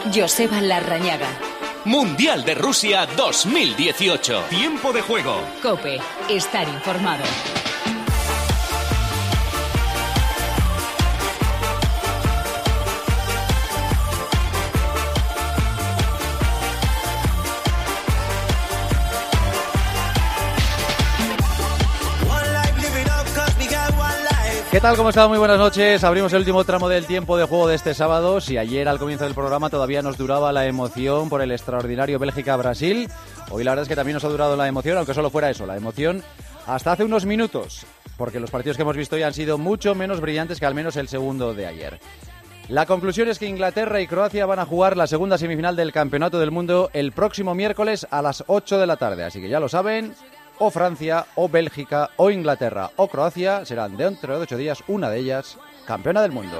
Joseba Larrañaga. Mundial de Rusia 2018. Tiempo de juego. COPE. Estar informado. ¿Qué tal? ¿Cómo está? Muy buenas noches. Abrimos el último tramo del tiempo de juego de este sábado. Si ayer al comienzo del programa todavía nos duraba la emoción por el extraordinario Bélgica-Brasil, hoy la verdad es que también nos ha durado la emoción, aunque solo fuera eso, la emoción hasta hace unos minutos, porque los partidos que hemos visto hoy han sido mucho menos brillantes que al menos el segundo de ayer. La conclusión es que Inglaterra y Croacia van a jugar la segunda semifinal del Campeonato del Mundo el próximo miércoles a las 8 de la tarde, así que ya lo saben. O Francia, o Bélgica, o Inglaterra, o Croacia serán dentro de 8 días una de ellas campeona del mundo.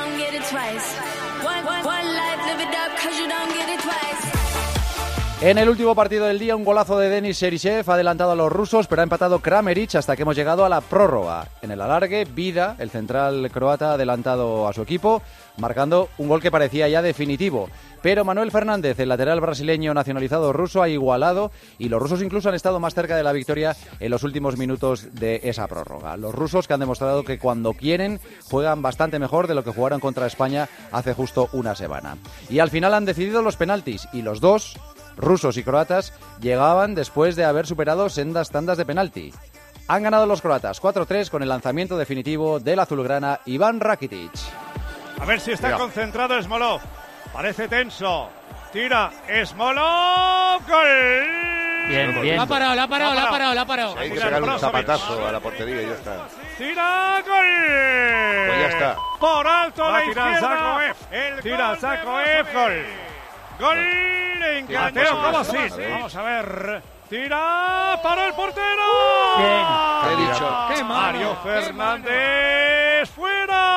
En el último partido del día, un golazo de Denis Serichev ha adelantado a los rusos, pero ha empatado Kramaric hasta que hemos llegado a la prórroga. En el alargue, Vida, el central croata, ha adelantado a su equipo, marcando un gol que parecía ya definitivo. Pero Manuel Fernández, el lateral brasileño nacionalizado ruso, ha igualado y los rusos incluso han estado más cerca de la victoria en los últimos minutos de esa prórroga. Los rusos que han demostrado que cuando quieren juegan bastante mejor de lo que jugaron contra España hace justo una semana. Y al final han decidido los penaltis y los dos, rusos y croatas, llegaban después de haber superado sendas tandas de penalti. Han ganado los croatas 4-3 con el lanzamiento definitivo del azulgrana Iván Rakitic. A ver si está concentrado Smolov. Parece tenso. Tira Smolov. ¡Gol! Bien. La ha parado. Hay que pegarle un zapatazo a la portería y ya está. Tira, gol. Pues ya está. Por alto la izquierda. Tira Zakoev, gol. Gol. Enganchó Kovacic. Vamos a ver. Tira para el portero. Bien. ¿Qué he dicho? ¡Qué Mario Fernández! ¡Fuera!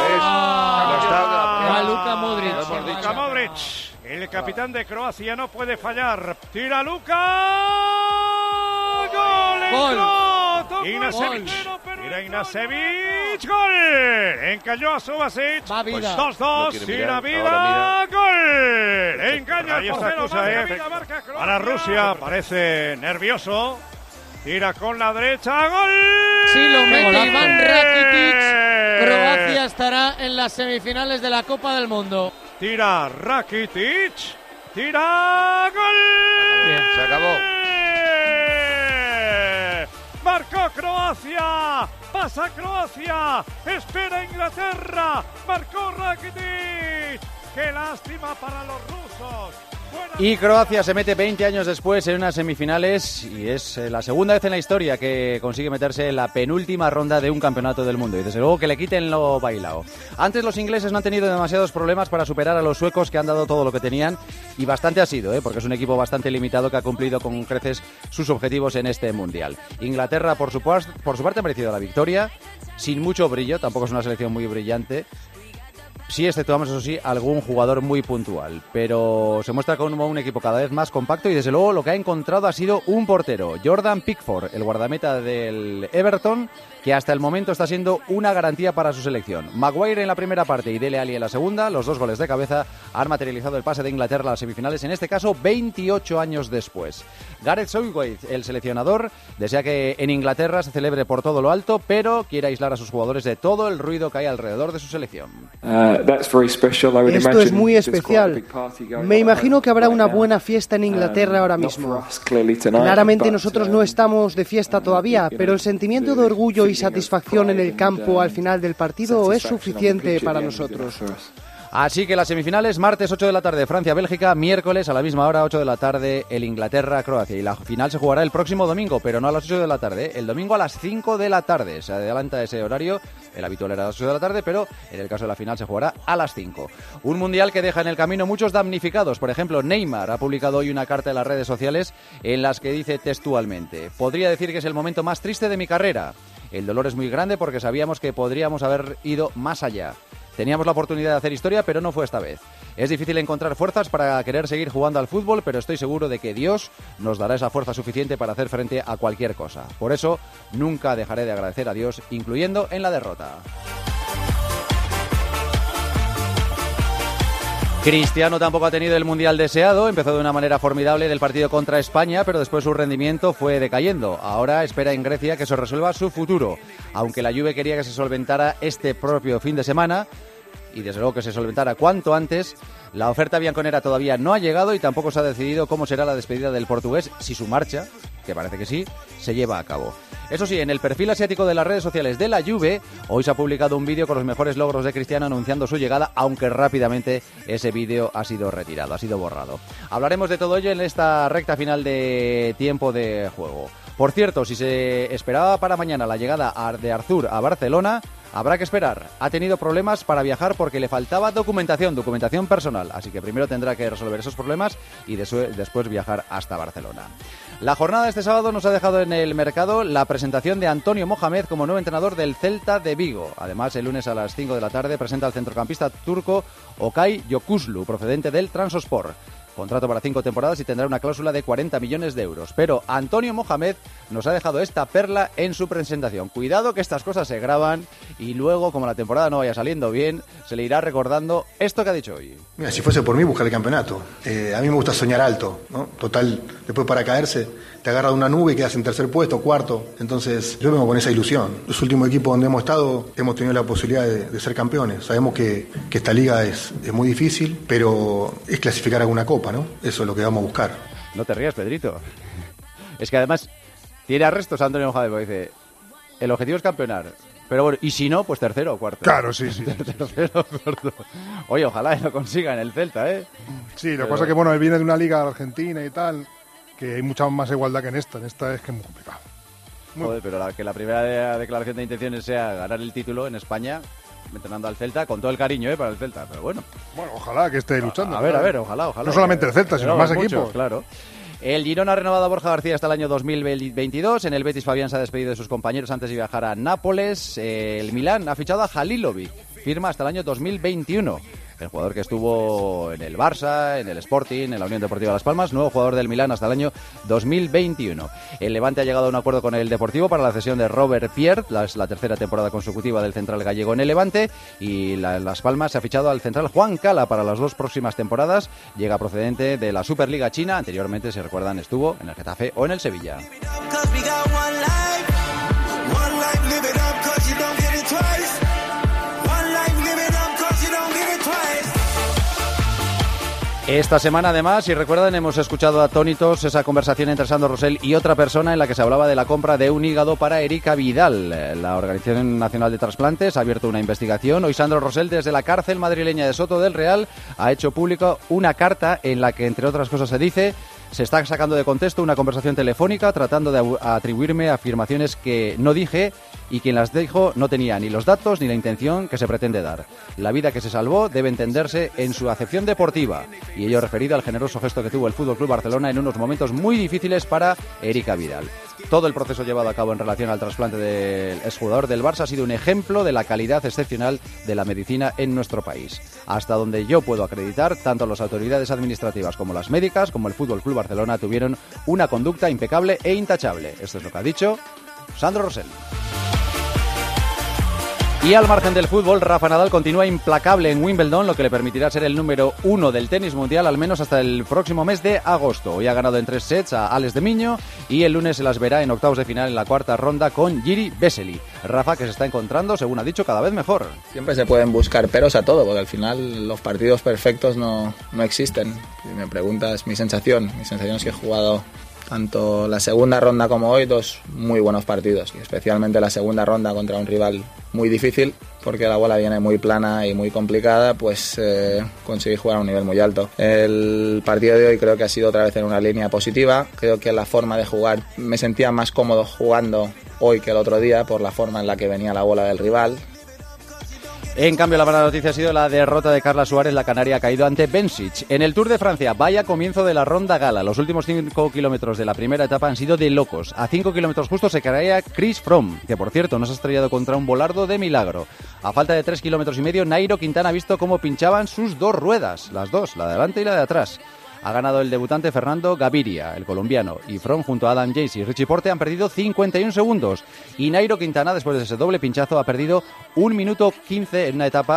A Luka Modric. Luka Modric. El capitán de Croacia no puede fallar. Tira Luka. ¡Gol! Ignacevic. Tira Ignacevic. ¡Gol! Encalló a Subasic. Va Vida. 2-2. Tira Vida. ¡Gol! Engaña al portero. Para Rusia. Parece nervioso. Tira con la derecha. ¡Gol! Sí, lo mete Iván Rakitic. Croacia estará en las semifinales de la Copa del Mundo. Tira Rakitic. Tira. ¡Gol! Bien, se acabó. Marcó Croacia. Pasa Croacia. Espera Inglaterra. Marcó Rakitic. ¡Qué lástima para los rusos! Y Croacia se mete 20 años después en unas semifinales y es la segunda vez en la historia que consigue meterse en la penúltima ronda de un campeonato del mundo y desde luego que le quiten lo bailao. Antes los ingleses no han tenido demasiados problemas para superar a los suecos que han dado todo lo que tenían y bastante ha sido, porque es un equipo bastante limitado que ha cumplido con creces sus objetivos en este mundial. Inglaterra por su parte ha merecido la victoria, sin mucho brillo, tampoco es una selección muy brillante. Sí, exceptuamos, eso sí, algún jugador muy puntual, pero se muestra como un equipo cada vez más compacto y desde luego lo que ha encontrado ha sido un portero, Jordan Pickford, el guardameta del Everton, que hasta el momento está siendo una garantía para su selección. Maguire en la primera parte y Dele Alli en la segunda, los dos goles de cabeza, han materializado el pase de Inglaterra a las semifinales, en este caso 28 años después. Gareth Southgate, el seleccionador, desea que en Inglaterra se celebre por todo lo alto, pero quiere aislar a sus jugadores de todo el ruido que hay alrededor de su selección. Esto es muy especial. Me imagino que habrá una buena fiesta en Inglaterra ahora mismo. Claramente nosotros no estamos de fiesta todavía, pero el sentimiento de orgullo y satisfacción en el campo al final del partido es suficiente para nosotros. Así que las semifinales, martes 8 de la tarde Francia-Bélgica, miércoles a la misma hora 8 de la tarde el Inglaterra-Croacia. Y la final se jugará el próximo domingo, pero no a las 8 de la tarde, el domingo a las 5 de la tarde. Se adelanta ese horario, el habitual era a las 8 de la tarde, pero en el caso de la final se jugará a las 5. Un mundial que deja en el camino muchos damnificados. Por ejemplo, Neymar ha publicado hoy una carta en las redes sociales en las que dice textualmente: podría decir que es el momento más triste de mi carrera. El dolor es muy grande porque sabíamos que podríamos haber ido más allá. Teníamos la oportunidad de hacer historia, pero no fue esta vez. Es difícil encontrar fuerzas para querer seguir jugando al fútbol, pero estoy seguro de que Dios nos dará esa fuerza suficiente para hacer frente a cualquier cosa. Por eso, nunca dejaré de agradecer a Dios, incluyendo en la derrota. Cristiano tampoco ha tenido el mundial deseado, empezó de una manera formidable del partido contra España, pero después su rendimiento fue decayendo. Ahora espera en Grecia que se resuelva su futuro, aunque la Juve quería que se solventara este propio fin de semana, y desde luego que se solventara cuanto antes. La oferta bianconera todavía no ha llegado y tampoco se ha decidido cómo será la despedida del portugués, si su marcha, que parece que sí, se lleva a cabo. Eso sí, en el perfil asiático de las redes sociales de la Juve, hoy se ha publicado un vídeo con los mejores logros de Cristiano anunciando su llegada, aunque rápidamente ese vídeo ha sido retirado, ha sido borrado. Hablaremos de todo ello en esta recta final de tiempo de juego. Por cierto, si se esperaba para mañana la llegada de Arthur a Barcelona, habrá que esperar. Ha tenido problemas para viajar porque le faltaba documentación personal. Así que primero tendrá que resolver esos problemas y después viajar hasta Barcelona. La jornada de este sábado nos ha dejado en el mercado la presentación de Antonio Mohamed como nuevo entrenador del Celta de Vigo. Además, el lunes a las 5 de la tarde presenta al centrocampista turco Okay Yokuşlu, procedente del Trabzonspor. Contrato para 5 temporadas y tendrá una cláusula de 40 millones de euros. Pero Antonio Mohamed nos ha dejado esta perla en su presentación. Cuidado que estas cosas se graban y luego, como la temporada no vaya saliendo bien, se le irá recordando esto que ha dicho hoy. Mira, si fuese por mí, buscar el campeonato. A mí me gusta soñar alto, ¿no? Total, después para caerse, te agarra de una nube y quedas en tercer puesto, cuarto. Entonces, yo vengo con esa ilusión. Los últimos equipos donde hemos estado, hemos tenido la posibilidad de ser campeones. Sabemos que esta liga es muy difícil, pero es clasificar alguna copa, ¿no? Eso es lo que vamos a buscar. No te rías, Pedrito. Es que además tiene arrestos Antonio Mohamed, porque dice, el objetivo es campeonar. Pero bueno, y si no, pues tercero o cuarto. Claro, sí. Tercero o cuarto. Oye, ojalá lo consiga en el Celta, ¿eh? Sí, lo que pasa es que, bueno, él viene de una liga argentina y tal, que hay mucha más igualdad que en esta. En esta es que es muy complicado. Joder, pero que la primera declaración de intenciones sea ganar el título en España, entrenando al Celta, con todo el cariño para el Celta, pero bueno. Bueno, ojalá que esté luchando. A ver, ojalá. No solamente el Celta, sino más equipos. Claro. El Girona ha renovado a Borja García hasta el año 2022. En el Betis, Fabián se ha despedido de sus compañeros antes de viajar a Nápoles. El Milán ha fichado a Halilovic, firma hasta el año 2021. El jugador que estuvo en el Barça, en el Sporting, en la Unión Deportiva Las Palmas, nuevo jugador del Milán hasta el año 2021. El Levante ha llegado a un acuerdo con el Deportivo para la cesión de Robert Pierre, la tercera temporada consecutiva del central gallego en el Levante, y Las Palmas se ha fichado al central Juan Cala para las 2 próximas temporadas. Llega procedente de la Superliga China, anteriormente, si recuerdan, estuvo en el Getafe o en el Sevilla. Esta semana, además, si recuerdan, hemos escuchado atónitos esa conversación entre Sandro Rosell y otra persona en la que se hablaba de la compra de un hígado para Erika Vidal. La Organización Nacional de Trasplantes ha abierto una investigación. Hoy Sandro Rosell, desde la cárcel madrileña de Soto del Real, ha hecho público una carta en la que, entre otras cosas, se dice: se está sacando de contexto una conversación telefónica tratando de atribuirme afirmaciones que no dije, y quien las dijo no tenía ni los datos ni la intención que se pretende dar. La vida que se salvó debe entenderse en su acepción deportiva, y ello referido al generoso gesto que tuvo el FC Barcelona en unos momentos muy difíciles para Erika Vidal. Todo el proceso llevado a cabo en relación al trasplante del exjugador del Barça ha sido un ejemplo de la calidad excepcional de la medicina en nuestro país. Hasta donde yo puedo acreditar, tanto las autoridades administrativas como las médicas, como el FC Barcelona, tuvieron una conducta impecable e intachable. Esto es lo que ha dicho Sandro Rosell. Y al margen del fútbol, Rafa Nadal continúa implacable en Wimbledon, lo que le permitirá ser el número 1 del tenis mundial al menos hasta el próximo mes de agosto. Hoy ha ganado en 3 sets a Alex de Miño y el lunes se las verá en octavos de final en la cuarta ronda con Jiri Vesely. Rafa, que se está encontrando, según ha dicho, cada vez mejor. Siempre se pueden buscar peros a todo, porque al final los partidos perfectos no existen. Si me preguntas mi sensación es que he jugado tanto la segunda ronda como hoy 2 muy buenos partidos, y especialmente la segunda ronda contra un rival muy difícil, porque la bola viene muy plana y muy complicada, pues conseguí jugar a un nivel muy alto. El partido de hoy creo que ha sido otra vez en una línea positiva. Creo que la forma de jugar, me sentía más cómodo jugando hoy que el otro día por la forma en la que venía la bola del rival. En cambio, la mala noticia ha sido la derrota de Carla Suárez. La canaria ha caído ante Bencic. En el Tour de Francia, vaya comienzo de la ronda gala. Los últimos 5 kilómetros de la primera etapa han sido de locos. A 5 kilómetros justo se caía Chris Froome, que por cierto no se ha estrellado contra un volardo de milagro. A falta de 3,5 kilómetros, Nairo Quintana ha visto cómo pinchaban sus 2 ruedas, las dos, la de adelante y la de atrás. Ha ganado el debutante Fernando Gaviria, el colombiano, y Froome junto a Adam Yates y Richie Porte han perdido 51 segundos. Y Nairo Quintana, después de ese doble pinchazo, ha perdido 1 minuto 15 en una etapa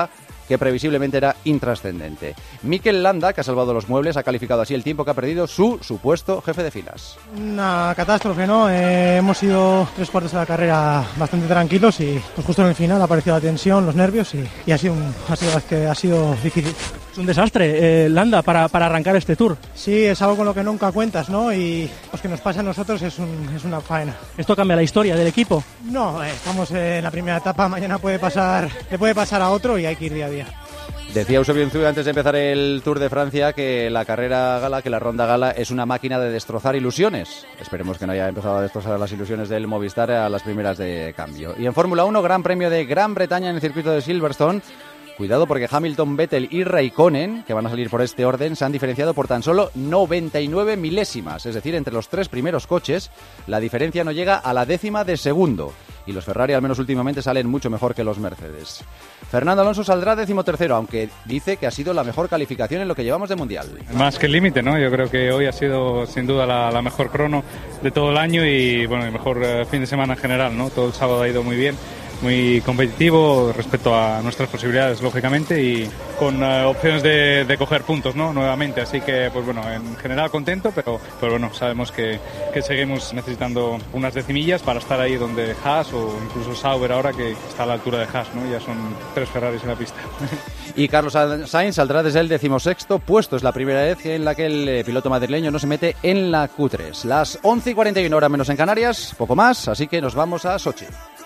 que previsiblemente era intrascendente. Mikel Landa, que ha salvado los muebles, ha calificado así el tiempo que ha perdido su supuesto jefe de filas. Una catástrofe, ¿no? Hemos ido 3/4 de la carrera bastante tranquilos y pues justo en el final ha aparecido la tensión, los nervios y ha sido difícil. Es un desastre, Landa, para arrancar este Tour. Sí, es algo con lo que nunca cuentas, ¿no? Y pues que nos pasa a nosotros es una faena. ¿Esto cambia la historia del equipo? No, estamos en la primera etapa, mañana le puede pasar a otro y hay que ir día a día. Decía Eusebio Unzué antes de empezar el Tour de Francia que la carrera gala, que la ronda gala es una máquina de destrozar ilusiones. Esperemos que no haya empezado a destrozar las ilusiones del Movistar a las primeras de cambio. Y en Fórmula 1, Gran Premio de Gran Bretaña en el circuito de Silverstone. Cuidado porque Hamilton, Vettel y Raikkonen, que van a salir por este orden, se han diferenciado por tan solo 99 milésimas. Es decir, entre los 3 primeros coches, la diferencia no llega a la décima de segundo. Y los Ferrari, al menos últimamente, salen mucho mejor que los Mercedes. Fernando Alonso saldrá 13º, aunque dice que ha sido la mejor calificación en lo que llevamos de Mundial. Más que el límite, ¿no? Yo creo que hoy ha sido sin duda la mejor crono de todo el año y bueno, el mejor fin de semana en general, ¿no? Todo el sábado ha ido muy bien, muy competitivo respecto a nuestras posibilidades, lógicamente, y con opciones de coger puntos, ¿no? Nuevamente, así que, pues bueno, en general contento, pero bueno, sabemos que seguimos necesitando unas decimillas para estar ahí donde Haas o incluso Sauber ahora, que está a la altura de Haas, ¿no? Ya son 3 Ferraris en la pista. Y Carlos Sainz saldrá desde el 16º puesto. Es la primera vez en la que el piloto madrileño no se mete en la Q3. Las 11:41, hora menos en Canarias, poco más, así que nos vamos a Sochi.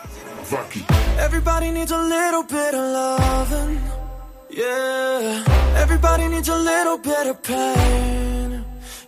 Everybody needs a little bit of loving, yeah. Everybody needs a little bit of pain.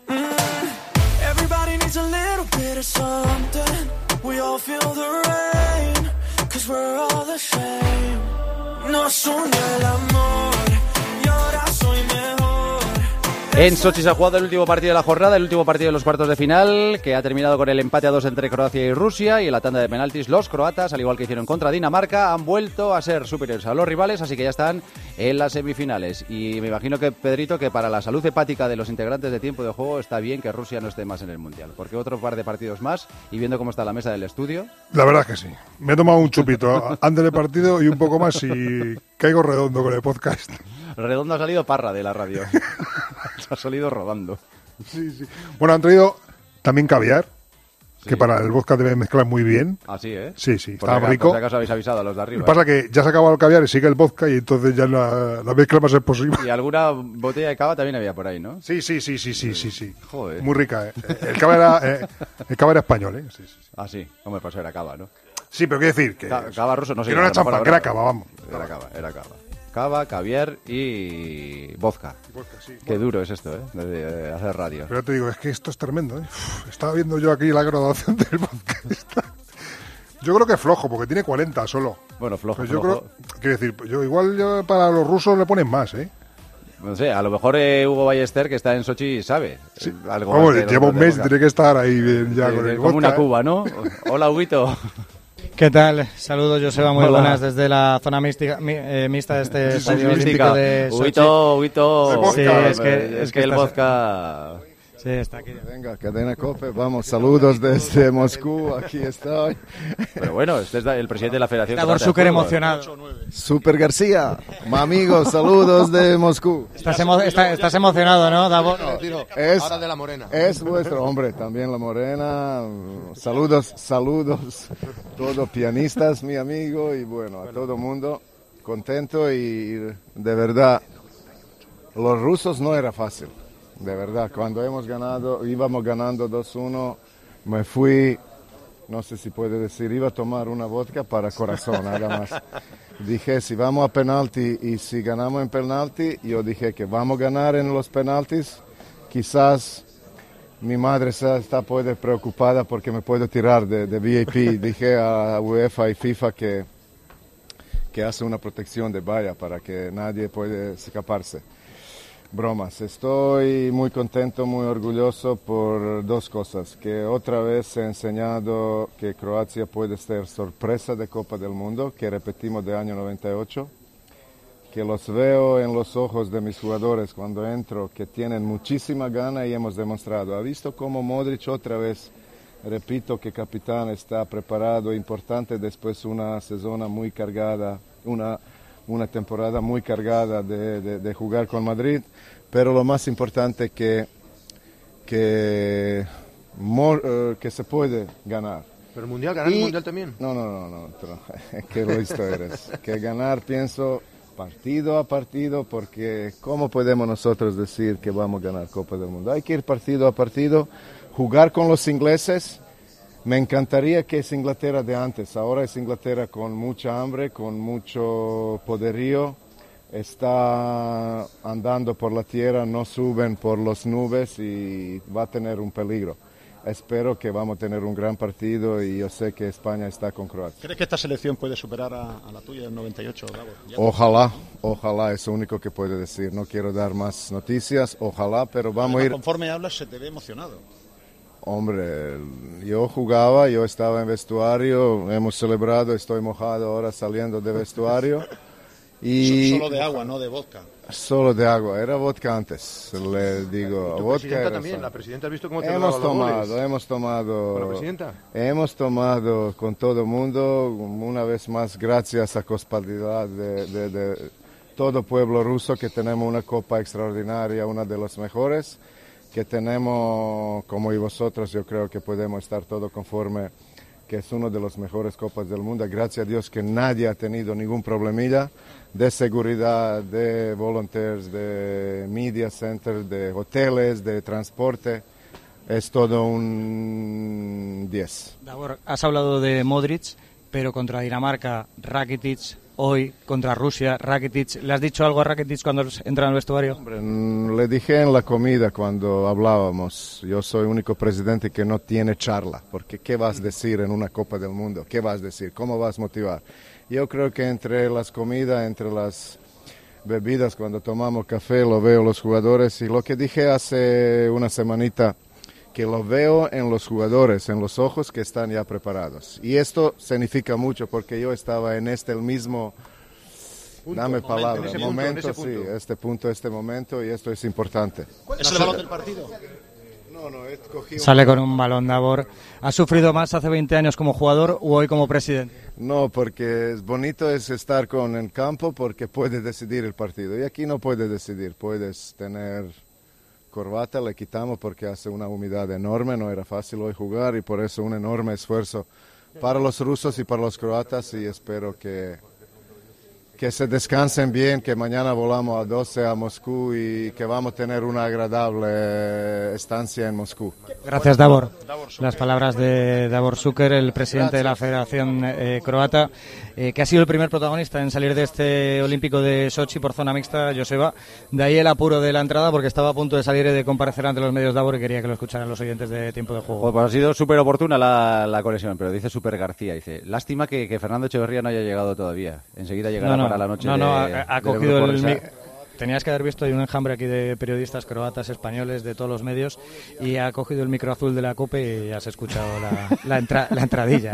Everybody needs a little bit of something. We all feel the rain, 'cause we're all the same. Nos une el amor y ahora soy mejor. En Sochi se ha jugado el último partido de la jornada, el último partido de los cuartos de final, que ha terminado con el empate a 2 entre Croacia y Rusia, y en la tanda de penaltis los croatas, al igual que hicieron contra Dinamarca, han vuelto a ser superiores a los rivales, así que ya están en las semifinales. Y me imagino que, Pedrito, que para la salud hepática de los integrantes de Tiempo de Juego está bien que Rusia no esté más en el Mundial, porque otro par de partidos más, y viendo cómo está la mesa del estudio... La verdad es que sí. Me he tomado un chupito antes del partido y un poco más y caigo redondo con el podcast. Redondo ha salido Parra de la radio. Ha salido rodando. Sí, sí. Bueno, han traído también caviar, sí, que para el vodka debe mezclar muy bien. Ah, sí, ¿eh? Sí, sí, está rico. Por si acaso habéis avisado a los de arriba. Lo que pasa es que ya se ha acabado el caviar y sigue el vodka y entonces ya la mezcla va a ser posible. Y alguna botella de cava también había por ahí, ¿no? Sí. Joder. Muy rica, ¿eh? El cava era español, ¿eh? Sí. Ah, sí. Hombre, pues era cava, ¿no? Sí, pero quiero decir que... Cava ruso, no sé. Que no era champán, que era cava, vamos. Era cava. Cava, caviar y vodka. Sí. Qué duro es esto, ¿eh? De hacer radio. Pero te digo, es que esto es tremendo, ¿eh? Estaba viendo yo aquí la graduación del vodka. Yo creo que es flojo, porque tiene 40 solo. Bueno, flojo. Pues yo creo, quiero decir, igual para los rusos le ponen más, ¿eh? No sé, a lo mejor Hugo Ballester, que está en Sochi, sabe. Sí. Lleva un mes y tiene que estar ahí bien ya con el vodka. Como una Cuba, ¿no? Hola, Huguito. ¿Qué tal? Saludos, Joseba, muy buenas desde la zona mixta de este estadio olímpico de Sochi. Huguito. Sí, es que el vodka... Sí, está aquí. Venga, Cadena COPE, vamos, saludos desde Moscú, aquí estoy. Pero bueno, este es el presidente de la Federación. Davor súper emocionado. Super García, amigos, saludos de Moscú. Estás emocionado, ¿no, Davor? Ahora de la Morena. Es vuestro hombre, también la Morena. Saludos, todos pianistas, mi amigo, y bueno, a todo mundo, contento y de verdad, los rusos no era fácil. De verdad, cuando íbamos ganando 2-1, me fui, no sé si puede decir, iba a tomar una vodka para corazón, nada más. Dije, si vamos a penalti y si ganamos en penalti, yo dije que vamos a ganar en los penaltis. Quizás mi madre está preocupada porque me puedo tirar de VIP. Dije a UEFA y FIFA que hace una protección de valla para que nadie pueda escaparse. Bromas, estoy muy contento, muy orgulloso por 2 cosas, que otra vez he enseñado que Croacia puede ser sorpresa de Copa del Mundo, que repetimos de año 98, que los veo en los ojos de mis jugadores cuando entro, que tienen muchísima gana y hemos demostrado. ¿Ha visto cómo Modric otra vez, repito que capitán está preparado, importante después una sezona muy cargada, una temporada muy cargada de jugar con Madrid, pero lo más importante que se puede ganar. ¿Pero el Mundial, ganar el Mundial también? No, qué listo eres. Que ganar, pienso, partido a partido, porque ¿cómo podemos nosotros decir que vamos a ganar Copa del Mundo? Hay que ir partido a partido, jugar con los ingleses. Me encantaría que es Inglaterra de antes, ahora es Inglaterra con mucha hambre, con mucho poderío, está andando por la tierra, no suben por las nubes y va a tener un peligro. Espero que vamos a tener un gran partido y yo sé que España está con Croacia. ¿Crees que esta selección puede superar a la tuya del 98, Gabo? Ojalá, es lo único que puedo decir. No quiero dar más noticias, ojalá, pero vamos a ir... Conforme hablas se te ve emocionado. Hombre, yo jugaba, yo estaba en vestuario, hemos celebrado, estoy mojado ahora saliendo de vestuario. Y solo de agua, no de vodka. Solo de agua, era vodka antes, le digo. ¿Tu vodka presidenta también? ¿La presidenta has visto cómo te hemos tomado. ¿Con la presidenta? Hemos tomado con todo el mundo, una vez más, gracias a hospitalidad de todo pueblo ruso, que tenemos una copa extraordinaria, una de las mejores, que tenemos, como y vosotros, yo creo que podemos estar todo conforme, que es una de las mejores copas del mundo. Gracias a Dios que nadie ha tenido ningún problemilla de seguridad, de volunteers, de media center, de hoteles, de transporte. Es todo un 10. Davor, has hablado de Modric, pero contra Dinamarca, Rakitic, hoy contra Rusia, Rakitic. ¿Le has dicho algo a Rakitic cuando entra en el vestuario? Hombre, le dije en la comida cuando hablábamos, yo soy el único presidente que no tiene charla, porque ¿qué vas a decir en una Copa del Mundo? ¿Qué vas a decir? ¿Cómo vas a motivar? Yo creo que entre las comidas, entre las bebidas, cuando tomamos café, lo veo los jugadores, y lo que dije hace una semanita, que lo veo en los jugadores, en los ojos que están ya preparados. Y esto significa mucho porque yo estaba en el mismo, este momento, y esto es importante. ¿Cuál es el balón del partido? Sale con un balón, Davor. ¿Has sufrido más hace 20 años como jugador o hoy como presidente? No, porque es bonito estar con el campo porque puedes decidir el partido. Y aquí no puedes decidir, puedes tener... corbata, le quitamos porque hace una humedad enorme, no era fácil hoy jugar y por eso un enorme esfuerzo para los rusos y para los croatas, y espero que se descansen bien, que mañana volamos a 12 a Moscú y que vamos a tener una agradable estancia en Moscú. Gracias, Davor. Las palabras de Davor Šuker, el presidente de la Federación Croata, que ha sido el primer protagonista en salir de este Olímpico de Sochi por zona mixta, Joseba. De ahí el apuro de la entrada, porque estaba a punto de salir y de comparecer ante los medios, Davor, y quería que lo escucharan los oyentes de Tiempo de Juego. Pues ha sido súper oportuna la conexión, pero dice Super García, dice, lástima que Fernando Echeverría no haya llegado todavía. Enseguida llegará para la noche. Ha cogido Tenías que haber visto, hay un enjambre aquí de periodistas croatas, españoles, de todos los medios, y ha cogido el micro azul de la COPE y has escuchado la entradilla,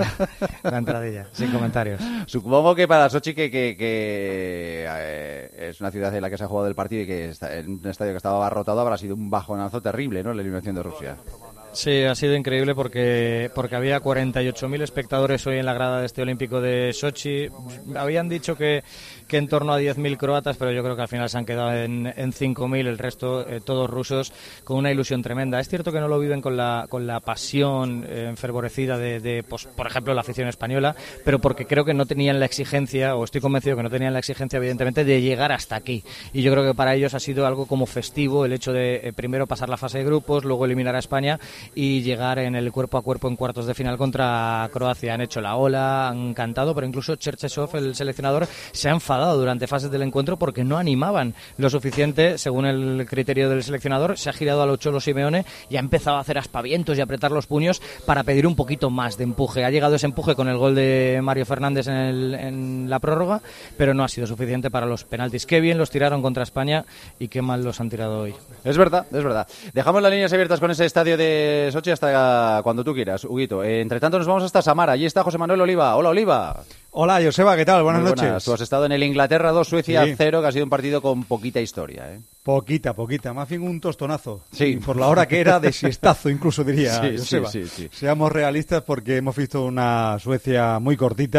sin comentarios. Supongo que para Sochi, que es una ciudad en la que se ha jugado el partido y que está en un estadio que estaba abarrotado, habrá sido un bajonazo terrible, ¿no?, la eliminación de Rusia. Sí, ha sido increíble porque había 48.000 espectadores hoy en la grada de este Olímpico de Sochi. Habían dicho que en torno a 10.000 croatas, pero yo creo que al final se han quedado en 5.000, el resto todos rusos, con una ilusión tremenda. Es cierto que no lo viven con la pasión enfervorecida de pues, por ejemplo, la afición española, pero porque creo que no tenían la exigencia, o estoy convencido que no tenían la exigencia, evidentemente, de llegar hasta aquí. Y yo creo que para ellos ha sido algo como festivo el hecho de primero pasar la fase de grupos, luego eliminar a España y llegar en el cuerpo a cuerpo en cuartos de final contra Croacia. Han hecho la ola, han cantado, pero incluso Cherchesov, el seleccionador, se ha enfadado durante fases del encuentro porque no animaban lo suficiente, según el criterio del seleccionador. Se ha girado a lo Cholo Simeone y ha empezado a hacer aspavientos y a apretar los puños para pedir un poquito más de empuje. Ha llegado ese empuje con el gol de Mario Fernández en la prórroga, pero no ha sido suficiente para los penaltis. Qué bien los tiraron contra España y qué mal los han tirado hoy. Es verdad. Dejamos las líneas abiertas con ese estadio de Sochi hasta cuando tú quieras, Huguito. Entre tanto nos vamos hasta Samara. Allí está José Manuel Oliva. Hola, Oliva. Hola, Joseba, ¿qué tal? Buenas noches. Tú has estado en el Inglaterra 2, Suecia 0, que ha sido un partido con poquita historia, ¿eh? Poquita, más bien un tostonazo. Sí. Y por la hora que era, de siestazo incluso, diría Joseba. Sí. Seamos realistas porque hemos visto una Suecia muy cortita,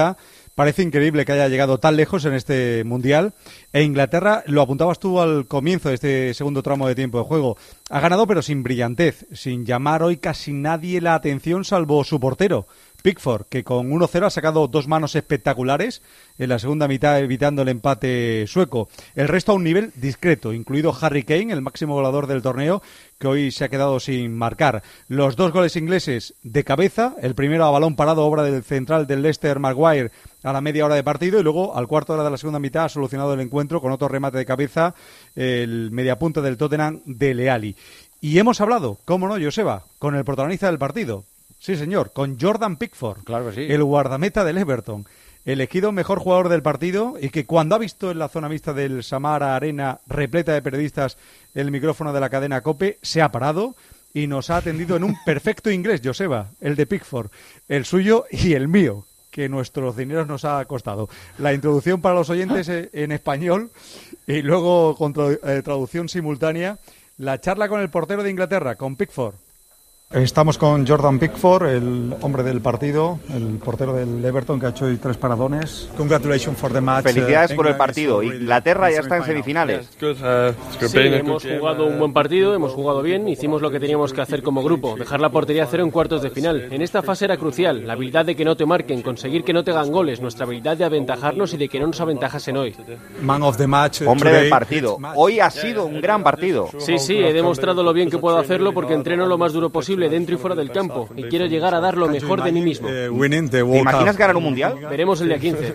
Parece increíble que haya llegado tan lejos en este Mundial. E Inglaterra, lo apuntabas tú al comienzo de este segundo tramo de tiempo de juego, ha ganado pero sin brillantez, sin llamar hoy casi nadie la atención salvo su portero, Pickford, que con 1-0 ha sacado 2 manos espectaculares en la segunda mitad, evitando el empate sueco. El resto a un nivel discreto, incluido Harry Kane, el máximo goleador del torneo, que hoy se ha quedado sin marcar. Los 2 goles ingleses de cabeza, el primero a balón parado, obra del central del Leicester, Maguire, a la media hora de partido, y luego al cuarto hora de la segunda mitad ha solucionado el encuentro con otro remate de cabeza, el mediapunta del Tottenham, Dele Alli. Y hemos hablado, cómo no, Joseba, con el protagonista del partido. Sí, señor, con Jordan Pickford, claro que sí, el guardameta del Everton, elegido mejor jugador del partido, y que cuando ha visto en la zona mixta del Samara Arena, repleta de periodistas, el micrófono de la cadena COPE, se ha parado y nos ha atendido en un perfecto inglés, Joseba, el de Pickford, el suyo y el mío, que nuestros dineros nos ha costado. La introducción para los oyentes en español y luego con traducción simultánea, la charla con el portero de Inglaterra, con Pickford. Estamos con Jordan Pickford, el hombre del partido, el portero del Everton, que ha hecho hoy 3 paradones. Congratulations for the match. Felicidades por el partido. Inglaterra ya está en semifinales. Sí, hemos jugado un buen partido, hemos jugado bien, hicimos lo que teníamos que hacer como grupo, dejar la portería a 0 en cuartos de final. En esta fase era crucial, la habilidad de que no te marquen, conseguir que no te hagan goles, nuestra habilidad de aventajarnos y de que no nos aventajasen hoy. Man of the match. Hombre del partido. Hoy ha sido un gran partido. Sí, he demostrado lo bien que puedo hacerlo porque entreno lo más duro posible dentro y fuera del campo y quiero llegar a dar lo mejor de mí mismo. ¿Te imaginas ganar un mundial? Veremos el día 15.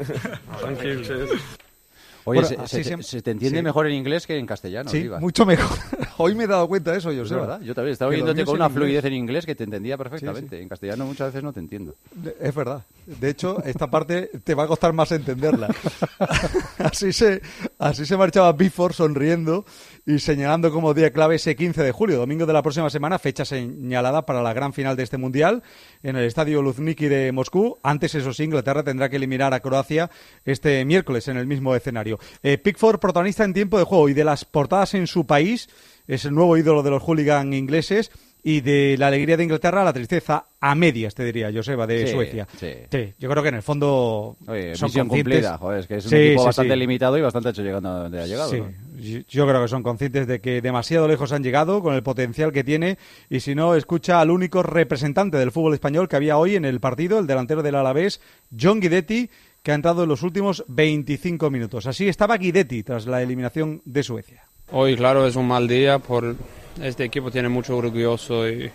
Oye, se te entiende mejor en inglés que en castellano. Sí, Oliva. Mucho mejor. Hoy me he dado cuenta de eso, yo sé. ¿Verdad? Yo también estaba oyéndote con una fluidez en inglés que te entendía perfectamente. Sí. En castellano muchas veces no te entiendo. Es verdad. De hecho, esta parte te va a costar más entenderla. Así se marchaba Pickford sonriendo y señalando como día clave ese 15 de julio, domingo de la próxima semana, fecha señalada para la gran final de este Mundial en el Estadio Luzhniki de Moscú. Antes, eso sí, Inglaterra tendrá que eliminar a Croacia este miércoles en el mismo escenario. Pickford, protagonista en tiempo de juego y de las portadas en su país, es el nuevo ídolo de los hooligan ingleses, y de la alegría de Inglaterra a la tristeza a medias, te diría, Joseba, de Suecia. Sí, yo creo que en el fondo son misión conscientes. Cumplida, joder, es que es un equipo bastante limitado y bastante hecho llegando a donde ha llegado. Sí, ¿no? Yo creo que son conscientes de que demasiado lejos han llegado con el potencial que tiene, y si no, escucha al único representante del fútbol español que había hoy en el partido, el delantero del Alavés, John Guidetti, que ha entrado en los últimos 25 minutos. Así estaba Guidetti tras la eliminación de Suecia. Hoy, claro, es un mal día. Este equipo tiene mucho orgulloso y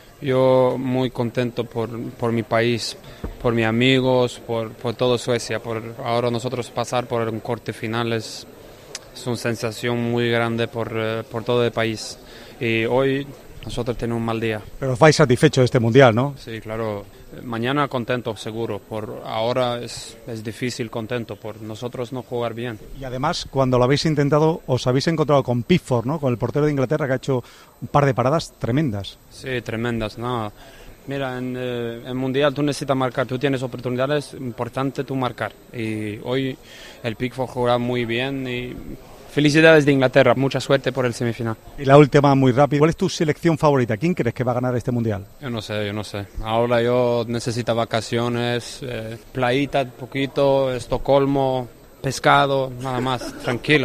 yo muy contento por mi país, por mis amigos, por todo Suecia. Por ahora nosotros pasar por un corte final es una sensación muy grande por todo el país. Y hoy nosotros tenemos un mal día. Pero os vais satisfechos de este Mundial, ¿no? Sí, claro. Mañana contento, seguro. Por ahora es difícil contento, por nosotros no jugar bien. Y además, cuando lo habéis intentado, os habéis encontrado con Pickford, ¿no? Con el portero de Inglaterra, que ha hecho un par de paradas tremendas. Sí, tremendas, no. Mira, en el Mundial tú necesitas marcar, tú tienes oportunidades, importante tú marcar. Y hoy el Pickford juega muy bien y felicidades de Inglaterra, mucha suerte por el semifinal. Y la última, muy rápida, ¿cuál es tu selección favorita? ¿Quién crees que va a ganar este Mundial? Yo no sé. Ahora yo necesito vacaciones, playita, poquito, Estocolmo, pescado, nada más. Tranquilo.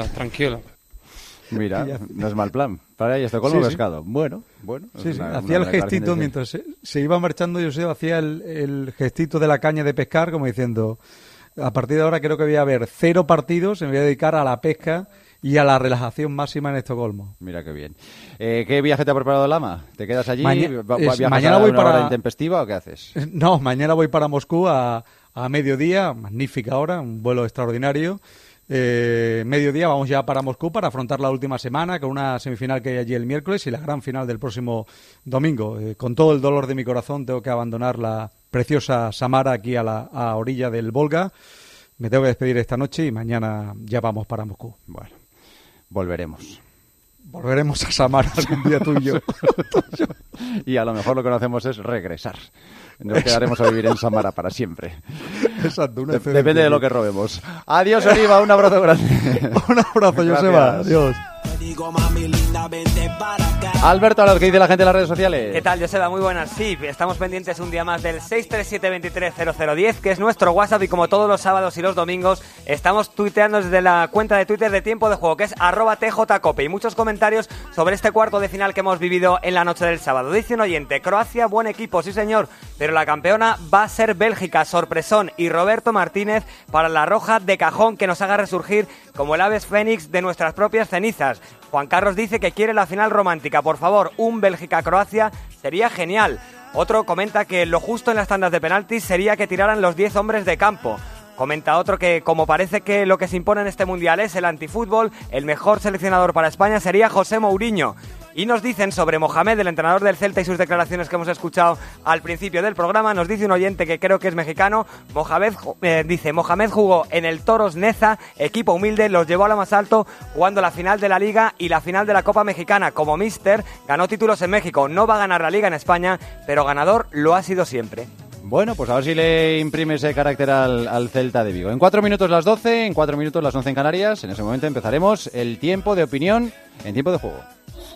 Mira, no es mal plan. Para ahí Estocolmo, pescado. Bueno. Sí. Hacía el gestito mientras se iba marchando, yo hacía el gestito de la caña de pescar, como diciendo, a partir de ahora creo que voy a haber 0 partidos, me voy a dedicar a la pesca y a la relajación máxima en Estocolmo. Mira qué bien. ¿Qué viaje te ha preparado Lama? ¿Te quedas allí? Mañana voy para hora intempestiva o qué haces? No, mañana voy para Moscú a mediodía, magnífica hora, un vuelo extraordinario. Mediodía vamos ya para Moscú para afrontar la última semana con una semifinal que hay allí el miércoles y la gran final del próximo domingo. Con todo el dolor de mi corazón tengo que abandonar la preciosa Samara aquí a orilla del Volga. Me tengo que despedir esta noche y mañana ya vamos para Moscú. Bueno, volveremos a Samara algún día tú y yo. Y a lo mejor lo que no hacemos es regresar. Nos quedaremos a vivir en Samara para siempre. Exacto. Depende de lo que robemos. Adiós, Oliva, un abrazo grande. Un abrazo, Joseba. Adiós. Alberto, a lo que dice la gente en las redes sociales. ¿Qué tal, Joseba? Muy buenas. Sí, estamos pendientes un día más del 637230010, que es nuestro WhatsApp, y como todos los sábados y los domingos estamos tuiteando desde la cuenta de Twitter de Tiempo de Juego, que es @tjcope, y muchos comentarios sobre este cuarto de final que hemos vivido en la noche del sábado. Dice un oyente: Croacia, buen equipo, sí señor, pero la campeona va a ser Bélgica, sorpresón, y Roberto Martínez para la roja de cajón, que nos haga resurgir como el aves fénix de nuestras propias cenizas. Juan Carlos dice que quiere la final romántica, por favor, un Bélgica-Croacia sería genial. Otro comenta que lo justo en las tandas de penaltis sería que tiraran los 10 hombres de campo. Comenta otro que, como parece que lo que se impone en este mundial es el antifútbol, el mejor seleccionador para España sería José Mourinho. Y nos dicen sobre Mohamed, el entrenador del Celta, y sus declaraciones que hemos escuchado al principio del programa. Nos dice un oyente que creo que es mexicano. Mohamed jugó en el Toros Neza, equipo humilde, los llevó a lo más alto, jugando la final de la Liga y la final de la Copa Mexicana. Como míster, ganó títulos en México. No va a ganar la Liga en España, pero ganador lo ha sido siempre. Bueno, pues a ver si le imprime ese carácter al Celta de Vigo. En 4 minutos las 12, en 4 minutos las 11 en Canarias. En ese momento empezaremos el tiempo de opinión en Tiempo de Juego.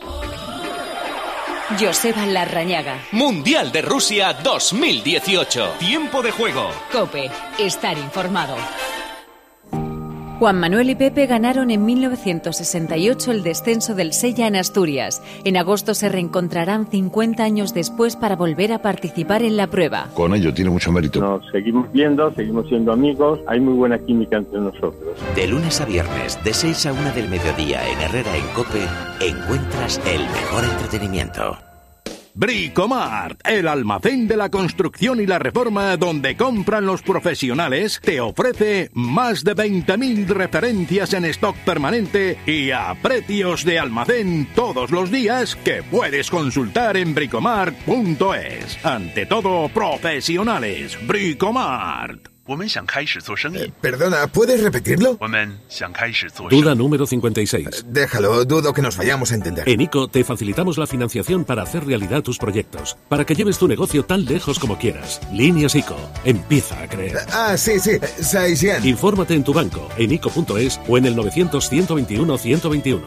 Joseba Larrañaga. Mundial de Rusia 2018. Tiempo de Juego. COPE. Estar informado. Juan Manuel y Pepe ganaron en 1968 el descenso del Sella en Asturias. En agosto se reencontrarán 50 años después para volver a participar en la prueba. Con ello tiene mucho mérito. Nos seguimos viendo, seguimos siendo amigos, hay muy buena química entre nosotros. De lunes a viernes, de 6 a 1 del mediodía en Herrera en COPE, encuentras el mejor entretenimiento. Bricomart, el almacén de la construcción y la reforma donde compran los profesionales, te ofrece más de 20.000 referencias en stock permanente y a precios de almacén todos los días que puedes consultar en bricomart.es. Ante todo, profesionales. Bricomart. Perdona, ¿puedes repetirlo? Duda número 56. Déjalo, dudo que nos vayamos a entender. En ICO te facilitamos la financiación para hacer realidad tus proyectos, para que lleves tu negocio tan lejos como quieras. Líneas ICO. Empieza a creer. Sí, Saisian. Infórmate en tu banco, en ICO.es o en el 900-121-121.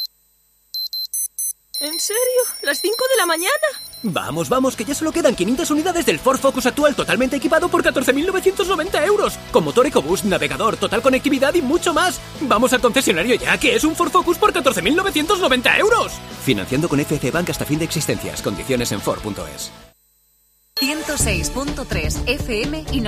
¿En serio? ¿Las 5 de la mañana? Vamos, que ya solo quedan 500 unidades del Ford Focus actual totalmente equipado por 14.990 euros. Con motor EcoBoost, navegador, total conectividad y mucho más. Vamos al concesionario ya, que es un Ford Focus por 14.990 euros. Financiando con FC Bank hasta fin de existencias. Condiciones en Ford.es. 106.3 FM y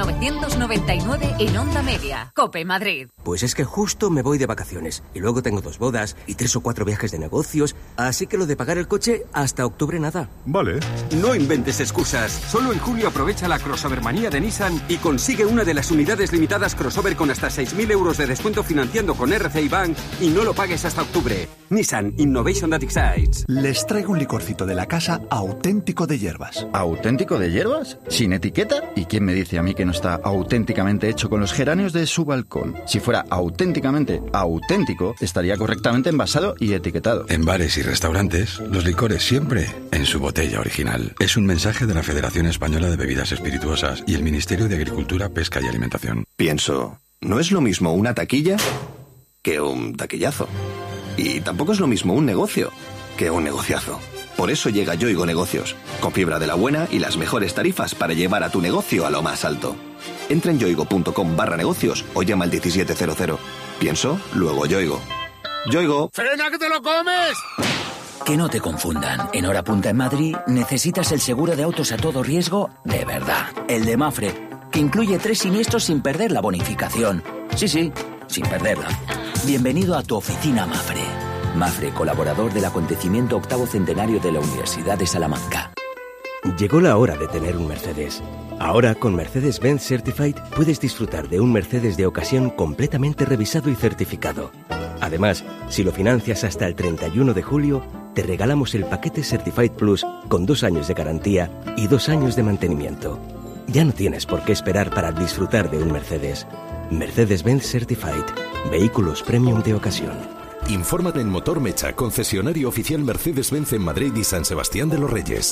999 en Onda Media. COPE Madrid. Pues es que justo me voy de vacaciones y luego tengo 2 bodas y 3 o 4 viajes de negocios, así que lo de pagar el coche hasta octubre nada. Vale. No inventes excusas. Solo en julio aprovecha la crossover manía de Nissan y consigue una de las unidades limitadas crossover con hasta 6.000 euros de descuento financiando con RCI Bank y no lo pagues hasta octubre. Nissan Innovation that excites. Les traigo un licorcito de la casa auténtico de hierbas. ¿Auténtico de hierbas? ¿Sin etiqueta? ¿Y quién me dice a mí que no está auténticamente hecho con los geranios de su balcón? Si fuera auténticamente auténtico, estaría correctamente envasado y etiquetado. En bares y restaurantes, los licores siempre en su botella original. Es un mensaje de la Federación Española de Bebidas Espirituosas y el Ministerio de Agricultura, Pesca y Alimentación. Pienso, no es lo mismo una taquilla que un taquillazo. Y tampoco es lo mismo un negocio que un negociazo. Por eso llega Yoigo Negocios, con fibra de la buena y las mejores tarifas para llevar a tu negocio a lo más alto. Entra en yoigo.com/negocios o llama al 1700. Pienso, luego Yoigo. Yoigo. ¡Frena que te lo comes! Que no te confundan. En hora punta en Madrid necesitas el seguro de autos a todo riesgo de verdad. El de Mafre, que incluye 3 siniestros sin perder la bonificación. Sí, sin perderla. Bienvenido a tu oficina Mafre. Mafre, colaborador del acontecimiento 8º centenario de la Universidad de Salamanca. Llegó la hora de tener un Mercedes. Ahora, con Mercedes-Benz Certified, puedes disfrutar de un Mercedes de ocasión completamente revisado y certificado. Además, si lo financias hasta el 31 de julio, te regalamos el paquete Certified Plus con 2 años de garantía y 2 años de mantenimiento. Ya no tienes por qué esperar para disfrutar de un Mercedes. Mercedes-Benz Certified. Vehículos premium de ocasión. Infórmate en Motor Mecha, concesionario oficial Mercedes-Benz en Madrid y San Sebastián de los Reyes.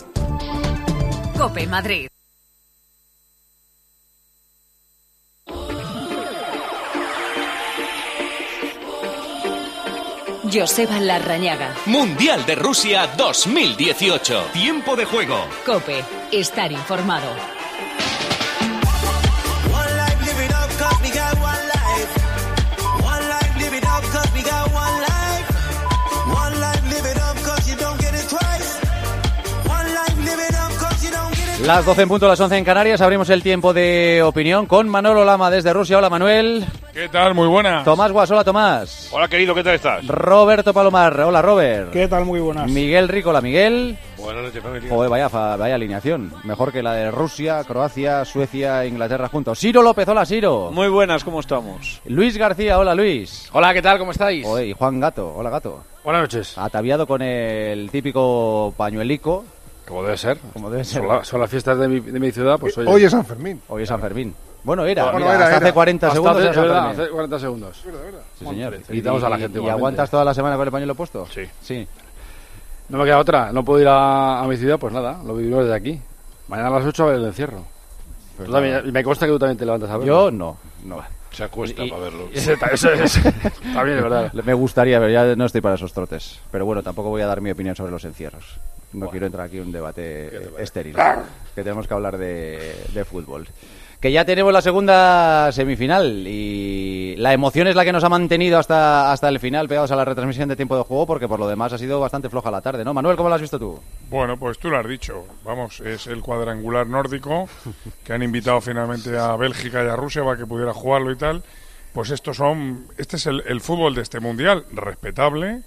COPE Madrid. Joseba Larrañaga. Mundial de Rusia 2018. Tiempo de juego. COPE. Estar informado. Las 12 en punto, las 11 en Canarias. Abrimos el tiempo de opinión con Manolo Lama desde Rusia. Hola, Manuel. ¿Qué tal? Muy buenas. Tomás Guas. Hola, Tomás. Hola, querido. ¿Qué tal estás? Roberto Palomar. Hola, Robert. ¿Qué tal? Muy buenas. Miguel Rico. Hola, Miguel. Buenas noches, familia. Joder, vaya alineación. Mejor que la de Rusia, Croacia, Suecia e Inglaterra juntos. Ciro López. Hola, Ciro. Muy buenas, ¿cómo estamos? Luis García. Hola, Luis. Hola, ¿qué tal? ¿Cómo estáis? Joder, y Juan Gato. Hola, Gato. Buenas noches. Ataviado con el típico pañuelico. Como debe ser. Como debe ser. Son las fiestas de mi ciudad, pues hoy es San Fermín. Hoy es San Fermín. Bueno, era. Era. Hace 40 segundos. Hace 40 segundos. Sí, señor. Felicitamos a la gente. ¿Y aguantas toda la semana con el pañuelo puesto? Sí. No me queda otra. No puedo ir a mi ciudad, pues nada. Lo vivimos desde aquí. Mañana a las 8 a ver el encierro. Pues y me consta que tú también te levantas a verlo. Yo no. Se acuesta para verlo. Eso es. También es verdad. Me gustaría, pero ya no estoy para esos trotes. Pero bueno, tampoco voy a dar mi opinión sobre los encierros. No quiero entrar aquí en un debate estéril. Que tenemos que hablar de fútbol. Que ya tenemos la segunda semifinal y la emoción es la que nos ha mantenido hasta el final pegados a la retransmisión de tiempo de juego, porque por lo demás ha sido bastante floja la tarde, ¿no? Manuel, ¿cómo lo has visto tú? Bueno, pues tú lo has dicho. Vamos, es el cuadrangular nórdico que han invitado finalmente a Bélgica y a Rusia para que pudiera jugarlo y tal. Pues este es el fútbol de este mundial, respetable,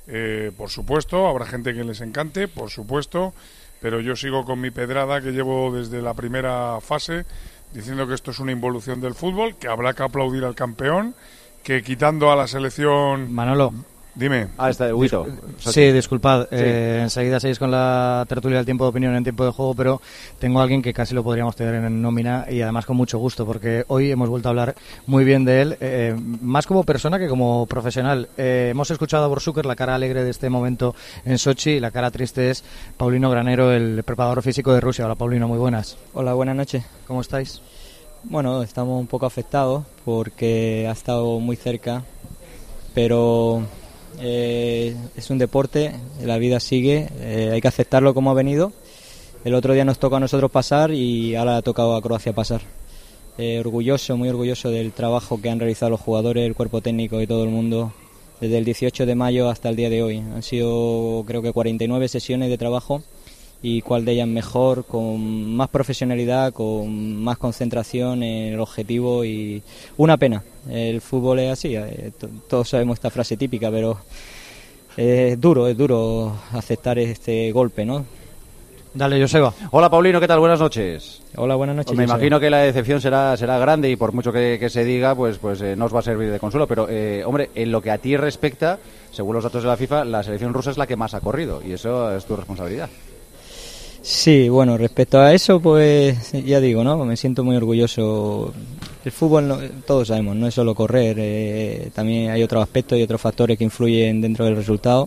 por supuesto, habrá gente que les encante, por supuesto, pero yo sigo con mi pedrada que llevo desde la primera fase, diciendo que esto es una involución del fútbol, que habrá que aplaudir al campeón, que quitando a la selección... Manolo. Dime. Está Huito. Sí, disculpad. Sí. Enseguida seguís con la tertulia del tiempo de opinión en tiempo de juego, pero tengo a alguien que casi lo podríamos tener en nómina y además con mucho gusto, porque hoy hemos vuelto a hablar muy bien de él, más como persona que como profesional. Hemos escuchado a Borsuker, la cara alegre de este momento en Sochi, y la cara triste es Paulino Granero, el preparador físico de Rusia. Hola, Paulino, muy buenas. Hola, buenas noches. ¿Cómo estáis? Bueno, estamos un poco afectados porque ha estado muy cerca, pero... es un deporte, la vida sigue, hay que aceptarlo como ha venido. El otro día nos toca a nosotros pasar y ahora ha tocado a Croacia pasar. Muy orgulloso del trabajo que han realizado los jugadores, el cuerpo técnico y todo el mundo desde el 18 de mayo hasta el día de hoy. Han sido, creo que 49 sesiones de trabajo, y cuál de ellas mejor, con más profesionalidad, con más concentración en el objetivo. Y una pena, el fútbol es así, todos sabemos esta frase típica, pero es duro aceptar este golpe, ¿no? Dale, Joseba. Hola, Paulino, ¿qué tal? Buenas noches. Hola, buenas noches. Me imagino que la decepción será grande y por mucho que se diga, pues no os va a servir de consuelo, pero hombre, en lo que a ti respecta, según los datos de la FIFA, la selección rusa es la que más ha corrido y eso es tu responsabilidad. Sí, bueno, respecto a eso, pues ya digo, ¿no? Me siento muy orgulloso. El fútbol, todos sabemos, no es solo correr, también hay otros aspectos y otros factores que influyen dentro del resultado.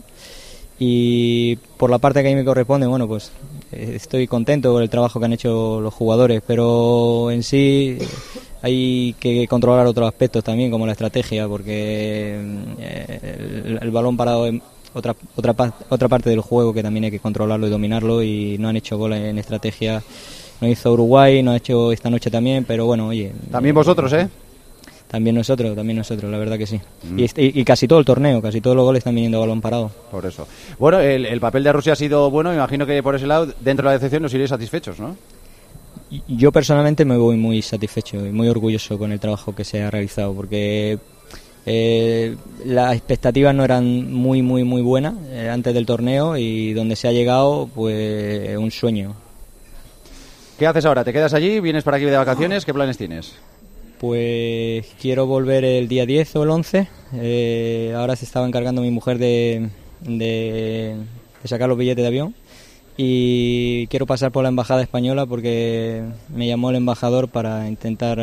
Y por la parte que a mí me corresponde, bueno, pues estoy contento por el trabajo que han hecho los jugadores, pero en sí hay que controlar otros aspectos también, como la estrategia, porque el balón parado es otra parte del juego que también hay que controlarlo y dominarlo, y no han hecho gol en estrategia. No hizo Uruguay, no ha hecho esta noche también, pero bueno, oye... También vosotros, ¿eh? También nosotros, la verdad que sí. Y casi todo el torneo, casi todos los goles están viniendo a balón parado. Por eso. Bueno, el papel de Rusia ha sido bueno, me imagino que por ese lado, dentro de la decepción, nos iréis satisfechos, ¿no? Yo personalmente me voy muy satisfecho y muy orgulloso con el trabajo que se ha realizado, porque... las expectativas no eran muy buenas antes del torneo, y donde se ha llegado, pues un sueño. ¿Qué haces ahora? ¿Te quedas allí? ¿Vienes para aquí de vacaciones? ¿Qué planes tienes? Pues quiero volver el día 10 o el 11. Ahora se estaba encargando mi mujer de sacar los billetes de avión, y quiero pasar por la embajada española porque me llamó el embajador para intentar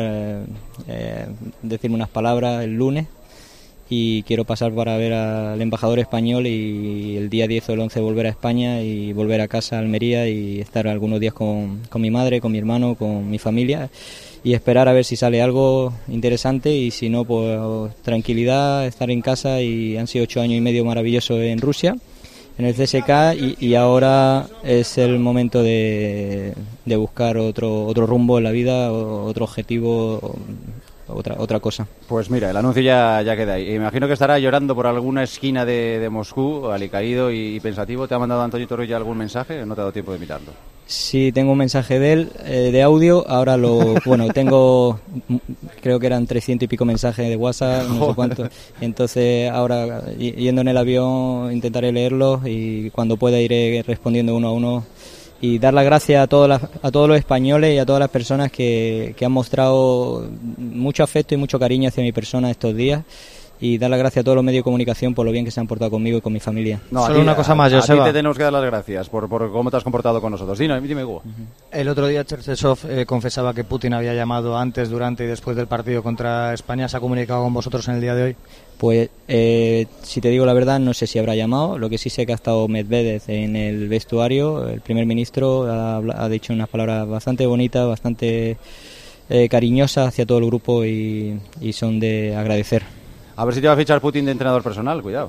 decirme unas palabras el lunes, y quiero pasar para ver al embajador español, y el día 10 o el 11 volver a España y volver a casa a Almería y estar algunos días con mi madre, con mi hermano, con mi familia, esperar a ver si sale algo interesante, y si no, pues tranquilidad, estar en casa. Y han sido 8 años y medio maravillosos en Rusia, en el CSKA, y ahora es el momento de buscar otro rumbo en la vida, otro objetivo, otra cosa. Pues mira, el anuncio ya queda ahí. Imagino que estará llorando por alguna esquina de Moscú, alicaído y pensativo. ¿Te ha mandado Antonio Torroya algún mensaje? No te ha dado tiempo de mirarlo. Sí, tengo un mensaje de él, de audio. Ahora tengo, creo que eran 300 y pico mensajes de WhatsApp, no sé cuánto. Entonces ahora, yendo en el avión, intentaré leerlos, y cuando pueda iré respondiendo uno a uno. Y dar las gracias a todos los españoles y a todas las personas que han mostrado mucho afecto y mucho cariño hacia mi persona estos días. Y dar las gracias a todos los medios de comunicación por lo bien que se han portado conmigo y con mi familia. Solo una cosa más, Joseba. A ti te tenemos que dar las gracias por cómo te has comportado con nosotros. Dime, Hugo. El otro día Cherchesov confesaba que Putin había llamado antes, durante y después del partido contra España. ¿Se ha comunicado con vosotros en el día de hoy? Pues si te digo la verdad, no sé si habrá llamado. Lo que sí sé que ha estado Medvedev en el vestuario. El primer ministro ha dicho unas palabras bastante bonitas, bastante cariñosas hacia todo el grupo, y son de agradecer. A ver si te va a fichar Putin de entrenador personal, cuidado.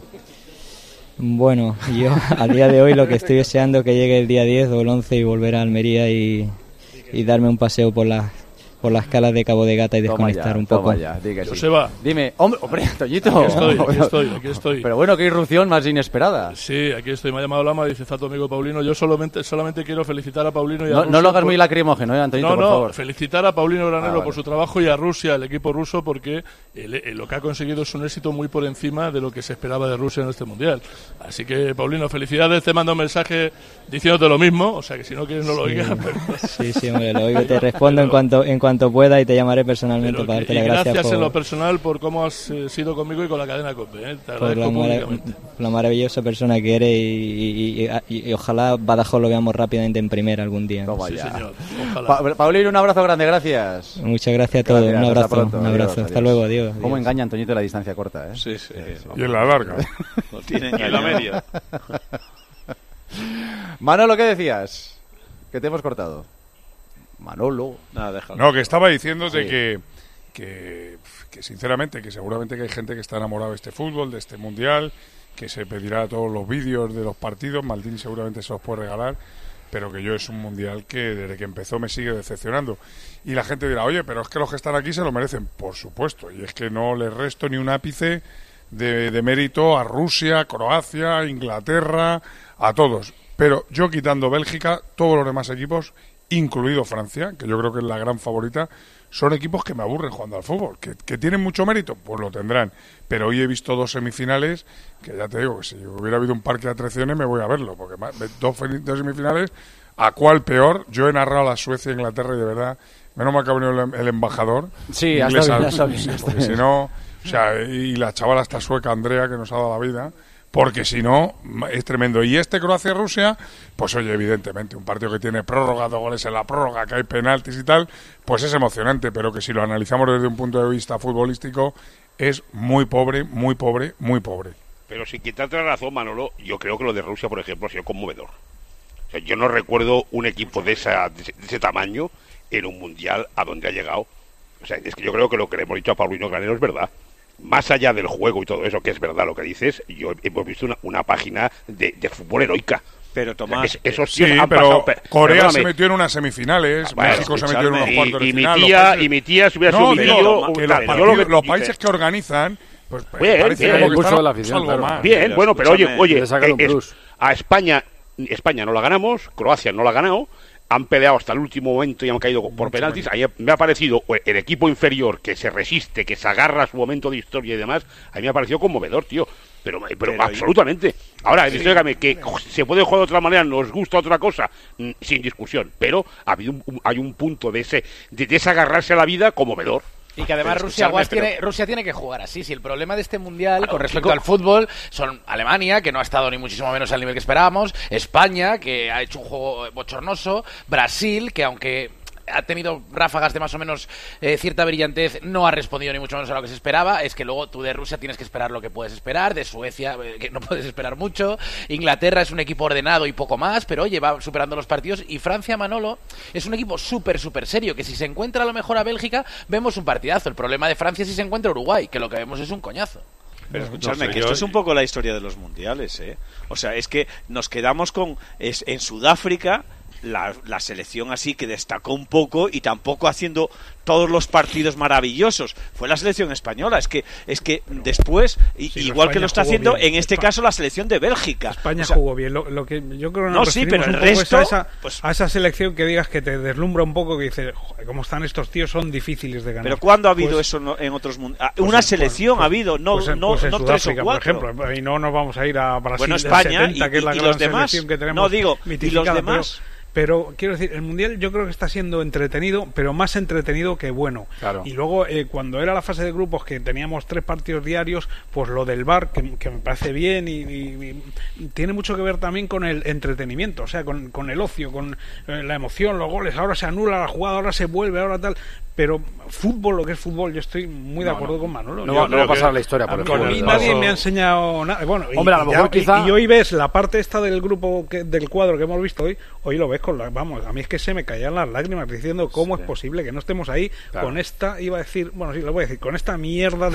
Bueno, yo a día de hoy lo que estoy deseando es que llegue el día 10 o el 11 y volver a Almería y darme un paseo por las calas de Cabo de Gata y desconectar un poco. Joseba. Dime, hombre, Toñito. Aquí estoy. Pero bueno, qué irrupción más inesperada. Sí, aquí estoy. Me ha llamado Lama y dice: está tu amigo Paulino. Yo solamente quiero felicitar a Paulino y a Rusia. No lo hagas muy lacrimógeno, Antonito, por favor. Felicitar a Paulino Granero por su trabajo, y a Rusia, el equipo ruso, porque lo que ha conseguido es un éxito muy por encima de lo que se esperaba de Rusia en este Mundial. Así que, Paulino, felicidades. Te mando un mensaje diciéndote lo mismo, o sea que si no quieres no lo oigas. Pero... Sí, hombre, lo oigo. Te respondo en cuanto pueda, y te llamaré personalmente para darte las gracias. Gracias en lo personal por cómo has sido conmigo y con la cadena COPE. Te agradezco públicamente. La maravillosa persona que eres, y ojalá Badajoz lo veamos rápidamente en primera algún día. Sí, señor. Ojalá. Paulino, un abrazo grande, gracias. Muchas gracias a todos. Gracias, un abrazo. pronto, Un abrazo. Adiós. Hasta luego, adiós. ¿Cómo engaña Antoñito la distancia corta? Sí. Y en la larga. No tiene ni en la media. Manolo, ¿qué decías? Que te hemos cortado. Manolo. Nada, déjalo. No, que estaba diciéndote que sinceramente, que seguramente que hay gente que está enamorada de este fútbol, de este mundial, que se pedirá todos los vídeos de los partidos. Maldini seguramente se los puede regalar, pero que yo es un mundial que desde que empezó me sigue decepcionando. Y la gente dirá: oye, pero es que los que están aquí se lo merecen. Por supuesto, y es que no les resto ni un ápice de mérito a Rusia, Croacia, Inglaterra, a todos. Pero yo, quitando Bélgica, todos los demás equipos, incluido Francia, que yo creo que es la gran favorita, son equipos que me aburren jugando al fútbol. ¿Que tienen mucho mérito? Pues lo tendrán. Pero hoy he visto 2 semifinales que ya te digo que si hubiera habido un parque de atracciones me voy a verlo, porque 2 semifinales, ¿a cuál peor? Yo he narrado a Suecia e Inglaterra y de verdad, menos mal que ha venido el embajador. Sí, inglés, hasta bien. Porque si no, o sea, y la chavala esta sueca Andrea, que nos ha dado la vida, porque si no, es tremendo. Y Croacia-Rusia, pues oye, evidentemente, un partido que tiene prórroga, 2 goles en la prórroga, que hay penaltis y tal, pues es emocionante, pero que si lo analizamos desde un punto de vista futbolístico, es muy pobre, muy pobre, muy pobre. Pero sin quitarte la razón, Manolo, yo creo que lo de Rusia, por ejemplo, ha sido conmovedor. O sea, yo no recuerdo un equipo de ese tamaño en un mundial a donde ha llegado. O sea, es que yo creo que lo que le hemos dicho a Paulino Granero es verdad. Más allá del juego y todo eso, que es verdad lo que dices, yo hemos visto una página de fútbol heroica. Pero Tomás, o sea, esos sí, pero Corea se metió en unas semifinales, México se metió en unos cuartos de final. Y mi tía se hubiera subido los países que organizan, pues parece como que están algo más. Bien, bueno, pero oye, a España no la ganamos, Croacia no la ha ganado, han peleado hasta el último momento y han caído por penaltis. A mí me ha parecido el equipo inferior que se resiste, que se agarra a su momento de historia y demás. A mí me ha parecido conmovedor, tío. Pero absolutamente. Ahora, dígame que se puede jugar de otra manera, nos gusta otra cosa, sin discusión. Pero hay un punto de ese agarrarse a la vida conmovedor. Y que además Rusia tiene que jugar así. Si el problema de este mundial, con respecto al fútbol, son Alemania, que no ha estado ni muchísimo menos al nivel que esperábamos, España, que ha hecho un juego bochornoso, Brasil, que aunque ha tenido ráfagas de más o menos cierta brillantez, no ha respondido ni mucho menos a lo que se esperaba. Es que luego tú de Rusia tienes que esperar lo que puedes esperar, de Suecia que no puedes esperar mucho, Inglaterra es un equipo ordenado y poco más, pero oye, va superando los partidos, y Francia, Manolo, es un equipo súper serio, que si se encuentra a lo mejor a Bélgica, vemos un partidazo. El problema de Francia es si se encuentra a Uruguay, que lo que vemos es un coñazo. Pero escuchadme, que esto es un poco la historia de los mundiales, ¿eh? O sea, es que nos quedamos con... en Sudáfrica... La selección así que destacó un poco y tampoco haciendo todos los partidos maravillosos. Fue la selección española. Es que después, igual que lo está haciendo bien. En este caso la selección de Bélgica. España jugó bien. Lo que yo creo que no, sí, pero el resto a esa selección que digas que te deslumbra un poco, que dices, joder, cómo están estos tíos, son difíciles de ganar. Pero ¿cuándo ha habido eso en otros mundos? Una selección ha habido, no tres o cuatro. Por ejemplo, y no nos vamos a ir a Brasil. Bueno, España 70, que es la y gran los demás. Selección que tenemos. No digo, y los demás. Pero quiero decir, el Mundial yo creo que está siendo entretenido, pero más entretenido que bueno. Claro. Y luego, cuando era la fase de grupos, que teníamos 3 partidos diarios, pues lo del VAR, que me parece bien, y tiene mucho que ver también con el entretenimiento, o sea, con el ocio, con la emoción, los goles. Ahora se anula la jugada, ahora se vuelve, ahora tal... Pero fútbol, lo que es fútbol, yo estoy muy de acuerdo con Manolo. No va a pasar la historia por el fútbol. A mí nadie me ha enseñado nada. Bueno, hombre, a lo mejor quizá... y hoy ves la parte esta del grupo, del cuadro que hemos visto hoy lo ves vamos, a mí es que se me caían las lágrimas diciendo cómo es posible que no estemos ahí con esta, iba a decir, bueno, sí, lo voy a decir, con esta mierda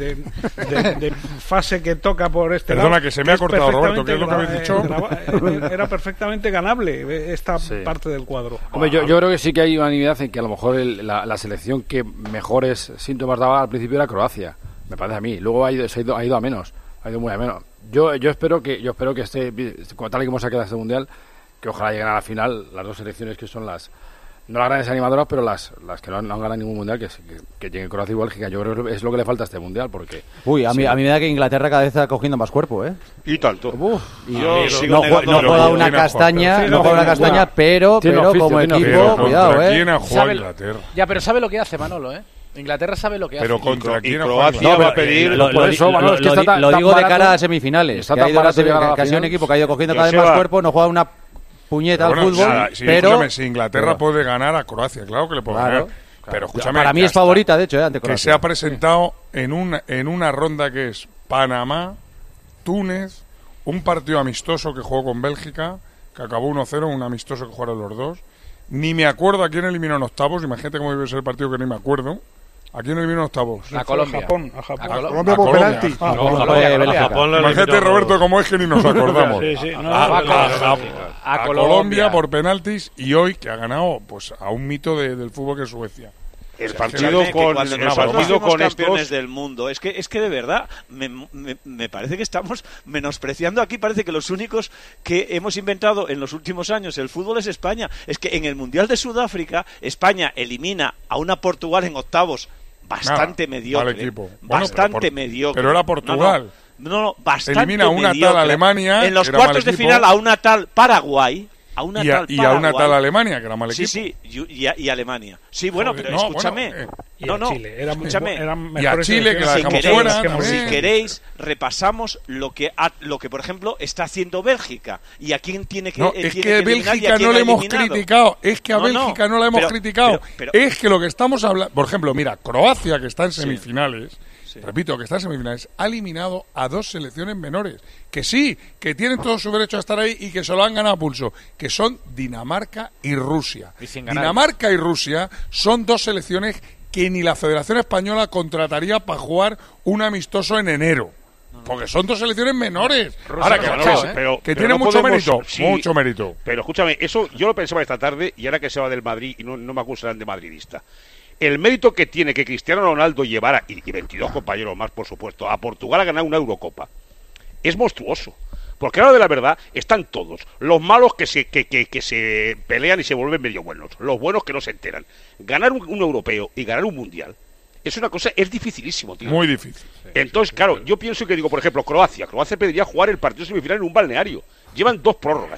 de fase que toca por este lado. Perdona, que se me ha cortado, Roberto, ¿qué es lo que habéis dicho? Era perfectamente ganable esta parte del cuadro. Hombre, yo creo que sí que hay unanimidad en que a lo mejor la selección que mejores síntomas daba al principio era Croacia, me parece a mí. Luego ha ido a menos, ha ido muy a menos. Yo espero que tal y como se ha quedado este mundial, que ojalá lleguen a la final las dos selecciones que son no las grandes animadoras, pero las que no han ganado ningún mundial, que lleguen Croacia y Bélgica. Yo creo que es lo que le falta a este mundial, porque... a mí me da que Inglaterra cada vez está cogiendo más cuerpo, ¿eh? Y tanto. No juega una castaña, pero como equipo, cuidado, ¿Quién ha jugado Inglaterra? Ya, pero sabe lo que hace, Manolo, ¿eh? Inglaterra sabe lo que hace. Pero contra quién Croacia va a pedir... Lo digo de cara a semifinales. Que ha ido casi un equipo que ha ido cogiendo cada vez más cuerpo, no juega una puñeta al fútbol, pero... Si Inglaterra puede ganar a Croacia, claro que le puede ganar. Pero escúchame, para mí es favorita, de hecho, ante Croacia. Que se ha presentado en una ronda que es Panamá, Túnez, un partido amistoso que jugó con Bélgica, que acabó 1-0, un amistoso que jugaron los dos. Ni me acuerdo a quién eliminó en octavos, imagínate cómo debe ser el partido que ni me acuerdo. ¿A quién eliminó en octavos? A Colombia. A Colombia por penalti. Imagínate, Roberto, cómo es que ni nos acordamos. A Colombia por penaltis, y hoy que ha ganado pues a un mito del fútbol que es Suecia. El partido con campeones del mundo. Es que de verdad me parece que estamos menospreciando aquí. Parece que los únicos que hemos inventado en los últimos años el fútbol es España. Es que en el Mundial de Sudáfrica España elimina a una Portugal en octavos bastante mediocre. Equipo. Bastante mediocre. Pero era Portugal. No, bastante elimina a una mediocre. Tal Alemania. En los cuartos de final a una tal Paraguay. A una tal Alemania, que era mal equipo. Sí, y Alemania. Sí, bueno, pero escúchame. Chile. Escúchame. Y a Chile, que la dejamos fuera. Si queréis, repasamos lo que, por ejemplo, está haciendo Bélgica. Y a quién tiene que... es que Bélgica no le hemos criticado. Es que a Bélgica no la hemos criticado. Es que lo que estamos hablando... Por ejemplo, mira, Croacia, que está en semifinales... Repito, que está en semifinales, ha eliminado a dos selecciones menores, que tienen todo su derecho a estar ahí y que se lo han ganado a pulso, que son Dinamarca y Rusia. Dinamarca y Rusia son dos selecciones que ni la Federación Española contrataría para jugar un amistoso en enero. Porque son dos selecciones menores. Ahora que tiene mucho mérito. Mucho mérito. Pero escúchame, eso yo lo pensaba esta tarde, y ahora que se va del Madrid, y no me acusarán de madridista. El mérito que tiene que Cristiano Ronaldo llevara, y 22 compañeros más, por supuesto, a Portugal a ganar una Eurocopa, es monstruoso. Porque ahora de la verdad están todos. Los malos que se pelean y se vuelven medio buenos. Los buenos que no se enteran. Ganar un europeo y ganar un mundial es una cosa, es dificilísimo, tío. Muy difícil. Entonces, claro, yo pienso que digo, por ejemplo, Croacia pediría jugar el partido semifinal en un balneario. Llevan 2 prórrogas.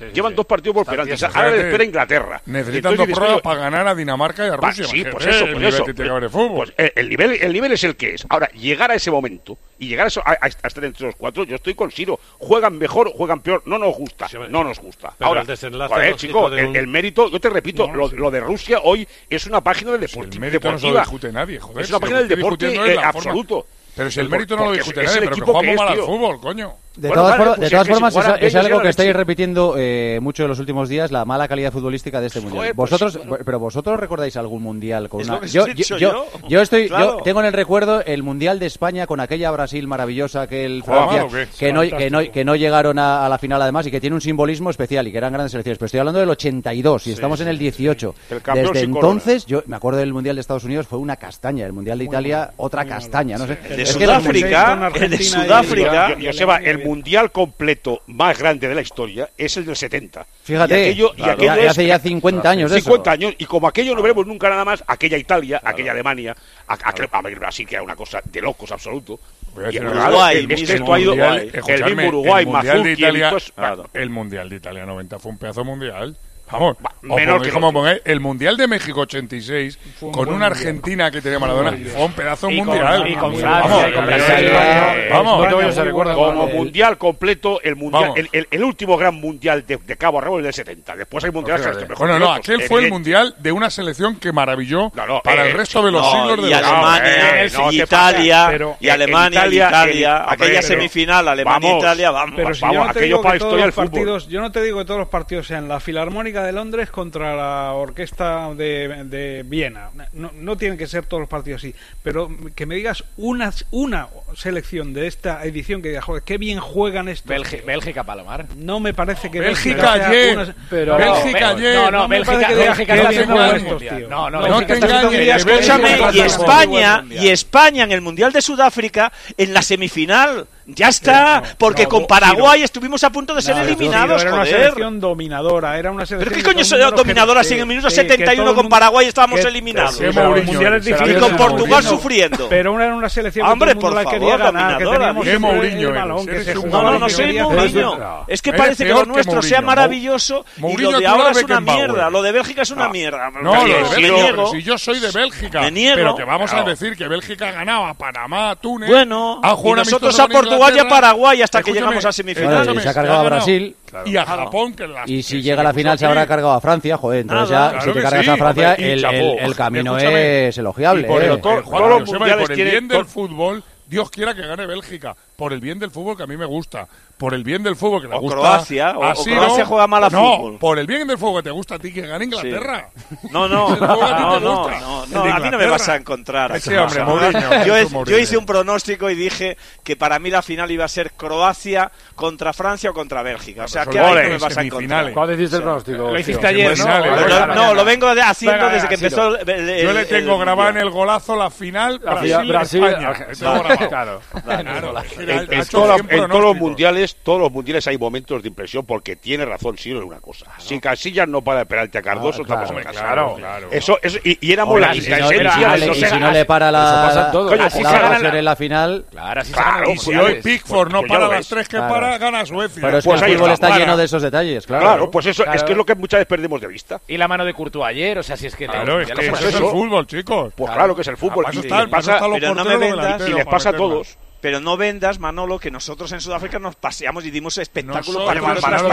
Llevan 2 partidos por penaltis. Ahora le espera Inglaterra. Necesitan 2 pruebas para ganar a Dinamarca y a Rusia. Sí, pues eso. Pues el nivel es el que es. Ahora, llegar a ese momento y llegar a estar entre los 4, yo estoy con Siro. Juegan mejor, juegan peor. No nos gusta. Ahora, chicos, el mérito, yo te repito, lo de Rusia hoy es una página de deportiva. El mérito no se lo discute nadie, joder. Es una página del deporte absoluto. Pero si el mérito no lo discute nadie, pero que jugamos mal al fútbol, coño. De todas formas, es algo que estáis repitiendo mucho en los últimos días, la mala calidad futbolística de este mundial. Pero vosotros recordáis algún mundial con una... Yo tengo en el recuerdo el mundial de España con aquella Brasil maravillosa, aquel Francia, que no llegaron a la final además y que tiene un simbolismo especial y que eran grandes selecciones. Pero estoy hablando del 82 y estamos en el 18. Desde entonces, yo me acuerdo del mundial de Estados Unidos, fue una castaña. El mundial de Italia, otra castaña. No sé. De Sudáfrica, Joseba, el mundial completo más grande de la historia es el del 70. Fíjate, aquello hace ya 50 años. 50 años, y como aquello no veremos nunca nada más, aquella Italia, aquella Alemania, aquel Brasil, que era una cosa de locos absoluto. Uruguay, el mismo Uruguay, el Mundial de Italia 90 fue un pedazo mundial. Vamos, menor que el Mundial de México 86 con una Argentina que tenía Maradona fue un pedazo mundial. Y con Francia y con Brasil. Como mundial completo, el mundial, el último gran mundial de Cabo a Rabo el del 70. Después hay mundiales que mejor. Bueno, no, aquel fue el mundial de una selección que maravilló para el resto de los siglos de la Alemania, Italia, y Alemania, Italia, aquella semifinal, Alemania-Italia, vamos. Pero si yo no te digo que todos los partidos sean la Filarmónica de Londres contra la orquesta de Viena. No tienen que ser todos los partidos así, pero que me digas una selección de esta edición que diga, joder, qué bien juegan estos. Bélgica, Palomar. No me parece que Bélgica ayer. No, Escúchame, y España en el Mundial de Sudáfrica en la semifinal. Ya está, porque con Paraguay estuvimos a punto de ser eliminados, era una selección dominadora, era una selección... ¿Pero qué coño soy dominadora si en el minuto 71 con Paraguay estábamos eliminados? Y con Portugal sufriendo. Pero era una selección que todo el mundo la quería ganar, que teníamos el balón, que se jugaba... No soy Mourinho. Es que parece que lo nuestro sea maravilloso y lo de ahora es una mierda. Lo de Bélgica es una mierda. No, lo de Bélgica, si yo soy de Bélgica, pero que vamos a decir que Bélgica ganaba a Panamá, Túnez... Bueno, y nosotros a Portugal y a Paraguay hasta que llegamos a semifinales. Y se ha cargado a Brasil. Y a Japón, y si llega a la final se habrá cargado a Francia, joder, entonces ya si te cargas a Francia el camino es elogiable. Por el bien del fútbol, Dios quiera que gane Bélgica. Por el bien del fútbol que a mí me gusta. Por el bien del fútbol que le gusta. Croacia juega mal a fútbol. Por el bien del fútbol que te gusta a ti que gane Inglaterra. No, a mí no me vas a encontrar. Yo hice un pronóstico y dije que para mí la final iba a ser Croacia contra Francia o contra Bélgica. O sea, que ahí no me vas a encontrar. ¿Cuándo hiciste el pronóstico? Lo hiciste ayer, ¿no? Lo vengo haciendo desde que empezó. Yo le tengo grabado en el golazo la final Brasil-España. Claro. En todos los mundiales hay momentos de impresión, porque tiene razón Siro en una cosa. Si Casillas no para de penalti a Cardoso, estamos en casa. Claro. Eso, y éramos la quinta esencia. Y si no le para la ocasión en la final... Y si hoy Pickford no para las 3 que para, gana Suecia. Pero es que el fútbol está lleno de esos detalles, claro. Pues eso es que es lo que muchas veces perdemos de vista. Y la mano de Courtois ayer, o sea, si es que... Claro, es que eso es el fútbol, chicos. Pues claro que es el fútbol. Y les pasa a todos. Pero no vendas, Manolo, que nosotros en Sudáfrica nos paseamos y dimos espectáculo para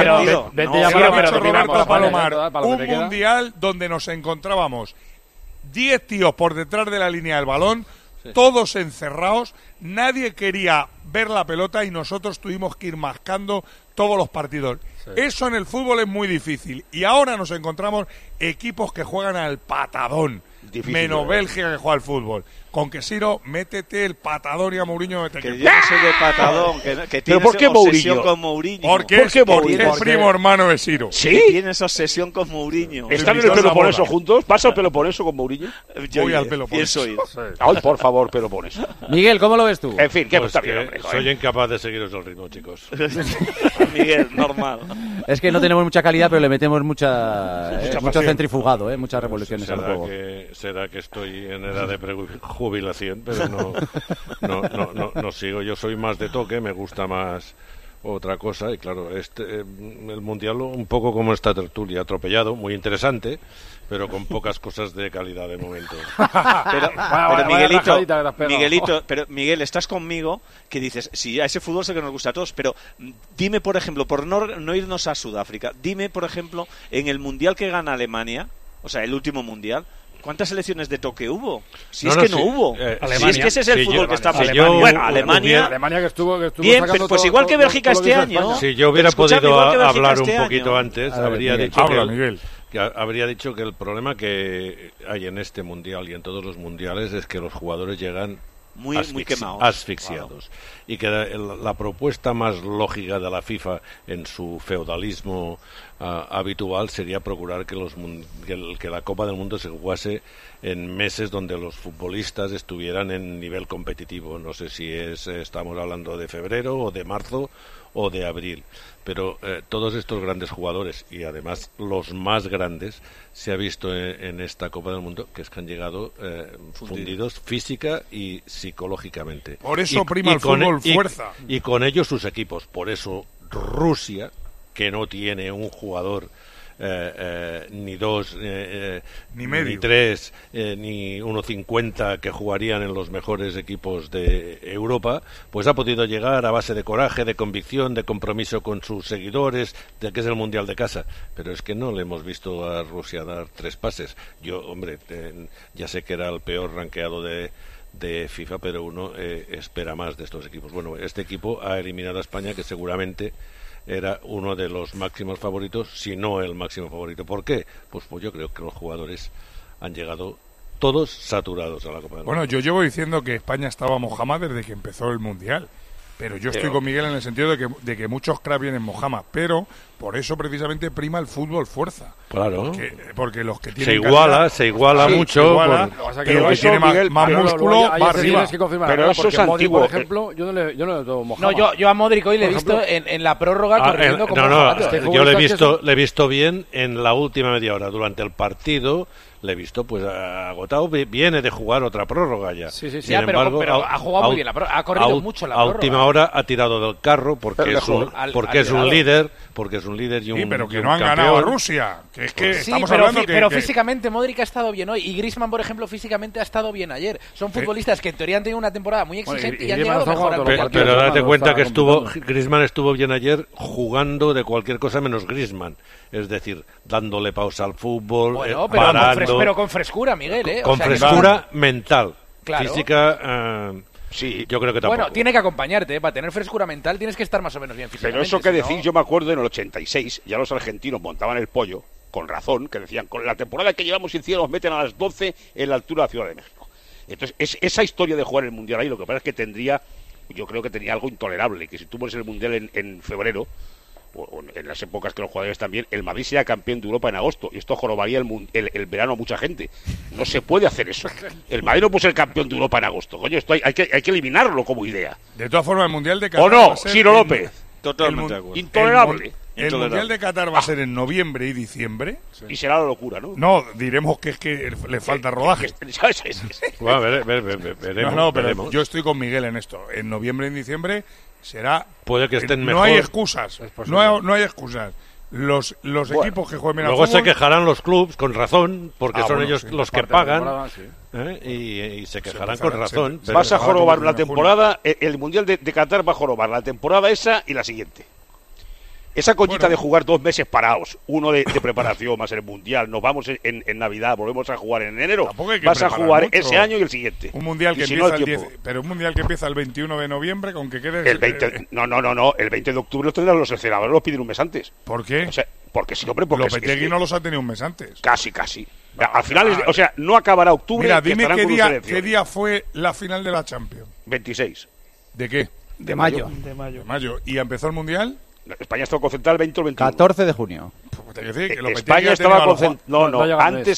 un mundial donde nos encontrábamos 10 tíos por detrás de la línea del balón, todos encerrados, nadie quería ver la pelota y nosotros tuvimos que ir mascando todos los partidos. Eso en el fútbol es muy difícil. Y ahora nos encontramos equipos que juegan al patadón. Menos Bélgica que juega al fútbol. Con que Siro, métete el patadón y a Mourinho que yo no soy de patadón, que tienes obsesión con Mourinho. Porque es primo hermano de Siro. ¿Sí? Tienes obsesión con Mourinho. ¿Están en el Peloponeso juntos? ¿Pasa el Peloponeso con Mourinho? Voy al Peloponeso. Ay, por favor, Peloponeso. Miguel, ¿cómo lo ves tú? En fin, que está bien, hombre. Soy incapaz de seguiros el ritmo, chicos. Miguel, normal. Es que no tenemos mucha calidad, pero le metemos mucho centrifugado, muchas revoluciones al juego. Será que estoy en edad de jubilación, pero no sigo. Yo soy más de toque, me gusta más otra cosa, y claro, el Mundial un poco como esta tertulia, atropellado, muy interesante, pero con pocas cosas de calidad de momento. Pero Miguel, estás conmigo que dices, sí, a ese fútbol sé que nos gusta a todos, pero dime, por ejemplo, por no irnos a Sudáfrica, dime, por ejemplo, en el Mundial que gana Alemania, o sea, el último Mundial, ¿cuántas selecciones de toque hubo? Si no hubo. Si es que ese es el fútbol que está Alemania que estuvo bien, pues igual que Bélgica este año. Si yo hubiera podido hablar un poquito antes, habría dicho que el problema que hay en este mundial y en todos los mundiales es que los jugadores llegan muy quemados, asfixiados, claro. Y que la propuesta más lógica de la FIFA en su feudalismo habitual sería procurar que la Copa del Mundo se jugase en meses donde los futbolistas estuvieran en nivel competitivo. No sé si estamos hablando de febrero o de marzo o de abril, pero todos estos grandes jugadores, y además los más grandes, se ha visto en esta Copa del Mundo que es que han llegado fundidos física y psicológicamente. Por eso prima el fútbol fuerza. Y con ellos sus equipos. Por eso Rusia, que no tiene un jugador ni dos, ni tres, ni 1.50 que jugarían en los mejores equipos de Europa, pues ha podido llegar a base de coraje, de convicción, de compromiso con sus seguidores, de que es el Mundial de casa. Pero es que no le hemos visto a Rusia dar 3 pases. Yo, hombre, ya sé que era el peor rankeado de FIFA, pero uno espera más de estos equipos. Bueno, este equipo ha eliminado a España, que seguramente era uno de los máximos favoritos, si no el máximo favorito. ¿Por qué? Pues yo creo que los jugadores han llegado todos saturados a la Copa del Mundo. Bueno, yo llevo diciendo que España estaba mojama desde que empezó el Mundial. Pero yo estoy con Miguel en el sentido de que muchos cracks vienen mojama, pero por eso precisamente prima el fútbol fuerza. Claro. Porque los que tienen se iguala mucho. Pero que tiene más músculo, va arriba. Pero eso es antiguo. Por ejemplo, yo no le veo mojama. No, yo a Modric hoy le he visto en la prórroga corriendo como yo le he visto bien en la última media hora. Durante el partido le he visto pues agotado, viene de jugar otra prórroga ya. Sí, Sin embargo, pero ha jugado muy bien la prórroga, ha corrido mucho la prórroga. A última hora ha tirado del carro porque es un líder, y un pero que no han ganado a Rusia, que es que estamos hablando pero físicamente Modric ha estado bien hoy y Griezmann, por ejemplo, físicamente ha estado bien ayer. Son futbolistas que en teoría han tenido una temporada muy exigente y han llegado mejor al partido. Pero date cuenta que Griezmann estuvo bien ayer jugando de cualquier cosa menos Griezmann, es decir, dándole pausa al fútbol, pero con frescura, Miguel, con frescura mental, claro. Física. Sí, yo creo que tampoco. Bueno, tiene que acompañarte, para tener frescura mental tienes que estar más o menos bien físicamente. Pero eso que decís, yo me acuerdo en el 86, ya los argentinos montaban el pollo, con razón, que decían, con la temporada que llevamos sin cielo nos meten a las 12 en la altura de la Ciudad de México. Entonces, esa historia de jugar el Mundial ahí, lo que pasa es que yo creo que tenía algo intolerable, que si tú pones el Mundial en febrero, o en las épocas que los jugadores también, el Madrid sería campeón de Europa en agosto, y esto jorobaría el verano a mucha gente. No se puede hacer eso. El Madrid no puede ser campeón de Europa en agosto. Coño, esto hay que eliminarlo como idea. De todas formas, el Mundial de Qatar ¿o no, Ciro López? Totalmente de acuerdo. Intolerable. El Mundial de Qatar va a ser en noviembre y diciembre. Sí. Y será la locura, ¿no? No, diremos que es que le falta rodaje. Bueno, veremos. No, pero yo estoy con Miguel en esto. En noviembre y en diciembre será... Puede que estén mejor. No hay excusas. No hay excusas. Los equipos que jueguen al fútbol... Luego se quejarán los clubes con razón, porque son ellos los que pagan, y se quejarán con razón. Vas a jorobar una temporada, el Mundial de Qatar va a jorobar la temporada esa y la siguiente. Esa coñita de jugar 2 meses parados, uno de preparación más el Mundial, nos vamos en Navidad, volvemos a jugar en enero, vas a jugar mucho. Ese año y el siguiente. Un Mundial que empieza el 10, pero un Mundial que empieza el 21 de noviembre, con que quede... El 20, no, el 20 de octubre los seleccionadores los piden un mes antes. ¿Por qué? O sea, porque sí, hombre, Lopetegui no los ha tenido un mes antes. Casi. Al final, o sea, no acabará octubre. Mira, dime qué día fue la final de la Champions. 26. ¿De qué? De mayo. ¿Y empezó el Mundial? España estaba concentrada el 20 o el 21. 14 de junio. España estaba concentrada... No, antes...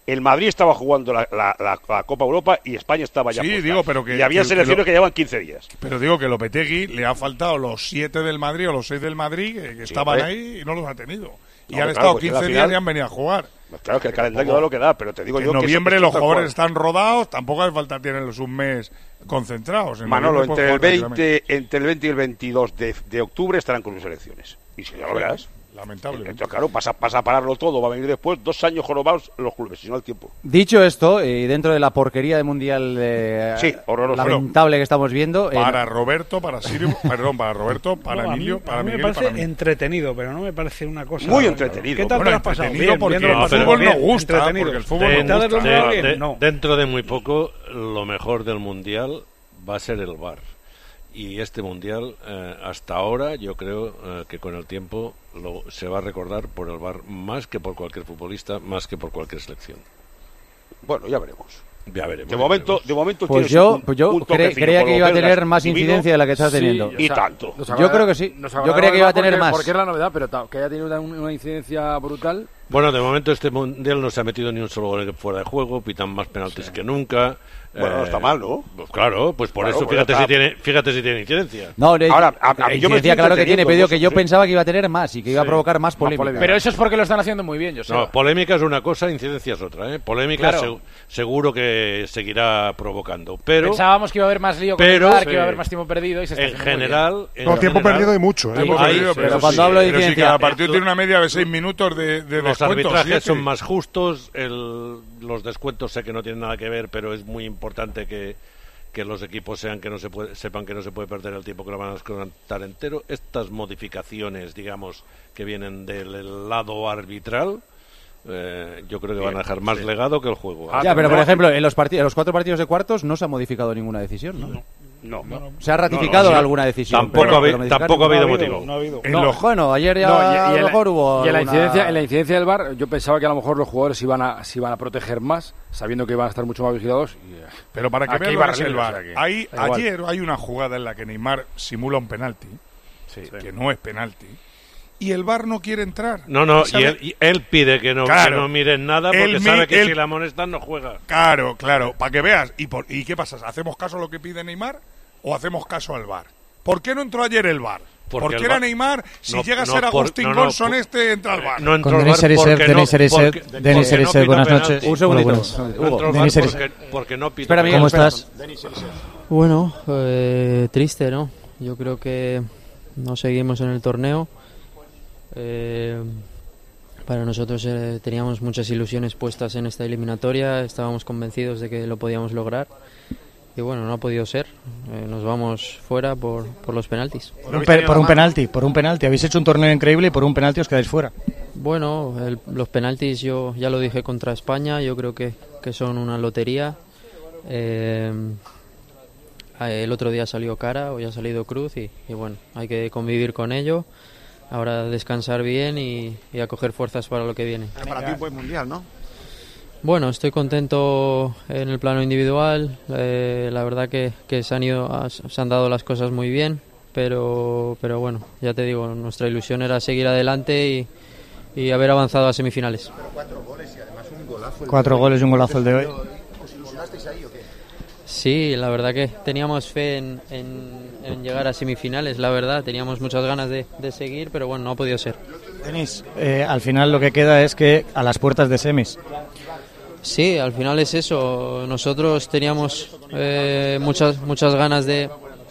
el Madrid estaba jugando la Copa Europa y España estaba ya puesta. Digo, pero que... Y había selecciones que llevaban 15 días. Pero digo que Lopetegui le ha faltado los 7 del Madrid o los 6 del Madrid que estaban ahí y no los ha tenido. Y han estado 15 días y han venido a jugar. Claro que el calendario da lo que da, pero te digo yo que... En noviembre los jugadores están rodados, tampoco hace falta tenerlos un mes concentrados. Manolo, entre el 20 y el 22 de octubre estarán con sus elecciones. Y si ya lo verás... Lamentablemente. Entonces, claro, pasa a pararlo todo, va a venir después 2 años jorobados los clubes, si no el tiempo. Dicho esto, y dentro de la porquería de mundial lamentable que estamos viendo... Para Roberto, para Sirio, para Roberto, para Emilio, para Miguel. Me parece entretenido, pero no me parece una cosa... Muy entretenido. ¿Qué tal te lo has pasado? Bien, porque el fútbol no gusta, porque el fútbol no gusta. Dentro de muy poco, lo mejor del mundial va a ser el VAR. Y este mundial, hasta ahora, yo creo que con el tiempo se va a recordar por el VAR más que por cualquier futbolista, más que por cualquier selección. Bueno, ya veremos. Ya veremos. De momento pues yo creía que iba a tener más incidencia de la que está teniendo. Y tanto. Yo creo que sí. Yo creía que iba a tener más. Porque es la novedad, pero que haya tenido una incidencia brutal. Bueno, de momento este mundial no se ha metido ni un solo gol fuera de juego, pitan más penaltis que nunca. Bueno, no está mal, ¿no? Pues claro, pues por eso fíjate si tiene incidencia. No, ahora yo me decía claro que tiene, pero que yo pensaba que iba a tener más y que iba a provocar más polémica. Pero eso es porque lo están haciendo muy bien, yo sé. No, polémica es una cosa, incidencia es otra, ¿eh? Polémica seguro que seguirá provocando, pero pensábamos que iba a haber más lío con el VAR, que iba a haber más tiempo perdido y se está en general, tiempo perdido hay mucho, pero cuando hablo de incidencia, si cada partido tiene una media de 6 minutos de los arbitrajes son más justos, los descuentos sé que no tienen nada que ver, pero es muy importante que los equipos sepan que no se puede perder el tiempo, que lo van a descontar entero. Estas modificaciones, digamos, que vienen del lado arbitral, yo creo que van a dejar más legado que el juego. Pero por ejemplo, en los 4 partidos de cuartos no se ha modificado ninguna decisión, ¿no? No. ¿Se ha ratificado alguna decisión? Tampoco ha habido motivo. Bueno, ayer ya a lo mejor hubo... Y en la incidencia del VAR, yo pensaba que a lo mejor los jugadores se iban a proteger más, sabiendo que iban a estar mucho más vigilados. Pero para que vean el VAR, ayer hay una jugada en la que Neymar simula un penalti, que no es penalti, y el VAR no quiere entrar. No, y él pide que no miren nada porque sabe que si la amonestan no juega. Claro, para que veas. ¿Y qué pasa? ¿Hacemos caso a lo que pide Neymar o hacemos caso al VAR? ¿Por qué no entró ayer el VAR? ¿Por qué era Neymar? Si llega a ser Agustín Golson entra al VAR. No entró el VAR Denis Erisev, buenas noches. Un segundito. Porque no pide. ¿Cómo estás? Bueno, triste, ¿no? Yo creo que no seguimos en el torneo. Para nosotros teníamos muchas ilusiones puestas en esta eliminatoria, estábamos convencidos de que lo podíamos lograr y bueno, no ha podido ser. Nos vamos fuera por los penaltis. Por un penalti. Habéis hecho un torneo increíble y por un penalti os quedáis fuera. Bueno, los penaltis yo ya lo dije contra España, yo creo que son una lotería. El otro día salió cara, hoy ha salido cruz y bueno, hay que convivir con ello. Ahora descansar bien y a coger fuerzas para lo que viene. Para ti un buen mundial, ¿no? Bueno, estoy contento en el plano individual. La verdad que se han dado las cosas muy bien, pero bueno, ya te digo, nuestra ilusión era seguir adelante y haber avanzado a semifinales. Pero 4 goles y además un golazo. 4 goles y un golazo el de hoy. ¿Os ilusionasteis ahí o qué? Sí, la verdad que teníamos fe en llegar a semifinales, la verdad, teníamos muchas ganas de seguir, pero bueno, no ha podido ser. Denis, al final lo que queda es que a las puertas de semis. Sí, al final es eso, nosotros teníamos muchas ganas de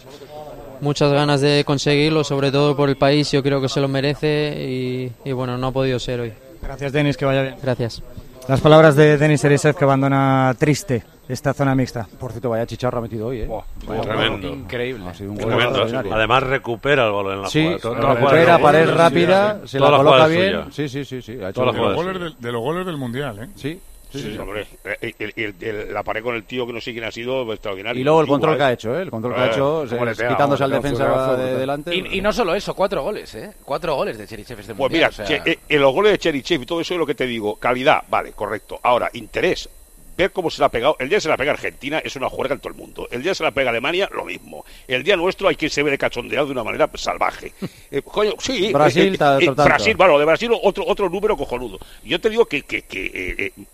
conseguirlo, sobre todo por el país, yo creo que se lo merece y bueno, no ha podido ser hoy. Gracias, Denis, que vaya bien. Gracias. Las palabras de Denis Erisev, que abandona triste esta zona mixta. Por cierto, vaya chicharro ha metido hoy, ¿eh? Tremendo. Increíble. Ha sido un Tremendo. Además recupera el balón en la jugada. Recupera, pared rápida, se la coloca bien. Sí. Ha hecho de los goles del mundial, ¿eh? Sí, hombre. La pared con el tío que no sé quién ha sido extraordinario. Y luego el control que ha hecho, el control que ha hecho, quitándose al defensa de delante. Y no solo eso, 4 goles, 4 goles de Cherichev este mundial. Pues mira, en los goles de Cherichev y todo eso es lo que te digo. Calidad, vale, correcto. Ahora, interés. Ver cómo se la ha pegado. El día que se la pega Argentina es una juerga en todo el mundo. El día que se la pega Alemania, lo mismo. El día nuestro hay quien se ve de cachondeado de una manera salvaje. Sí. Brasil, Brasil, bueno, de Brasil otro número cojonudo. Yo te digo que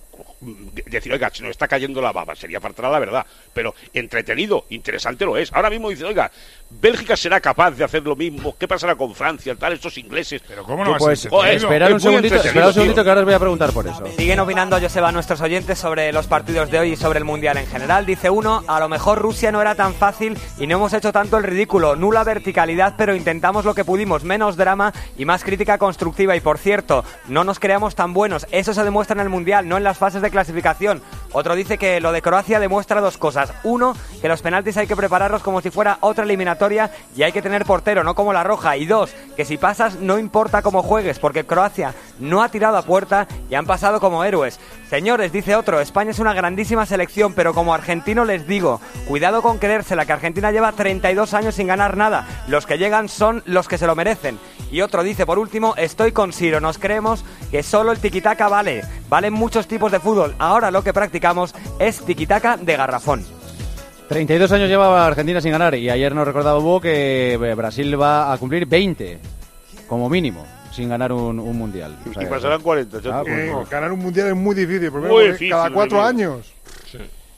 decir, oiga, se nos está cayendo la baba, sería faltar a la verdad, pero entretenido, interesante lo es. Ahora mismo dice, oiga, Bélgica será capaz de hacer lo mismo, ¿qué pasará con Francia, tal, estos ingleses? Pero ¿cómo no pues, esperad un segundito que ahora os voy a preguntar por eso. Siguen opinando, Joseba, nuestros oyentes sobre los partidos de hoy y sobre el Mundial en general. Dice uno, a lo mejor Rusia no era tan fácil y no hemos hecho tanto el ridículo, nula verticalidad, pero intentamos lo que pudimos, menos drama y más crítica constructiva. Y por cierto, no nos creamos tan buenos, eso se demuestra en el Mundial, no en las fases de clasificación. Otro dice que lo de Croacia demuestra dos cosas. Uno, que los penaltis hay que prepararlos como si fuera otra eliminatoria y hay que tener portero, no como la Roja. Y dos, que si pasas no importa cómo juegues, porque Croacia no ha tirado a puerta y han pasado como héroes. Señores, dice otro, España es una grandísima selección, pero como argentino les digo, cuidado con creérsela, que Argentina lleva 32 años sin ganar nada. Los que llegan son los que se lo merecen. Y otro dice, por último, estoy con Ciro, nos creemos que solo el tiquitaca vale. Valen muchos tipos de fútbol, ahora lo que practicamos es tiquitaca de garrafón. 32 años lleva Argentina sin ganar y ayer nos recordaba Hugo que Brasil va a cumplir 20, como mínimo, sin ganar un mundial. O sea, y pasarán 40. Ganar un mundial es muy difícil, muy difícil cada 4 años. Sí.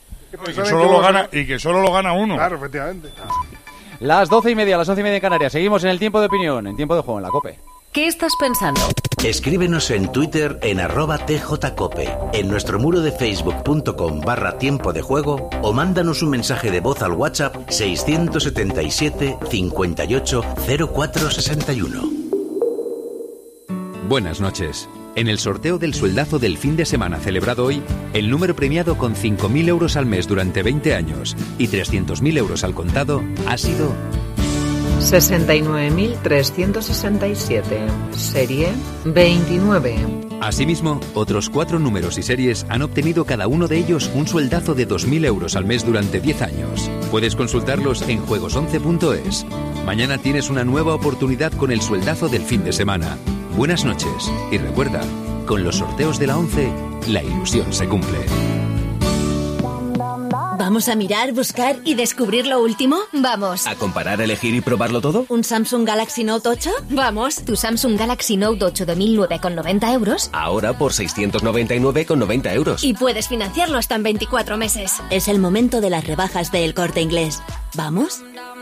Y que solo lo gana uno. Claro, efectivamente. Las 12:30, las 11:30 en Canarias. Seguimos en el tiempo de opinión, en tiempo de juego en la COPE. ¿Qué estás pensando? Escríbenos en Twitter en @tjcope, en nuestro muro de facebook.com/tiempo de juego o mándanos un mensaje de voz al WhatsApp 677 58 0461. Buenas noches. En el sorteo del sueldazo del fin de semana celebrado hoy, el número premiado con 5.000 euros al mes durante 20 años y 300.000 euros al contado ha sido 69.367, serie 29. Asimismo, otros 4 números y series han obtenido cada uno de ellos un sueldazo de 2.000 euros al mes durante 10 años. Puedes consultarlos en juegos11.es. Mañana tienes una nueva oportunidad con el sueldazo del fin de semana. Buenas noches y recuerda, con los sorteos de la 11, la ilusión se cumple. ¿Vamos a mirar, buscar y descubrir lo último? Vamos. ¿A comparar, elegir y probarlo todo? ¿Un Samsung Galaxy Note 8? Vamos. ¿Tu Samsung Galaxy Note 8 de 1.009 con 90 euros? Ahora por 699 con 90 euros. Y puedes financiarlo hasta en 24 meses. Es el momento de las rebajas de El Corte Inglés. ¿Vamos?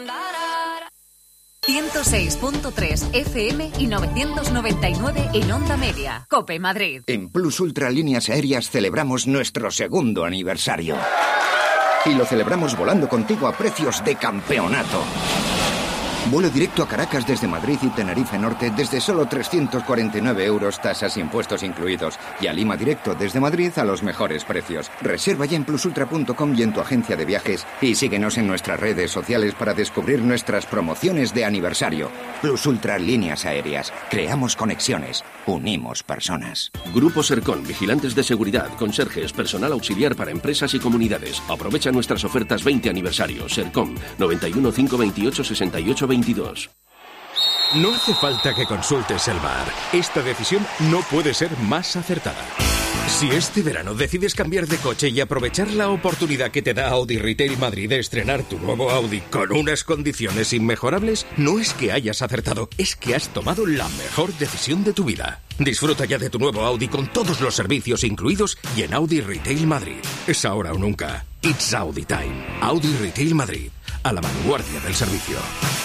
106.3 FM y 999 en Onda Media. COPE Madrid. En Plus Ultra Líneas Aéreas celebramos nuestro segundo aniversario. Y lo celebramos volando contigo a precios de campeonato. Vuelo directo a Caracas desde Madrid y Tenerife Norte desde solo 349 euros, tasas e impuestos incluidos. Y a Lima directo desde Madrid a los mejores precios. Reserva ya en plusultra.com y en tu agencia de viajes. Y síguenos en nuestras redes sociales para descubrir nuestras promociones de aniversario. Plus Ultra Líneas Aéreas. Creamos conexiones. Unimos personas. Grupo Sercon, vigilantes de seguridad, conserjes, personal auxiliar para empresas y comunidades. Aprovecha nuestras ofertas 20 aniversario. Sercon, 91 528 68 22. No hace falta que consultes el VAR. Esta decisión no puede ser más acertada. Si este verano decides cambiar de coche y aprovechar la oportunidad que te da Audi Retail Madrid de estrenar tu nuevo Audi con unas condiciones inmejorables, no es que hayas acertado, es que has tomado la mejor decisión de tu vida. Disfruta ya de tu nuevo Audi con todos los servicios incluidos y en Audi Retail Madrid. Es ahora o nunca. It's Audi Time. Audi Retail Madrid. A la vanguardia del servicio.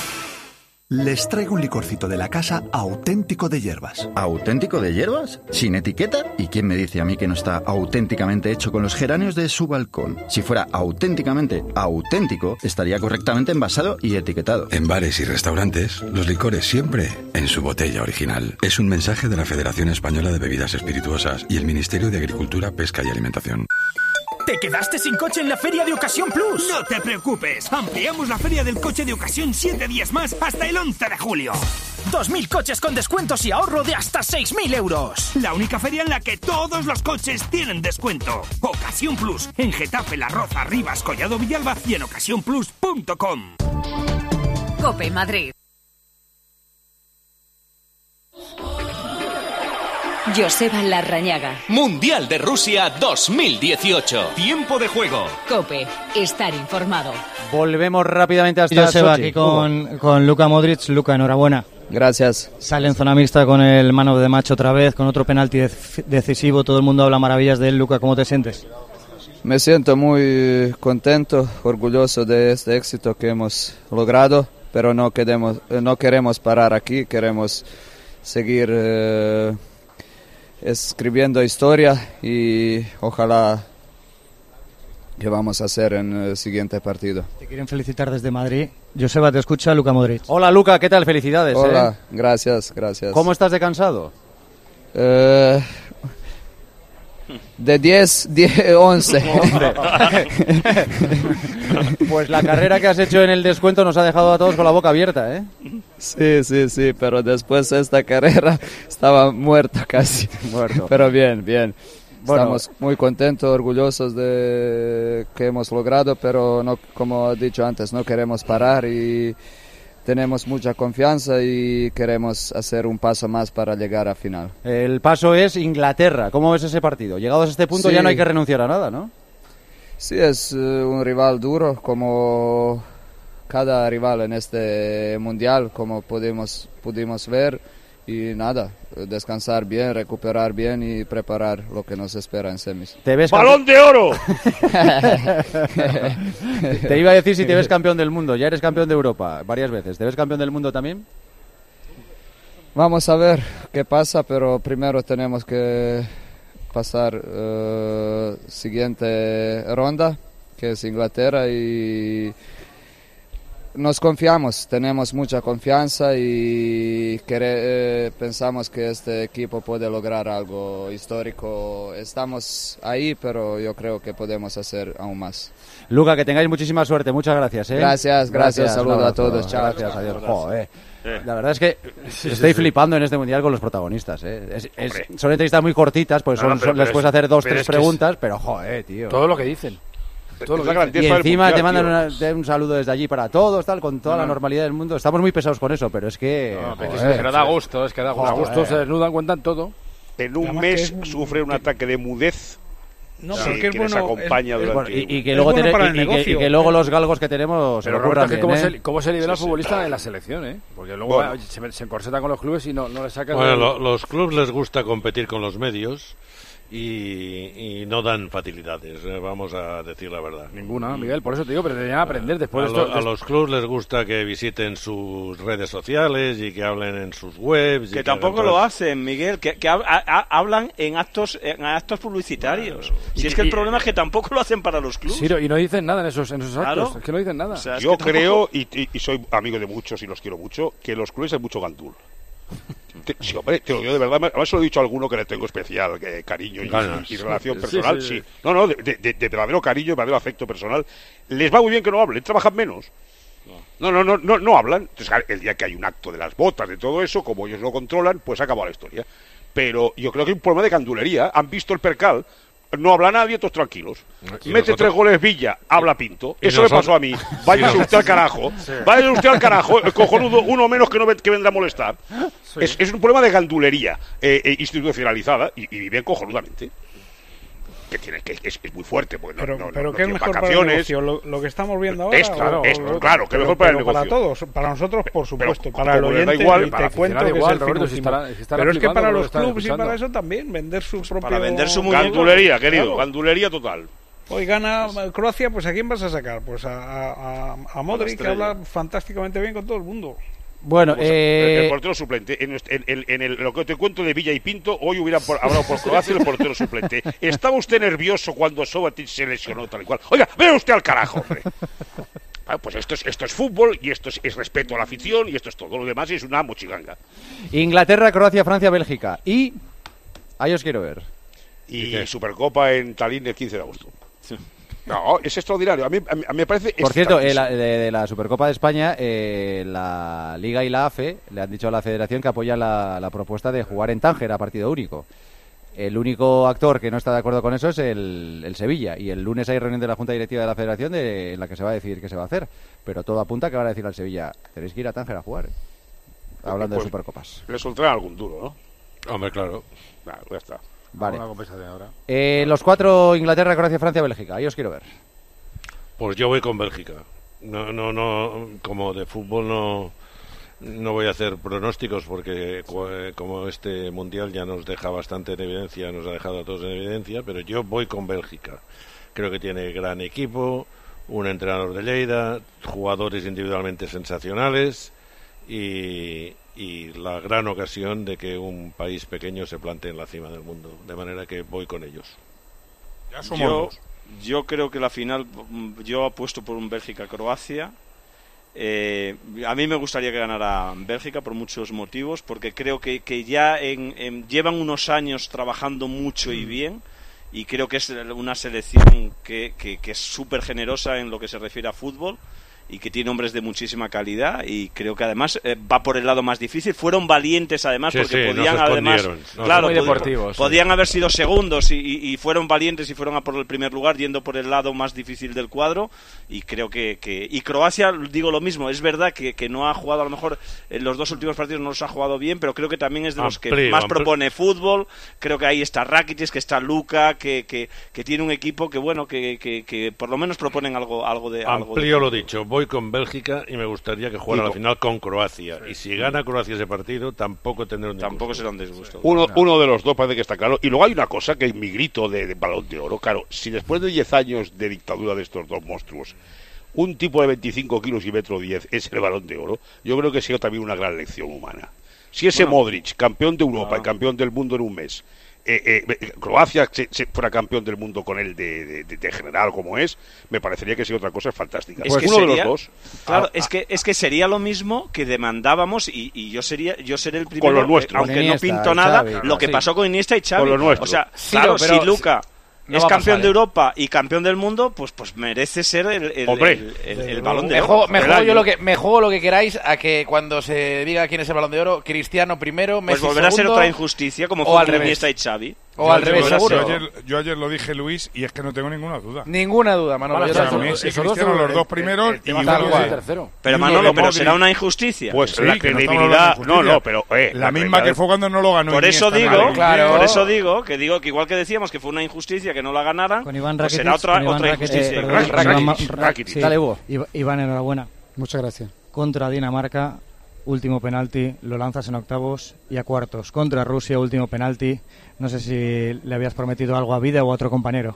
Les traigo un licorcito de la casa auténtico de hierbas. ¿Auténtico de hierbas? ¿Sin etiqueta? ¿Y quién me dice a mí que no está auténticamente hecho con los geranios de su balcón? Si fuera auténticamente auténtico, estaría correctamente envasado y etiquetado. En bares y restaurantes, los licores siempre en su botella original. Es un mensaje de la Federación Española de Bebidas Espirituosas y el Ministerio de Agricultura, Pesca y Alimentación. ¿Te quedaste sin coche en la Feria de Ocasión Plus? No te preocupes, ampliamos la Feria del Coche de Ocasión 7 días más hasta el 11 de julio. 2.000 coches con descuentos y ahorro de hasta 6.000 euros. La única feria en la que todos los coches tienen descuento. Ocasión Plus, en Getafe, La Roza, Rivas, Collado Villalba y en ocasiónplus.com. COPE Madrid. Joseba Larrañaga. Mundial de Rusia 2018. Tiempo de juego. COPE. Estar informado. Volvemos rápidamente hasta Joseba Sochi. aquí con Luka Modric. Luka, enhorabuena. Gracias. Sale en zona mixta con el mano de macho otra vez, con otro penalti decisivo. Todo el mundo habla maravillas de él. Luka, ¿cómo te sientes? Me siento muy contento, orgulloso de este éxito que hemos logrado, pero no queremos parar aquí, queremos seguir escribiendo historia y ojalá que vamos a hacer en el siguiente partido. Te quieren felicitar desde Madrid. Joseba, te escucha Luka Modric. Hola Luka, ¿qué tal? Felicidades. Hola, gracias. ¿Cómo estás de cansado? De 10, 11. Pues la carrera que has hecho en el descuento nos ha dejado a todos con la boca abierta, ¿eh? Sí, pero después de esta carrera estaba muerto casi. Pero bien. Bueno, estamos muy contentos, orgullosos de que hemos logrado, pero no, como he dicho antes, no queremos parar y tenemos mucha confianza y queremos hacer un paso más para llegar a final. El paso es Inglaterra. ¿Cómo ves ese partido? Llegados a este punto ya no hay que renunciar a nada, ¿no? Sí, es un rival duro, como cada rival en este mundial, como pudimos ver. Y nada, descansar bien, recuperar bien y preparar lo que nos espera en semis. ¡Balón de oro! Te iba a decir si te ves campeón del mundo. Ya eres campeón de Europa varias veces. ¿Te ves campeón del mundo también? Vamos a ver qué pasa, pero primero tenemos que pasar siguiente ronda, que es Inglaterra, y nos confiamos, tenemos mucha confianza y pensamos que este equipo puede lograr algo histórico. Estamos ahí, pero yo creo que podemos hacer aún más. Luka, que tengáis muchísima suerte. Muchas gracias. Gracias. Saludos a todos. Chao. Gracias, adiós. Joder. La verdad es que estoy flipando en este mundial con los protagonistas. Son entrevistas muy cortitas, pues les puedes hacer 2-3 preguntas, pero joder, tío. Todo lo que dicen. Y encima te mandan un saludo desde allí para todos, tal, con toda la normalidad del mundo. Estamos muy pesados con eso, pero es que... Pero da gusto, da gusto, se desnudan, cuentan todo. En un mes sufre un ataque de mudez. No, porque es bueno, les acompaña durante y que luego los galgos que tenemos pero recuerda que cómo se libera el futbolista en la selección, porque luego se encorseta con los clubes y no le sacan. Bueno, los clubes les gusta competir con los medios y no dan facilidades, vamos a decir la verdad. Ninguna, Miguel, por eso te digo, pero deberían aprender después de esto. A los clubes les gusta que visiten sus redes sociales y que hablen en sus webs. Que tampoco lo hacen, Miguel, que hablan en actos publicitarios. Claro. Si es que el problema es que tampoco lo hacen para los clubes. Sí, y no dicen nada en esos actos, es que no dicen nada. O sea, yo creo, y soy amigo de muchos y los quiero mucho, que los clubes hay mucho gandul. Sí, hombre, te lo digo de verdad. Además, se lo he dicho a alguno que le tengo especial cariño y relación personal. Sí. No, de verdadero cariño, de verdadero afecto personal. Les va muy bien que no hablen, trabajan menos. No hablan. Entonces, el día que hay un acto de las botas, de todo eso, como ellos lo controlan, pues ha acabado la historia. Pero yo creo que hay un problema de candulería. Han visto el percal. No habla nadie, todos tranquilos. Mete 3 goles Villa, habla Pinto. Eso me pasó a mí. Váyase usted al carajo. Váyase usted al carajo. El cojonudo, uno menos que vendrá a molestar. Sí. Es un problema de gandulería institucionalizada y viven cojonudamente. Que es muy fuerte. Porque pero ¿qué es mejor para el negocio? ¿Lo que estamos viendo ahora? Claro, que mejor para el negocio. Para todos, para nosotros, por supuesto. Para el oyente, y te cuento que es el fin. Pero es que para los clubes y para eso también, vender su propio... Para vender su muñeco. Gandulería, querido, gandulería total. Hoy gana Croacia, pues ¿a quién vas a sacar? Pues a Modric, que habla fantásticamente bien con todo el mundo. Bueno, el portero suplente. En lo que te cuento de Villa y Pinto, hoy hubiera hablado por Croacia el portero suplente. ¿Estaba usted nervioso cuando Sobatic se lesionó tal y cual? Oiga, vea usted al carajo, hombre. Pues esto es fútbol y esto es respeto a la afición y esto es todo. Lo demás es una mochilanga. Inglaterra, Croacia, Francia, Bélgica. Y ahí os quiero ver. Y Supercopa en Tallinn el 15 de agosto. Sí. No, es extraordinario. A mí me parece. Por cierto, de la Supercopa de España, la Liga y la AFE le han dicho a la Federación que apoya la propuesta de jugar en Tánger a partido único. El único actor que no está de acuerdo con eso es el Sevilla. Y el lunes hay reunión de la Junta Directiva de la Federación en la que se va a decidir qué se va a hacer. Pero todo apunta a que van a decir al Sevilla: tenéis que ir a Tánger a jugar. Hablando de Supercopas. Le soltarán algún duro, ¿no? Hombre, claro. Ya está. Vale. Los 4, Inglaterra, Croacia, Francia, Bélgica. Ahí os quiero ver. Pues yo voy con Bélgica. No, como de fútbol No voy a hacer pronósticos porque como este mundial ya nos deja bastante en evidencia, nos ha dejado a todos en evidencia, pero yo voy con Bélgica. Creo que tiene gran equipo, un entrenador de Lleida, jugadores individualmente sensacionales y la gran ocasión de que un país pequeño se plantee en la cima del mundo, de manera que voy con ellos. Ya somos yo creo que la final, yo apuesto por un Bélgica-Croacia. A mí me gustaría que ganara Bélgica por muchos motivos, porque creo que ya llevan unos años trabajando mucho y bien, y creo que es una selección que es súper generosa en lo que se refiere a fútbol y que tiene hombres de muchísima calidad, y creo que además va por el lado más difícil. Fueron valientes además, porque podían además, claro, podían haber sido segundos y fueron valientes y fueron a por el primer lugar yendo por el lado más difícil del cuadro, y creo que y Croacia, digo lo mismo, es verdad que no ha jugado, a lo mejor en los dos últimos partidos no los ha jugado bien, pero creo que también es de los que más propone fútbol. Creo que ahí está Rakitic, que está Luka, que tiene un equipo que bueno, que por lo menos proponen algo de lo dicho. Voy con Bélgica y me gustaría que jugara la final con Croacia. Y si gana Croacia ese partido, tampoco tendrá un disgusto. Tampoco será un disgusto. Uno de los dos parece que está claro. Y luego hay una cosa que es mi grito de Balón de Oro. Claro, si después de 10 años de dictadura de estos dos monstruos, un tipo de 25 kilos y 1,10 m es el Balón de Oro, yo creo que sería también una gran lección humana. Si ese Modric, campeón de Europa y campeón del mundo en un mes, Croacia se fuera campeón del mundo con él de general como es, me parecería que sería otra cosa fantástica. Es que uno de los dos. Claro, es que sería lo mismo que demandábamos, y yo seré el primero, con lo nuestro, aunque Iniesta, no pinto nada, Xavi, lo que pasó con Iniesta y Xavi. Con lo nuestro. O sea, claro, pero si Luka es campeón de Europa y campeón del mundo, pues merece ser el Balón de Oro. Me juego lo que queráis a que cuando se diga quién es el Balón de Oro, Cristiano primero, Messi pues volverá segundo, a ser otra injusticia, como fue con Iniesta y Xavi. O al revés, seguro. Yo ayer lo dije, Luis, y es que no tengo ninguna duda. Ninguna duda, Manolo. Messi y Cristiano, los dos primeros, y el tercero. Pero Manolo, pero será una injusticia. Pues sí, la credibilidad, no, pero la misma que fue cuando no lo ganó. Por eso digo que igual que decíamos que fue una injusticia que no la ganaran, pues será otra injusticia. Dale, Hugo. Iván, enhorabuena. Muchas gracias. Contra Dinamarca, último penalti, lo lanzas en octavos, y a cuartos. Contra Rusia, último penalti. No sé si le habías prometido algo a Vida o a otro compañero.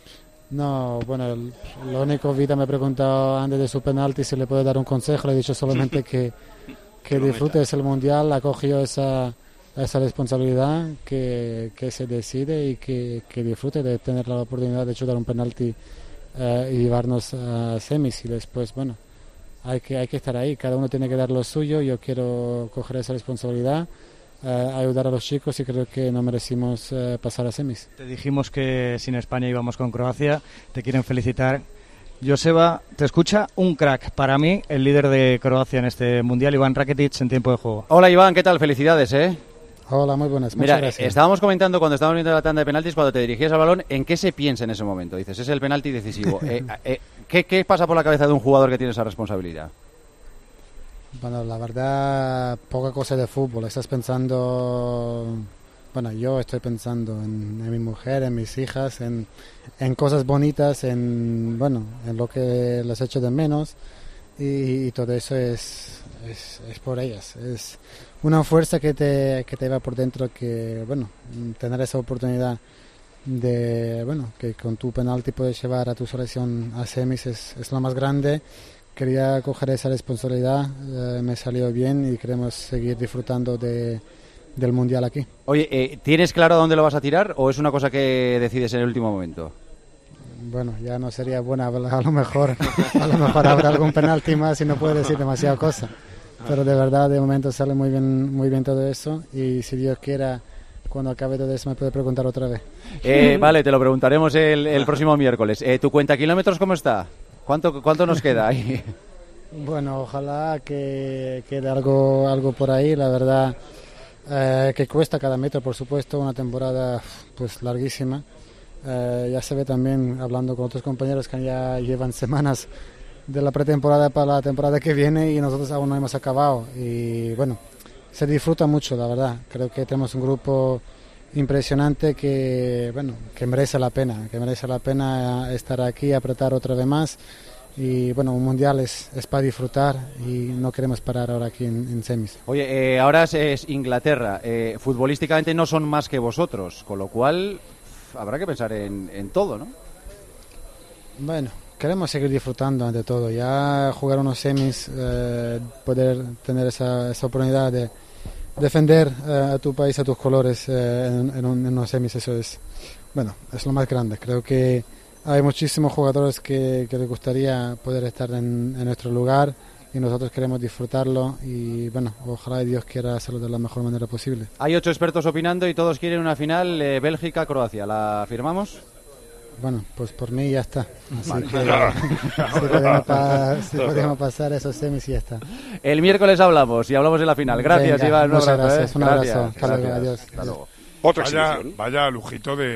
No, bueno, lo único, Vida me ha preguntado antes de su penalti si le puede dar un consejo. Le he dicho solamente que disfrute el mundial, ha cogido esa responsabilidad, que se decide y que disfrute de tener la oportunidad de chutar un penalti y llevarnos a semis. Y después, bueno, hay que estar ahí, cada uno tiene que dar lo suyo. Yo quiero coger esa responsabilidad, ayudar a los chicos, y creo que no merecimos pasar a semis. Te dijimos que sin España íbamos con Croacia, te quieren felicitar. Joseba, te escucha un crack, para mí el líder de Croacia en este mundial, Iván Rakitic, en tiempo de juego. Hola Iván, ¿qué tal? Felicidades, Hola, muy buenas. Mira, estábamos comentando cuando estábamos viendo la tanda de penaltis, cuando te dirigías al balón, ¿en qué se piensa en ese momento? Dices, es el penalti decisivo. ¿Qué pasa por la cabeza de un jugador que tiene esa responsabilidad? Bueno, la verdad, poca cosa de fútbol. Estás pensando... Bueno, yo estoy pensando en mi mujer, en mis hijas, en cosas bonitas, en lo que les echo de menos, y todo eso es por ellas. Es una fuerza que te va por dentro, que, tener esa oportunidad de, que con tu penalti puedes llevar a tu selección a semis es lo más grande. Quería coger esa responsabilidad, me salió bien y queremos seguir disfrutando del mundial aquí. Oye, ¿tienes claro dónde lo vas a tirar o es una cosa que decides en el último momento? Bueno, ya no sería buena, a lo mejor habrá algún penalti más y no puedo decir demasiada cosa. Pero de verdad, de momento sale muy bien todo eso, y si Dios quiera, cuando acabe todo eso me puede preguntar otra vez. Vale, te lo preguntaremos el próximo miércoles. ¿Tu cuenta kilómetros cómo está? ¿Cuánto nos queda ahí? Bueno, ojalá que quede algo por ahí, la verdad. Que cuesta cada metro, por supuesto, una temporada pues larguísima. Ya se ve también, hablando con otros compañeros que ya llevan semanas de la pretemporada para la temporada que viene, y nosotros aún no hemos acabado. Y bueno, se disfruta mucho, la verdad. Creo que tenemos un grupo impresionante que merece la pena estar aquí, apretar otra vez más, Y bueno, un mundial es para disfrutar y no queremos parar ahora aquí en semis. Oye, ahora es Inglaterra. Futbolísticamente no son más que vosotros, con lo cual habrá que pensar en todo, ¿no? Bueno, queremos seguir disfrutando ante todo. Ya jugar unos semis, poder tener esa oportunidad de defender a tu país, a tus colores en unos semis, eso es lo más grande. Creo que hay muchísimos jugadores que les gustaría poder estar en nuestro lugar y nosotros queremos disfrutarlo y bueno, ojalá Dios quiera hacerlo de la mejor manera posible. Hay 8 expertos opinando y todos quieren una final Bélgica-Croacia. ¿La firmamos? Bueno, pues por mí ya está. Así vale. que si podemos pasar esos semis y ya está. El miércoles hablamos y hablamos de la final. Gracias, Venga, Iván. Un abrazo. Gracias, un abrazo. Hasta luego. Adiós. Hasta luego. Vaya lujito de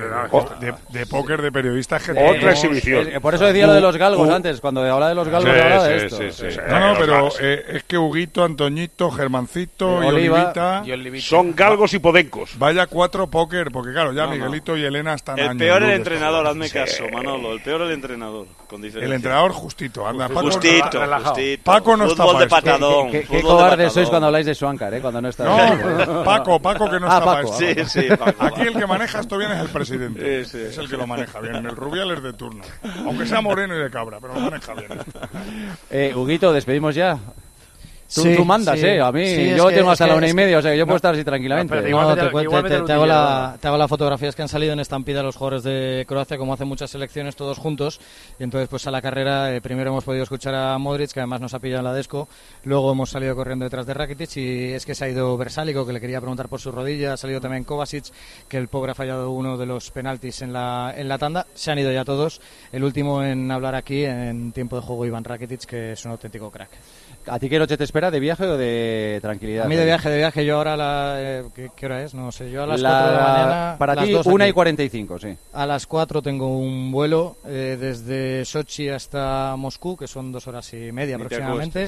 póker de periodistas. Otra exhibición. Por eso decía lo de los galgos antes. Cuando hablaba de los galgos, hablaba de esto. No, pero es que Huguito, Antoñito, Germancito y Olivita son galgos y podencos. Vaya 4 póker, porque claro, ya Miguelito y Elena están el peor el entrenador, hazme caso, Manolo. El peor el entrenador. El entrenador justito. Anda, justito. Paco no está para patadón. Qué cobardes sois cuando habláis de Schwankar, cuando no está. No, Paco que no está para esto. Sí. Aquí el que maneja esto bien es el presidente. Es el que lo maneja bien. El Rubial es de turno. Aunque sea moreno y de cabra, pero lo maneja bien. Huguito, ¿despedimos ya? Tú mandas, a mí yo tengo hasta la 1:30, o sea que yo puedo estar así tranquilamente. Te hago las fotografías que han salido en estampida los jugadores de Croacia, como hacen muchas selecciones todos juntos, y entonces pues a la carrera primero hemos podido escuchar a Modric, que además nos ha pillado en la desco, luego hemos salido corriendo detrás de Rakitic, y es que se ha ido Versálico, que le quería preguntar por su rodilla, ha salido también Kovacic, que el pobre ha fallado uno de los penaltis en la tanda, se han ido ya todos, el último en hablar aquí en tiempo de juego Iván Rakitic, que es un auténtico crack. ¿A ti qué noche te espera? ¿De viaje o de tranquilidad? A mí de viaje. Yo ahora, ¿qué hora es? No sé, yo a las 4 de la mañana... Para ti, 1:45, sí. A las 4 tengo un vuelo desde Sochi hasta Moscú, que son 2 horas y media aproximadamente.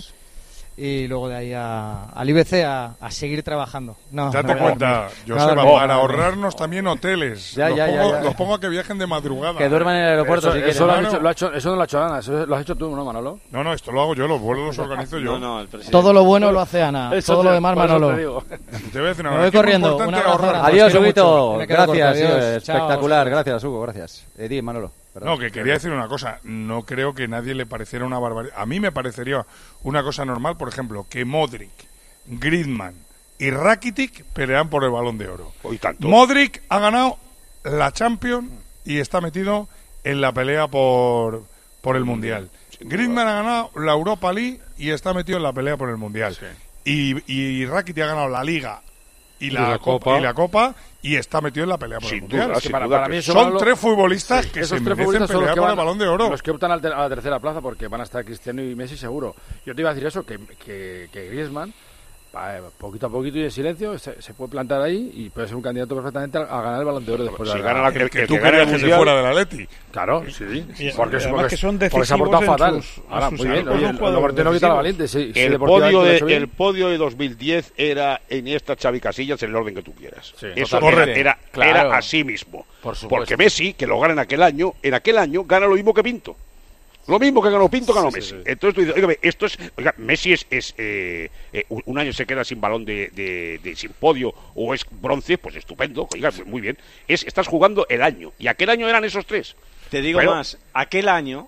Y luego de ahí al IBC a seguir trabajando. Date cuenta, Joseba, para ahorrarnos también hoteles. Los pongo a que viajen de madrugada. Que duerman en el aeropuerto. Eso no lo ha hecho Ana, eso lo has hecho tú, ¿no, Manolo? No, esto lo hago yo, los vuelos los organizo yo. Todo lo bueno lo hace Ana, todo lo demás Manolo. Te voy a decir me voy corriendo. Adiós, Huguito. Gracias, espectacular. Gracias, Hugo, gracias. Manolo. Perdón. No, que quería decir una cosa. No creo que nadie le pareciera una barbaridad. A mí me parecería una cosa normal, por ejemplo, que Modric, Griezmann y Rakitic pelean por el Balón de Oro. Modric ha ganado la Champions y está metido en la pelea por el Mundial. Griezmann ha ganado la Europa League y está metido en la pelea por el Mundial. Sí. Y Rakitic ha ganado la Liga y la Copa y está metido en la pelea por el Mundial. Es que para mí son 3 futbolistas que se merecen pelear por el Balón de Oro. Los que optan a la tercera plaza porque van a estar Cristiano y Messi seguro. Yo te iba a decir eso, que Griezmann, poquito a poquito y en silencio, se puede plantar ahí y puede ser un candidato perfectamente a ganar el Balón de Oro después de la gana que tú querías que se fuera del Atleti. Claro, sí. Porque se ha portado fatal. Ahora, muy bien. Lo quita la valiente. El podio de 2010 era Iniesta, Xavi, Casillas, en el orden que tú quieras. Sí, eso era así mismo. Porque Messi, que lo gana en aquel año gana lo mismo que Pinto. Lo mismo que ganó Pinto, ganó Messi. Entonces tú dices, Messi es un año se queda sin balón sin podio o es bronce, pues estupendo, muy bien. Estás jugando el año, y aquel año eran esos 3. Te digo más, aquel año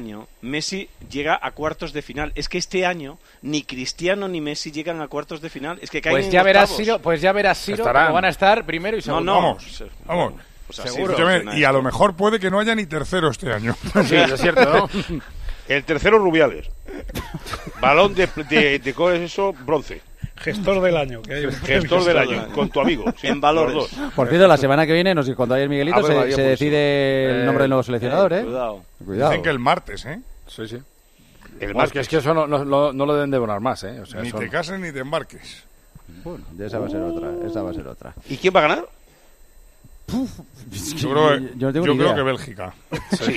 Messi llega a cuartos de final. Es que este año ni Cristiano ni Messi llegan a cuartos de final. Es que caen pues ya verás, Ciro, cómo van a estar primero y segundo. Vamos. Seguro. Y a lo mejor puede que no haya ni tercero este año. Sí, es cierto, ¿no? El tercero, Rubiales. Balón de ¿cómo es eso? Bronce. Gestor del año. Gestor del año, con tu amigo. Sí, en valores. Por cierto, la semana que viene, cuando haya el Miguelito, se decide el nombre del nuevo seleccionador, Cuidado. Dicen que el martes, Sí. El martes. Es que eso no lo deben devorar más, O sea, ni te cases ni te embarques. Bueno, esa va a ser otra. ¿Y quién va a ganar? Yo creo que Bélgica. Sí.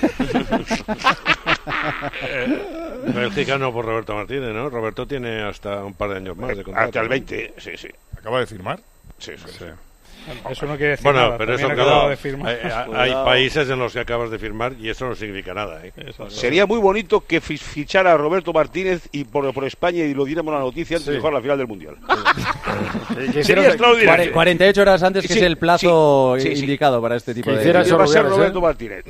Bélgica no por Roberto Martínez, ¿no? Roberto tiene hasta un par de años más de contrato. Hasta el 20, sí. ¿Acaba de firmar? Sí. Eso no quiere decir nada. Pero eso, claro, hay países en los que acabas de firmar y eso no significa nada. Sería muy bonito que fichara a Roberto Martínez y por España y lo diéramos la noticia antes de jugar la final del Mundial. Sería extraordinario. 48 horas antes, que es el plazo indicado para este tipo de... Va a ser Roberto Martínez.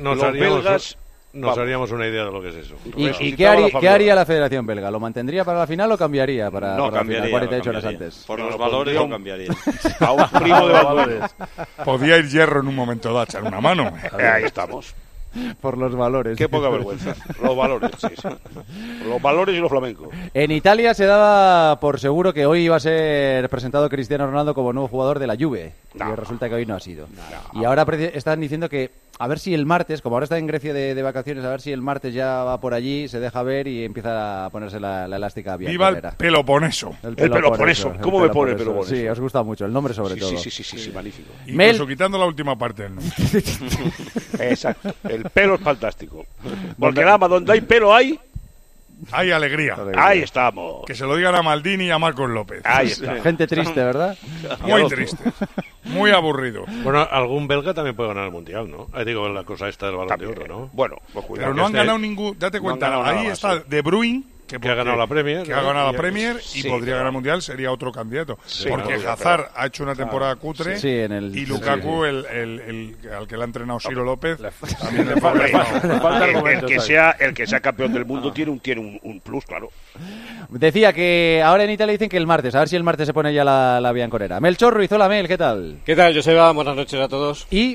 Nos haríamos una idea de lo que es eso. ¿Y qué haría la Federación Belga? ¿Lo mantendría para la final o cambiaría para cambiaría, 48 horas antes? Por los valores no cambiaría. A un primo de valores. Podía ir Hierro en un momento de echar una mano. Ahí estamos. Por los valores. Qué poca vergüenza. Los valores, sí. Los valores y los flamencos. En Italia se daba por seguro que hoy iba a ser presentado Cristiano Ronaldo como nuevo jugador de la Juve. Y resulta que hoy no ha sido. Y ahora están diciendo que a ver si el martes, como ahora está en Grecia de vacaciones, a ver si el martes ya va por allí, se deja ver y empieza a ponerse la elástica bien. ¡Viva el Peloponeso! El Peloponeso. ¿Cómo me pone el Peloponeso? Sí, os gusta mucho. El nombre sobre todo. Sí, magnífico. Incluso quitando la última parte del nombre. Exacto. El pelo es fantástico. Porque nada más donde hay pelo hay alegría. Ahí estamos. Que se lo digan a Maldini y a Marcos López. Ahí está. Gente triste, ¿verdad? Muy triste. Muy aburrido. Bueno, algún belga también puede ganar el Mundial, ¿no? Digo, la cosa esta del Balón de Oro, ¿no? Bueno, pues cuidado. Pero no han ganado ningún... Date cuenta, ahí está De Bruyne, que ha ganado la Premier. Que ha ganado la Premier y podría ganar el Mundial, sería otro candidato. Porque Hazard ha hecho una temporada cutre y Lukaku, el al que le ha entrenado Ciro López, también le falta el que sea campeón del mundo tiene un plus, claro. Decía que ahora en Italia dicen que el martes, a ver si el martes se pone ya la bianconera. Melchor Ruiz, hola Mel, ¿qué tal? ¿Qué tal, Joseba? Buenas noches a todos. Y...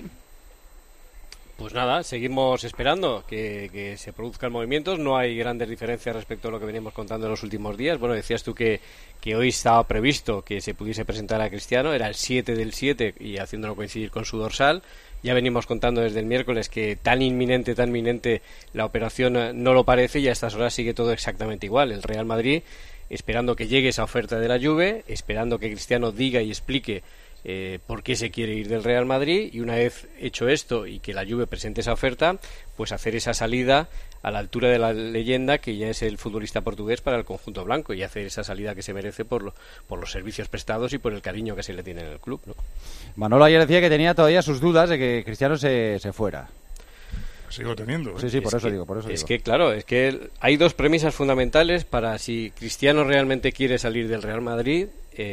pues nada, seguimos esperando que se produzcan movimientos. No hay grandes diferencias respecto a lo que veníamos contando en los últimos días. Bueno, decías tú que hoy estaba previsto que se pudiese presentar a Cristiano. Era el 7 del 7 y haciéndolo coincidir con su dorsal. Ya venimos contando desde el miércoles que tan inminente la operación no lo parece, y a estas horas sigue todo exactamente igual. El Real Madrid esperando que llegue esa oferta de la Juve, esperando que Cristiano diga y explique por qué se quiere ir del Real Madrid, y una vez hecho esto y que la Juve presente esa oferta, pues hacer esa salida a la altura de la leyenda que ya es el futbolista portugués para el conjunto blanco, y hacer esa salida que se merece por los servicios prestados y por el cariño que se le tiene en el club, ¿no? Manolo ayer decía que tenía todavía sus dudas de que Cristiano se fuera. Sigo teniendo. Sí, por eso digo. Es que claro, es que hay dos premisas fundamentales para si Cristiano realmente quiere salir del Real Madrid,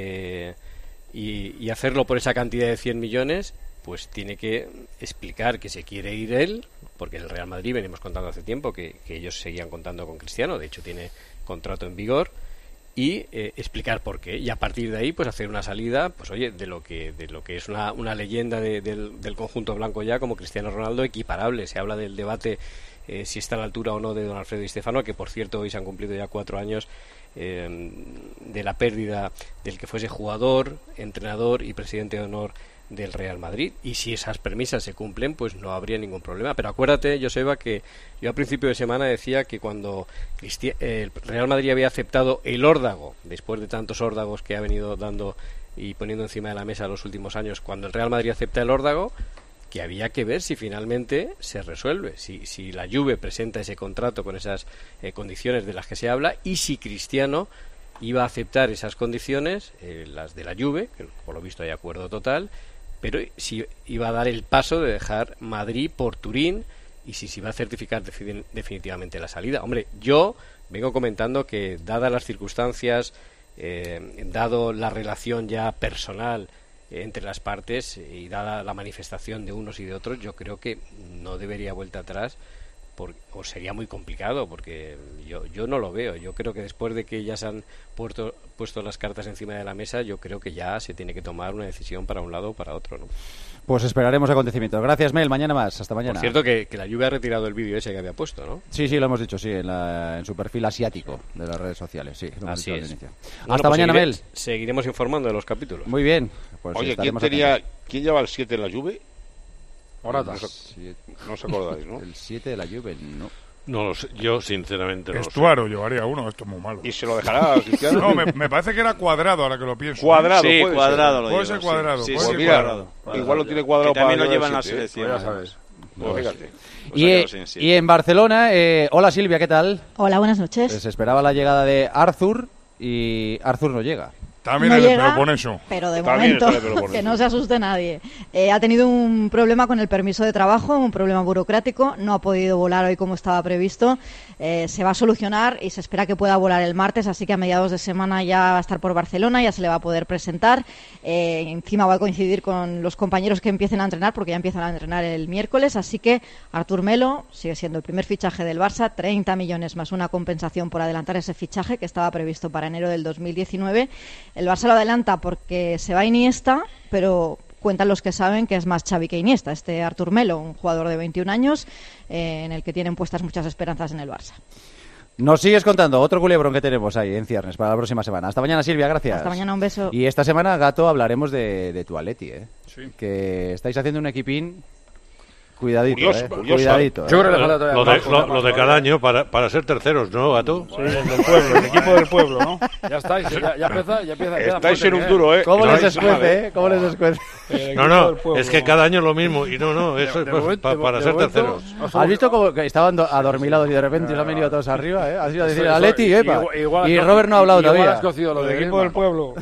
y hacerlo por esa cantidad de 100 millones, pues tiene que explicar que se quiere ir él, porque el Real Madrid venimos contando hace tiempo que ellos seguían contando con Cristiano, de hecho tiene contrato en vigor, y explicar por qué, y a partir de ahí pues hacer una salida, pues oye, de lo que es una leyenda del conjunto blanco ya como Cristiano Ronaldo, equiparable. Se habla del debate si está a la altura o no de don Alfredo Di Stéfano, que por cierto hoy se han cumplido ya 4 años de la pérdida del que fuese jugador, entrenador y presidente de honor del Real Madrid, y si esas premisas se cumplen pues no habría ningún problema. Pero acuérdate, Joseba, que yo a principio de semana decía que cuando el Real Madrid había aceptado el órdago, después de tantos órdagos que ha venido dando y poniendo encima de la mesa los últimos años, cuando el Real Madrid acepta el órdago, que había que ver si finalmente se resuelve, si la Juve presenta ese contrato con esas condiciones de las que se habla, y si Cristiano iba a aceptar esas condiciones, las de la Juve, que por lo visto hay acuerdo total, pero si iba a dar el paso de dejar Madrid por Turín, y si se iba a certificar definitivamente la salida. Hombre, yo vengo comentando que dadas las circunstancias, dado la relación ya personal entre las partes y dada la manifestación de unos y de otros, yo creo que no debería vuelta atrás, o sería muy complicado, porque yo no lo veo. Yo creo que después de que ya se han puesto las cartas encima de la mesa, yo creo que ya se tiene que tomar una decisión para un lado o para otro, ¿no? Pues esperaremos acontecimientos. Gracias, Mel. Mañana más. Hasta mañana. Por cierto, que la Juve ha retirado el vídeo ese que había puesto, ¿no? Sí, lo hemos dicho, sí, en su perfil asiático de las redes sociales. Sí, lo hemos Así dicho es. al inicio. Bueno, Hasta mañana, Mel. Seguiremos informando de los capítulos. Muy bien. Pues oye, ¿quién lleva el 7 en la Juve? Morata. No os acordáis, ¿no? El 7 de la Juve, no. No lo sé, yo sinceramente no lo sé. Estuaro llevaría uno, esto es muy malo. ¿Y se lo dejará a Cristiano? No, me parece que era Cuadrado, ahora que lo pienso. Cuadrado, sí, puede Cuadrado ser. lo Puede lleva, ser Cuadrado. Sí, puede sí, ser Cuadrado. Igual lo tiene Cuadrado que también para lo lleva en la 7, selección. ya sabes. Pues fíjate. Y en Barcelona, hola Silvia, ¿qué tal? Hola, buenas noches. Se esperaba la llegada de Arthur y Arthur no llega. También no es de llega, Peloponeso. Pero de momento, que no se asuste nadie. Ha tenido un problema con el permiso de trabajo, un problema burocrático, no ha podido volar hoy como estaba previsto. Se va a solucionar y se espera que pueda volar el martes, así que a mediados de semana ya va a estar por Barcelona, ya se le va a poder presentar. Encima va a coincidir con los compañeros que empiecen a entrenar, porque ya empiezan a entrenar el miércoles, así que Artur Melo sigue siendo el primer fichaje del Barça, 30 millones más una compensación por adelantar ese fichaje que estaba previsto para enero del 2019. El Barça lo adelanta porque se va Iniesta, pero cuentan los que saben que es más Xavi que Iniesta, este Artur Melo, un jugador de 21 años en el que tienen puestas muchas esperanzas en el Barça. Nos sigues contando otro culebrón que tenemos ahí en ciernes para la próxima semana. Hasta mañana, Silvia, gracias. Hasta mañana, un beso. Y esta semana, Gato, hablaremos de tu Atleti, Sí. Que estáis haciendo un equipín. Cuidadito, curioso. Cuidadito. Yo creo que le falta todavía lo de cada año para ser terceros, ¿no, Gato? Sí, el del pueblo, el equipo del pueblo, ¿no? Ya estáis, ya empieza. Estáis en un duro, ¿eh? ¿Cómo les escuece, ¿Cómo les escuece? No, es que cada año lo mismo. Y no, eso es para ser terceros. ¿Has visto cómo que estaban adormilados y de repente se han venido todos arriba, eh? Has ido a decir Atleti, epa. Y Robert no ha hablado todavía. El equipo del pueblo.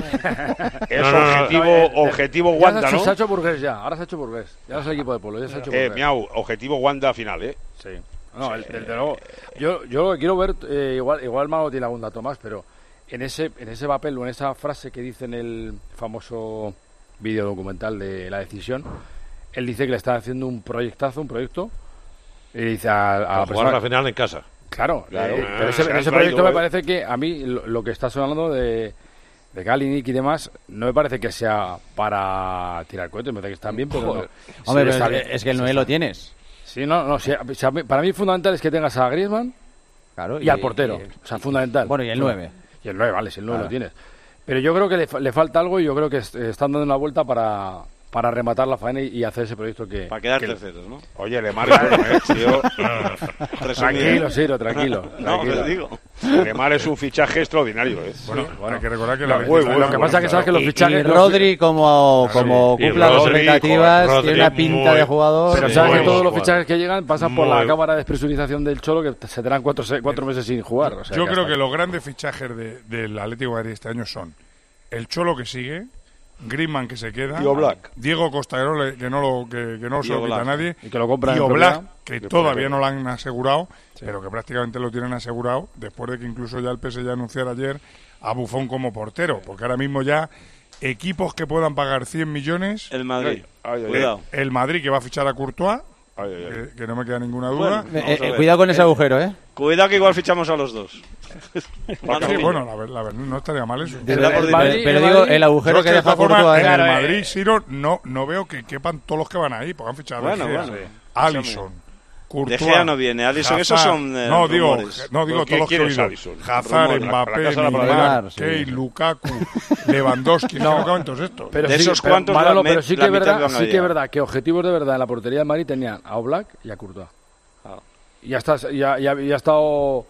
Es objetivo Wanda, ¿no? Se ha hecho burgués ya. Ahora se ha hecho burgués. Ya es el equipo del pueblo. Ya se ha hecho burgués. Miau, objetivo Wanda final, ¿eh? Sí. No, desde luego. Yo lo que quiero ver, igual Mago tiene algún dato más, pero en ese papel o en esa frase que dice en el famoso vídeo documental de La Decisión, él dice que le está haciendo un proyecto, y dice a jugar la final en casa. Claro. Pero ese proyecto me parece que a mí lo que está sonando de Kalinic y demás, no me parece que sea para tirar cohetes, me parece que están bien, pero no. Hombre, pero es que el 9 lo tienes. Sí, no, para mí fundamental es que tengas a Griezmann, claro, y al portero, o sea, fundamental. Bueno, y el 9. Y el 9, vale, si el 9 lo tienes. Pero yo creo que le falta algo y yo creo que están dando una vuelta para rematar la faena y hacer ese proyecto que... Para quedar terceros, ¿no? Oye, Lemar es bueno, tío. Tranquilo, Ciro, tranquilo. No, te digo. Lemar es un fichaje extraordinario, ¿eh? Bueno, hay que recordar que lo que pasa es que sabes que los fichajes... Y Rodri, como cumpla las expectativas, tiene una pinta de jugador... Pero sabes que todos los fichajes que llegan pasan por la cámara de despresurización del Cholo, que se tendrán 4 meses sin jugar. O sea, yo creo que los grandes fichajes del Atlético de Madrid este año son el Cholo, que sigue, Griezmann, que se queda, Diego Costaero, que no se lo quita a nadie, y que lo compra, y Oblak, que todavía no lo han asegurado, pero que prácticamente lo tienen asegurado, después de que incluso ya el PSG anunciara ayer a Buffon como portero, porque ahora mismo ya equipos que puedan pagar 100 millones... El Madrid, cuidado. El Madrid, que va a fichar a Courtois, que no me queda ninguna duda. Bueno, cuidado con ese agujero, ¿eh? Cuidado que igual fichamos a los dos. Sí, bueno, la verdad, no estaría mal eso. Pero digo, el agujero que deja Courtois... En el Madrid, Ciro, no veo que quepan todos los que van ahí, porque han fichado a Alisson, Courtois, De Gea no viene, Alisson, esos son no digo todos los que he oído. Hazard, Mbappé, Neymar, Kane, Lukaku, Lewandowski, no todos estos. Pero de esos cuantos, pero sí que es verdad que objetivos de verdad en la portería del Madrid tenían a Oblak y a Courtois. Y ya ha estado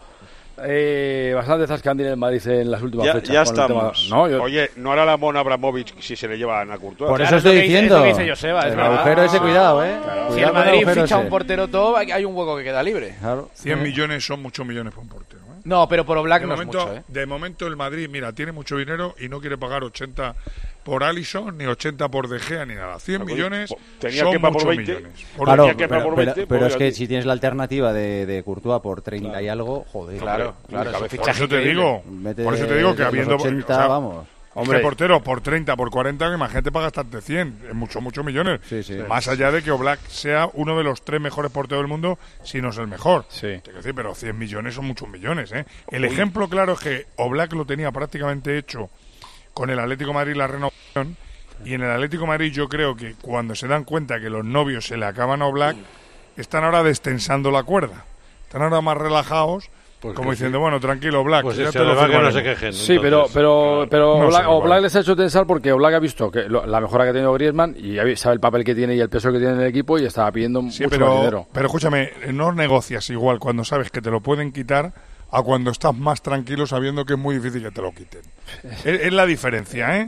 bastante zascandil en el Madrid en las últimas fechas. Ya estamos. Oye, no hará la Mona Abramovich si se le llevan a Courtois. Por eso estoy diciendo. Es lo que dice Joseba, el agujero ese, cuidado, ¿eh? Claro. Si el Madrid ficha un portero todo, hay un hueco que queda libre. Claro. 100 millones son muchos millones para un portero, ¿eh? No, pero por Oblak no es mucho, ¿eh? De momento el Madrid, mira, tiene mucho dinero y no quiere pagar 80 por Alisson, ni 80 por De Gea, ni nada. 100 millones son muchos millones. Claro, pero es que si tienes la alternativa de Courtois por 30 y algo, joder. Claro. Por eso te digo que habiendo... 80, vamos. Hombre, portero por 30, por 40, imagínate para gastarte 100, es muchos millones. Sí. Más allá de que Oblak sea uno de los 3 mejores porteros del mundo, si no es el mejor. Sí. Pero 100 millones son muchos millones, ¿eh? El ejemplo claro es que Oblak lo tenía prácticamente hecho con el Atlético de Madrid, la renovación, y en el Atlético de Madrid yo creo que cuando se dan cuenta que los novios se le acaban a Oblak, están ahora destensando la cuerda. Están ahora más relajados, como diciendo, bueno, tranquilo, Oblak. Pues ya te lo que no se quejen. Sí, entonces, pero Oblak les ha hecho tensar porque Oblak ha visto que la mejora que ha tenido Griezmann y sabe el papel que tiene y el peso que tiene en el equipo y estaba pidiendo mucho más dinero. Pero escúchame, no negocias igual cuando sabes que te lo pueden quitar a cuando estás más tranquilo sabiendo que es muy difícil que te lo quiten. Es la diferencia, ¿eh?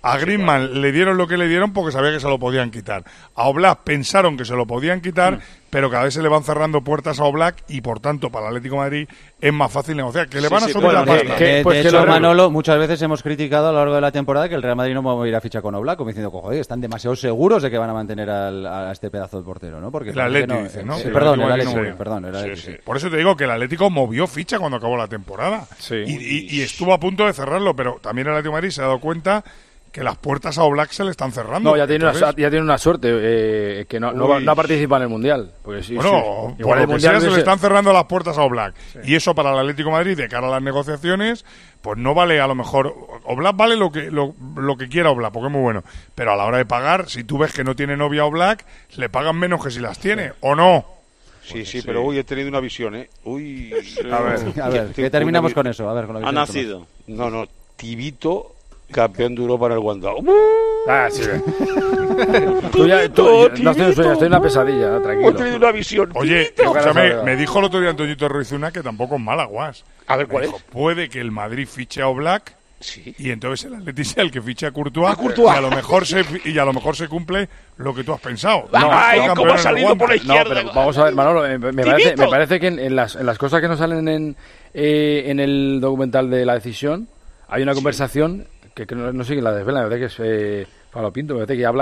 A Griezmann le dieron lo que le dieron porque sabía que se lo podían quitar. A Oblak pensaron que se lo podían quitar, pero cada vez se le van cerrando puertas a Oblak y, por tanto, para el Atlético de Madrid es más fácil negociar. Que le van a subir la pasta. De hecho, Manolo, muchas veces hemos criticado a lo largo de la temporada que el Real Madrid no va a ir a ficha con Oblak, como diciendo, joder, están demasiado seguros de que van a mantener a este pedazo de portero, ¿no? Porque el Atlético dice, ¿no? Perdón, el Atlético. Por eso te digo que el Atlético movió ficha cuando acabó la temporada. Y estuvo a punto de cerrarlo, pero también el Atlético de Madrid se ha dado cuenta que las puertas a Oblak se le están cerrando. No, ya tiene una suerte, que no ha participado en el Mundial. Pues bueno, igual el Mundial se le están cerrando las puertas a Oblak. Sí. Y eso para el Atlético de Madrid, de cara a las negociaciones, pues no vale a lo mejor... Oblak vale lo que quiera Oblak, porque es muy bueno. Pero a la hora de pagar, si tú ves que no tiene novia Oblak, le pagan menos que si las tiene, ¿o no? Sí, pero hoy he tenido una visión, ¿eh? Uy, a ver, ¿qué terminamos con eso? A ver, con la visión. Ha nacido. No, Tibito... campeón de Europa en el Wanda. Sí. tú no estoy un sueño, estoy en una pesadilla, tranquilo. He tenido una visión. Oye, escúchame, me dijo el otro día Antoñito Ruizuna que tampoco es mala, Guas. A ver, ¿cuál es? Puede que el Madrid fiche a Oblak, y entonces el Atleti sea el que fiche a Courtois, y a lo mejor se cumple lo que tú has pensado. ¿Cómo ha salido por la izquierda? Pero vamos a ver, Manolo, me parece que en las cosas que nos salen en el documental de La Decisión hay una conversación que no sé quién la desvela, me parece que es Pablo Pinto, me parece que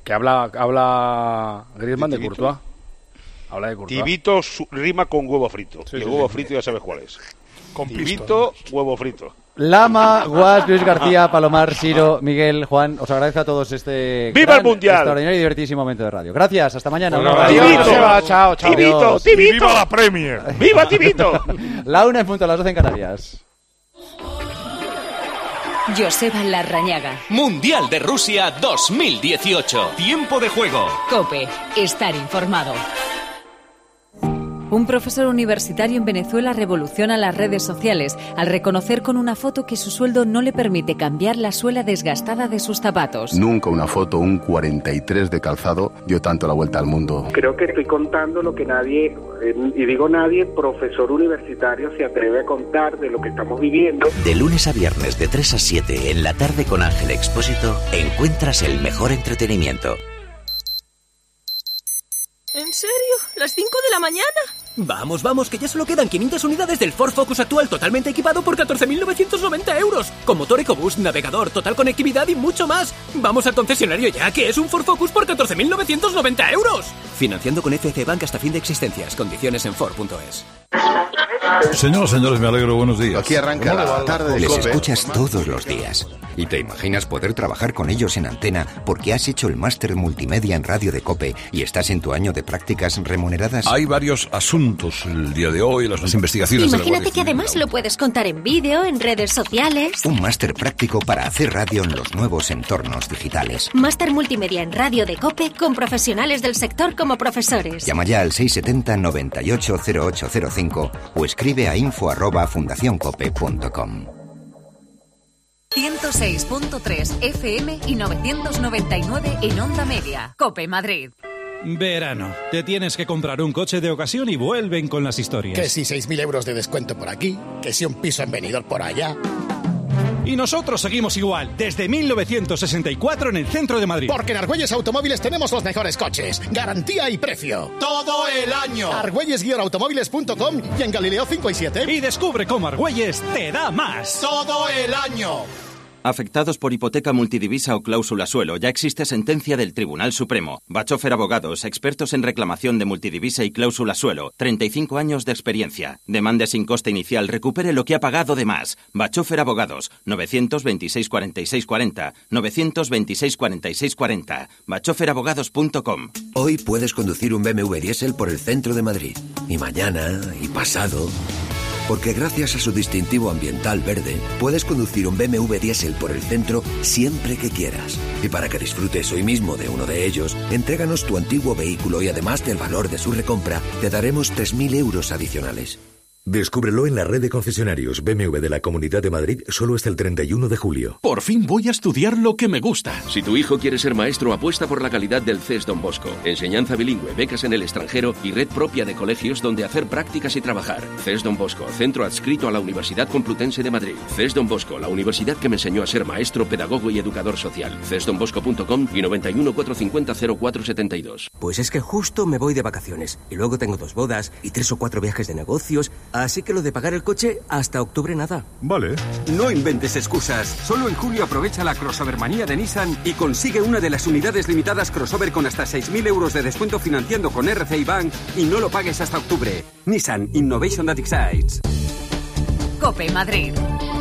habla Griezmann de Courtois. Habla de Courtois. Tibito rima con huevo frito. Y el huevo frito ya sabes cuál es. Con Tibito, huevo frito. Lama, Guas, Luis García, Palomar, Siro, Miguel, Juan, os agradezco a todos este ¡viva el Mundial! Extraordinario y divertidísimo momento de radio. Gracias, hasta mañana. Chao. Tibito. ¡Viva la Premier! ¡Viva Tibito! La 1 en punto, las 12 en Canarias. Joseba Larrañaga. Mundial de Rusia 2018. Tiempo de juego. COPE. Estar informado. Un profesor universitario en Venezuela revoluciona las redes sociales al reconocer con una foto que su sueldo no le permite cambiar la suela desgastada de sus zapatos. Nunca una foto, un 43 de calzado, dio tanto la vuelta al mundo. Creo que estoy contando lo que nadie, y digo nadie, profesor universitario se atreve a contar de lo que estamos viviendo. De lunes a viernes de 3 a 7 en la tarde con Ángel Expósito, encuentras el mejor entretenimiento. ¿En serio? ¿Las 5 de la mañana? Vamos, que ya solo quedan 500 unidades del Ford Focus actual totalmente equipado por 14.990 euros. Con motor EcoBoost, navegador, total conectividad y mucho más. Vamos al concesionario ya, que es un Ford Focus por 14.990 euros. Financiando con FC Bank hasta fin de existencias. Condiciones en Ford.es. Señores, me alegro. Buenos días. Aquí arranca la tarde de Les COPE. escuchas todos los días. Y te imaginas poder trabajar con ellos en antena porque has hecho el máster multimedia en radio de COPE y estás en tu año de prácticas remuneradas. Hay varios asuntos el día de hoy, las investigaciones. Imagínate que además lo puedes contar en vídeo, en redes sociales. Un máster práctico para hacer radio en los nuevos entornos digitales. Máster multimedia en radio de COPE con profesionales del sector como profesores. Llama ya al 670 98 0805 o escribe a info@fundacioncope.com. 106.3 FM y 999 en Onda Media. COPE Madrid. Verano. Te tienes que comprar un coche de ocasión y vuelven con las historias. Que si 6.000 euros de descuento por aquí, que si un piso en Benidorm por allá. Y nosotros seguimos igual, desde 1964 en el centro de Madrid. Porque en Argüelles Automóviles tenemos los mejores coches, garantía y precio. ¡Todo el año! Argüelles-automóviles.com y en Galileo 5 y 7. Y descubre cómo Argüelles te da más. ¡Todo el año! Afectados por hipoteca multidivisa o cláusula suelo, ya existe sentencia del Tribunal Supremo. Bachofer Abogados, expertos en reclamación de multidivisa y cláusula suelo. 35 años de experiencia. Demande sin coste inicial, recupere lo que ha pagado de más. Bachofer Abogados, 926 46 40, 926 46 40, bachoferabogados.com. Hoy puedes conducir un BMW diésel por el centro de Madrid. Y mañana, y pasado... Porque gracias a su distintivo ambiental verde, puedes conducir un BMW diésel por el centro siempre que quieras. Y para que disfrutes hoy mismo de uno de ellos, entréganos tu antiguo vehículo y además del valor de su recompra, te daremos 3.000 euros adicionales. Descúbrelo en la red de concesionarios BMW de la Comunidad de Madrid solo hasta el 31 de julio. Por fin voy a estudiar lo que me gusta. Si tu hijo quiere ser maestro, apuesta por la calidad del CES Don Bosco. Enseñanza bilingüe, becas en el extranjero y red propia de colegios donde hacer prácticas y trabajar. CES Don Bosco, centro adscrito a la Universidad Complutense de Madrid. CES Don Bosco, la universidad que me enseñó a ser maestro, pedagogo y educador social. cesdonbosco.com y 91 450 0472. Pues es que justo me voy de vacaciones y luego tengo 2 bodas y 3 o 4 viajes de negocios, así que lo de pagar el coche hasta octubre nada. Vale. No inventes excusas. Solo en julio aprovecha la crossover manía de Nissan y consigue una de las unidades limitadas crossover con hasta 6.000 euros de descuento financiando con RCI Bank y no lo pagues hasta octubre. Nissan Innovation that excites. COPE Madrid.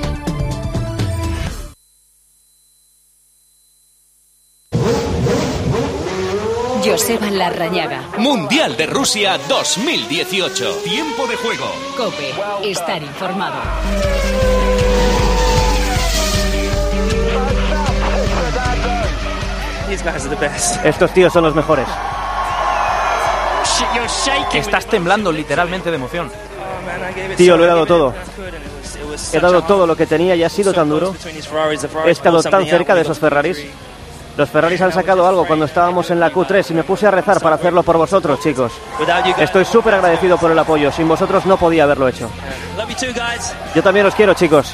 Joseba Larrañaga. Mundial de Rusia 2018. Tiempo de juego. COPE. Estar informado. Estos tíos son los mejores. Estás temblando literalmente de emoción. Tío, lo he dado todo. He dado todo lo que tenía y ha sido tan duro. He estado tan cerca de esos Ferraris. Los Ferraris han sacado algo cuando estábamos en la Q3 y me puse a rezar para hacerlo por vosotros, chicos. Estoy súper agradecido por el apoyo. Sin vosotros no podía haberlo hecho. Yo también os quiero, chicos.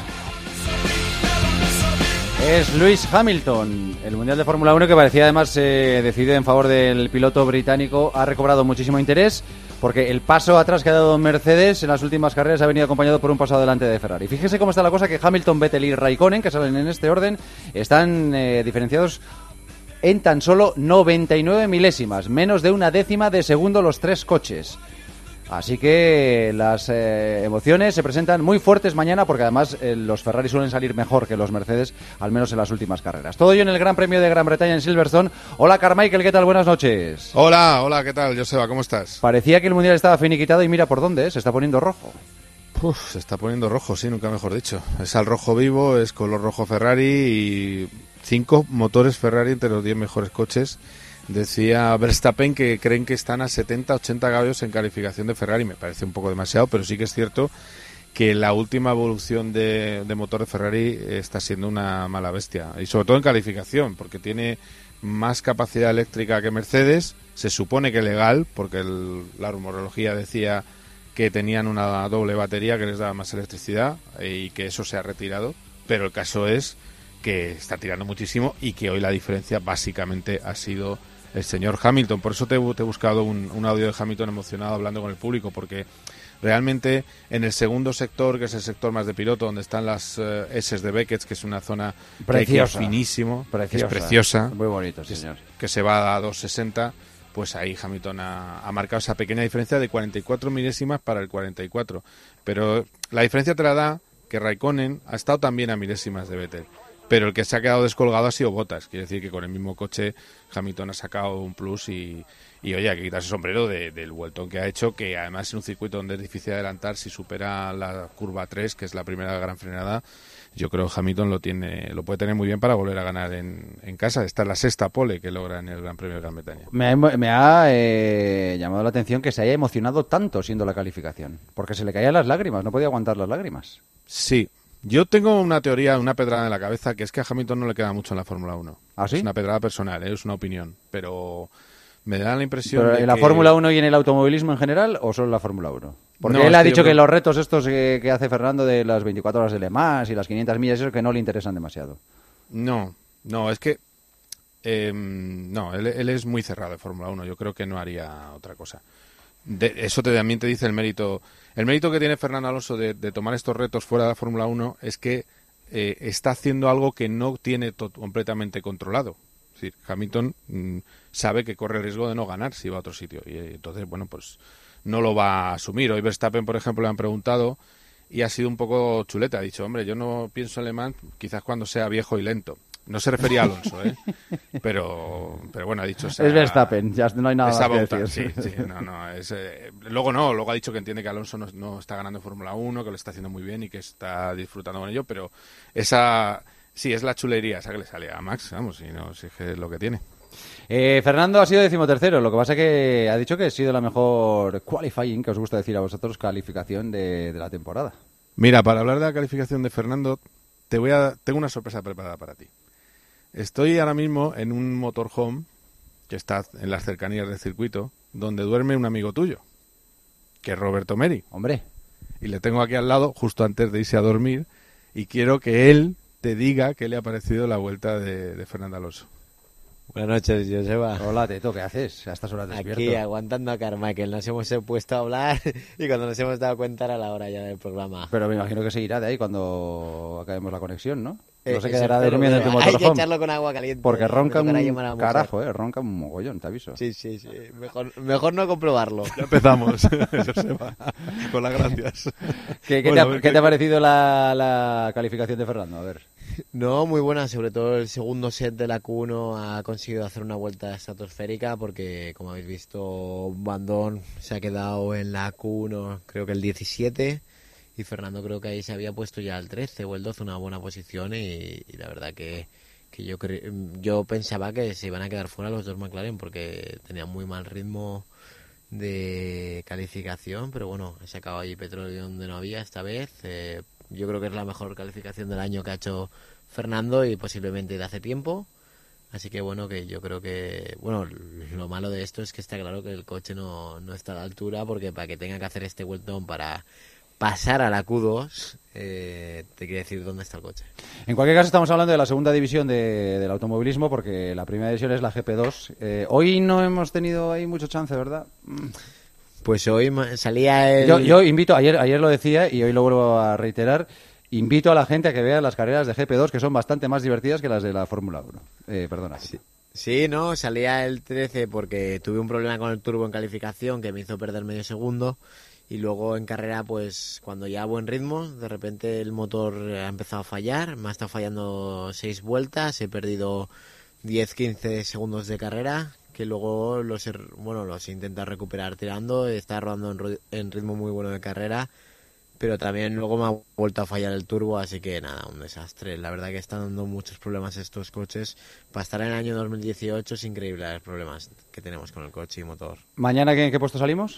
Es Lewis Hamilton. El Mundial de Fórmula 1, que parecía además decidido en favor del piloto británico, ha recobrado muchísimo interés porque el paso atrás que ha dado Mercedes en las últimas carreras ha venido acompañado por un paso adelante de Ferrari. Fíjese cómo está la cosa, que Hamilton, Vettel y Raikkonen, que salen en este orden, están diferenciados en tan solo 99 milésimas, menos de una décima de segundo los 3 coches. Así que las emociones se presentan muy fuertes mañana, porque además los Ferrari suelen salir mejor que los Mercedes, al menos en las últimas carreras. Todo ello en el Gran Premio de Gran Bretaña en Silverstone. Hola Carmichael, ¿qué tal? Buenas noches. Hola, ¿qué tal, Joseba? ¿Cómo estás? Parecía que el Mundial estaba finiquitado y mira por dónde, se está poniendo rojo. Se está poniendo rojo, sí, nunca mejor dicho. Es al rojo vivo, es color rojo Ferrari y 5 motores Ferrari entre los 10 mejores coches. Decía Verstappen que creen que están a 70-80 caballos en calificación de Ferrari. Me parece un poco demasiado, pero sí que es cierto que la última evolución de motor de Ferrari está siendo una mala bestia. Y sobre todo en calificación, porque tiene más capacidad eléctrica que Mercedes. Se supone que legal, porque la rumorología decía que tenían una doble batería que les daba más electricidad y que eso se ha retirado. Pero el caso es que está tirando muchísimo y que hoy la diferencia básicamente ha sido el señor Hamilton. Por eso te he buscado un audio de Hamilton emocionado hablando con el público, porque realmente en el segundo sector, que es el sector más de piloto, donde están las S de Beckett, que es una zona preciosa, finísimo, que es preciosa, muy bonito, señor, que se va a 2.60, pues ahí Hamilton ha marcado esa pequeña diferencia de 44 milésimas para el 44. Pero la diferencia te la da que Raikkonen ha estado también a milésimas de Vettel. Pero el que se ha quedado descolgado ha sido Bottas. Quiere decir que con el mismo coche Hamilton ha sacado un plus y oye, hay que quitarse el sombrero del vueltón que ha hecho, que además en un circuito donde es difícil adelantar, si supera la curva 3, que es la primera gran frenada, yo creo que Hamilton lo puede tener muy bien para volver a ganar en casa. Esta es la 6ª pole que logra en el Gran Premio de Gran Bretaña. Me ha llamado la atención que se haya emocionado tanto siendo la calificación, porque se le caían las lágrimas, no podía aguantar las lágrimas. Sí. Yo tengo una teoría, una pedrada en la cabeza, que es que a Hamilton no le queda mucho en la Fórmula 1. ¿Ah, sí? Es una pedrada personal, es una opinión, pero me da la impresión ¿Pero de en la Fórmula 1 y en el automovilismo en general o solo en la Fórmula 1? Porque él ha dicho que los retos estos que hace Fernando de las 24 horas de Le Mans y las 500 millas, eso que no le interesan demasiado. No, es que él es muy cerrado de Fórmula 1, yo creo que no haría otra cosa. Eso también te dice el mérito. El mérito que tiene Fernando Alonso de tomar estos retos fuera de la Fórmula 1 es que está haciendo algo que no tiene completamente controlado. Es decir, Hamilton sabe que corre el riesgo de no ganar si va a otro sitio. Y entonces, bueno, pues no lo va a asumir. Hoy Verstappen, por ejemplo, le han preguntado y ha sido un poco chuleta. Ha dicho, hombre, yo no pienso en Le Mans quizás cuando sea viejo y lento. No se refería a Alonso, pero bueno, ha dicho... Es Verstappen, ya no hay nada más que decir. Sí, luego ha dicho que entiende que Alonso no está ganando Fórmula 1, que lo está haciendo muy bien y que está disfrutando con ello, pero esa... Sí, es la chulería esa que le sale a Max, vamos, si es lo que tiene. Fernando ha sido 13º, lo que pasa es que ha dicho que ha sido la mejor qualifying, que os gusta decir a vosotros, calificación de la temporada. Mira, para hablar de la calificación de Fernando, tengo una sorpresa preparada para ti. Estoy ahora mismo en un motorhome que está en las cercanías del circuito, donde duerme un amigo tuyo, que es Roberto Meri. Hombre. Y le tengo aquí al lado, justo antes de irse a dormir, y quiero que él te diga qué le ha parecido la vuelta de Fernando Alonso. Buenas noches, Joseba. Hola, Teto, ¿qué haces? A estas horas despierto. Aquí, aguantando a Carmichael. Nos hemos puesto a hablar y cuando nos hemos dado cuenta era la hora ya del programa. Pero me imagino que se irá de ahí cuando acabemos la conexión, ¿no? No se quedará durmiendo en tu motorhome. Hay que echarlo con agua caliente. Porque ronca un carajo, ronca un mogollón, te aviso. Sí. Mejor no comprobarlo. Ya empezamos, Joseba, con las gracias. ¿Qué te ha parecido la calificación de Fernando? A ver. No, muy buena, sobre todo el segundo set de la Q1 ha conseguido hacer una vuelta estratosférica porque, como habéis visto, Bandón se ha quedado en la Q1, creo que el 17, y Fernando creo que ahí se había puesto ya el 13 o el 12, una buena posición, y la verdad que yo pensaba que se iban a quedar fuera los dos McLaren porque tenían muy mal ritmo de calificación, pero bueno, he sacado ahí petróleo donde no había esta vez. Yo creo que es la mejor calificación del año que ha hecho Fernando y posiblemente de hace tiempo. Así que bueno, que yo creo que... Bueno, lo malo de esto es que está claro que el coche no está a la altura, porque para que tenga que hacer este vueltón para pasar a la Q2, te quiere decir dónde está el coche. En cualquier caso, estamos hablando de la segunda división del automovilismo, porque la primera división es la GP2. Hoy no hemos tenido ahí mucho chance, ¿verdad? Pues hoy salía el... Yo invito, ayer lo decía y hoy lo vuelvo a reiterar, invito a la gente a que vea las carreras de GP2, que son bastante más divertidas que las de la Fórmula 1. Perdona. Sí, no, salía el 13 porque tuve un problema con el turbo en calificación que me hizo perder medio segundo, y luego en carrera, pues cuando ya a buen ritmo, de repente el motor ha empezado a fallar, me ha estado fallando 6 vueltas, he perdido 10-15 segundos de carrera, que luego los he intentado recuperar tirando, está rodando en ritmo muy bueno de carrera, pero también luego me ha vuelto a fallar el turbo, así que nada, un desastre. La verdad que están dando muchos problemas estos coches. Para estar en el año 2018 es increíble los problemas que tenemos con el coche y motor. ¿Mañana en qué puesto salimos?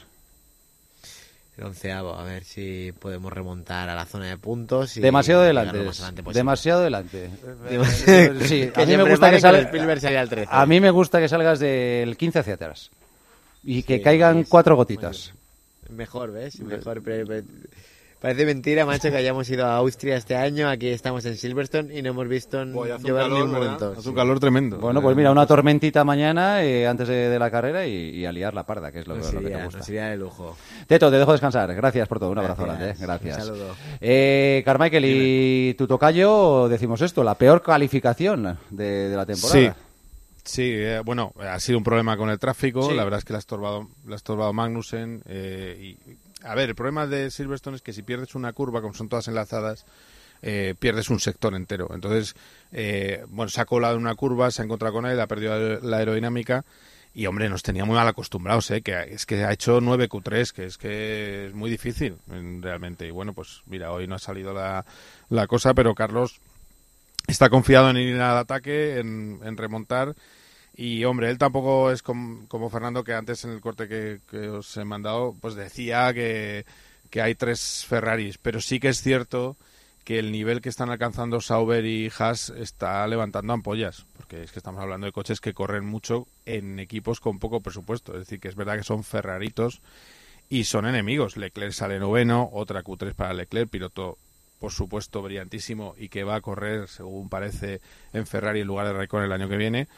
El 11º, a ver si podemos remontar a la zona de puntos. Y demasiado delante. Demasiado delante. Sí, a mí me gusta que salgas. A mí me gusta que salgas del 15 hacia atrás y que caigan 4 gotitas. Mejor, ¿ves? Mejor. Parece mentira, macho, que hayamos ido a Austria este año. Aquí estamos en Silverstone y no hemos visto llover ni un momento. Hace un calor tremendo. Bueno, pues mira, una tormentita mañana antes de la carrera y a liar la parda, que es lo que te gusta. Nos iría de lujo. Teto, te dejo descansar. Gracias por todo. Un abrazo grande. Gracias. Un saludo. Carmichael, y tu tocayo, decimos esto, la peor calificación de la temporada. Sí, bueno, ha sido un problema con el tráfico. Sí. La verdad es que la ha estorbado Magnussen. A ver, el problema de Silverstone es que si pierdes una curva, como son todas enlazadas, pierdes un sector entero. Entonces, se ha colado en una curva, se ha encontrado con él, ha perdido la aerodinámica y, hombre, nos tenía muy mal acostumbrados, que es que ha hecho 9 Q3, que es muy difícil realmente. Y bueno, pues mira, hoy no ha salido la cosa, pero Carlos está confiado en ir al ataque, en remontar. Y, hombre, él tampoco es como Fernando, que antes en el corte que os he mandado, pues decía que hay 3 Ferraris. Pero sí que es cierto que el nivel que están alcanzando Sauber y Haas está levantando ampollas. Porque es que estamos hablando de coches que corren mucho en equipos con poco presupuesto. Es decir, que es verdad que son Ferraritos y son enemigos. Leclerc sale 9º, otra Q3 para Leclerc, piloto, por supuesto, brillantísimo y que va a correr, según parece, en Ferrari en lugar de Raikkonen el año que viene.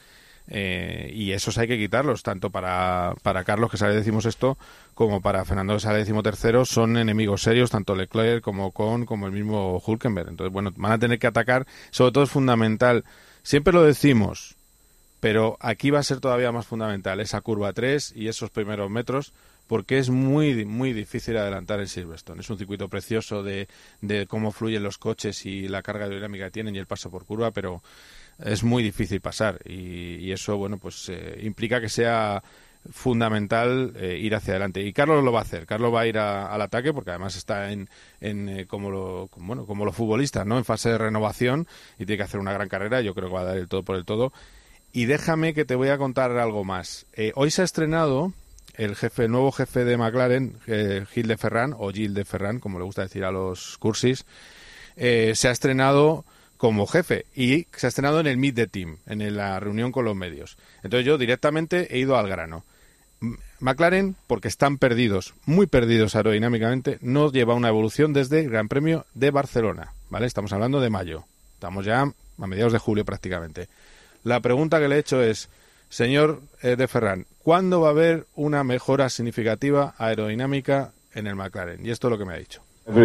Y esos hay que quitarlos, tanto para Carlos, que sale 16º, como para Fernando, que sale 13º. Son enemigos serios, tanto Leclerc como Ocon, como el mismo Hülkenberg. Entonces, bueno, van a tener que atacar. Sobre todo es fundamental, siempre lo decimos, pero aquí va a ser todavía más fundamental esa curva 3 y esos primeros metros, porque es muy muy difícil adelantar en Silverstone. Es un circuito precioso de cómo fluyen los coches y la carga aerodinámica que tienen y el paso por curva, pero es muy difícil pasar y eso, bueno, pues implica que sea fundamental ir hacia adelante. Y Carlos lo va a hacer. Carlos va a ir al ataque, porque además está como los futbolistas, ¿no? En fase de renovación y tiene que hacer una gran carrera. Yo creo que va a dar el todo por el todo. Y déjame que te voy a contar algo más. Hoy se ha estrenado el nuevo jefe de McLaren, Gil de Ferran, o Gil de Ferran, como le gusta decir a los cursis, se ha estrenado como jefe y se ha estrenado en el Meet the Team, en la reunión con los medios. Entonces yo directamente he ido al grano. McLaren, porque están perdidos, muy perdidos aerodinámicamente, no lleva una evolución desde el Gran Premio de Barcelona, ¿vale? Estamos hablando de mayo, estamos ya a mediados de julio prácticamente. La pregunta que le he hecho es, señor de Ferran, ¿cuándo va a haber una mejora significativa aerodinámica en el McLaren? Y esto es lo que me ha dicho.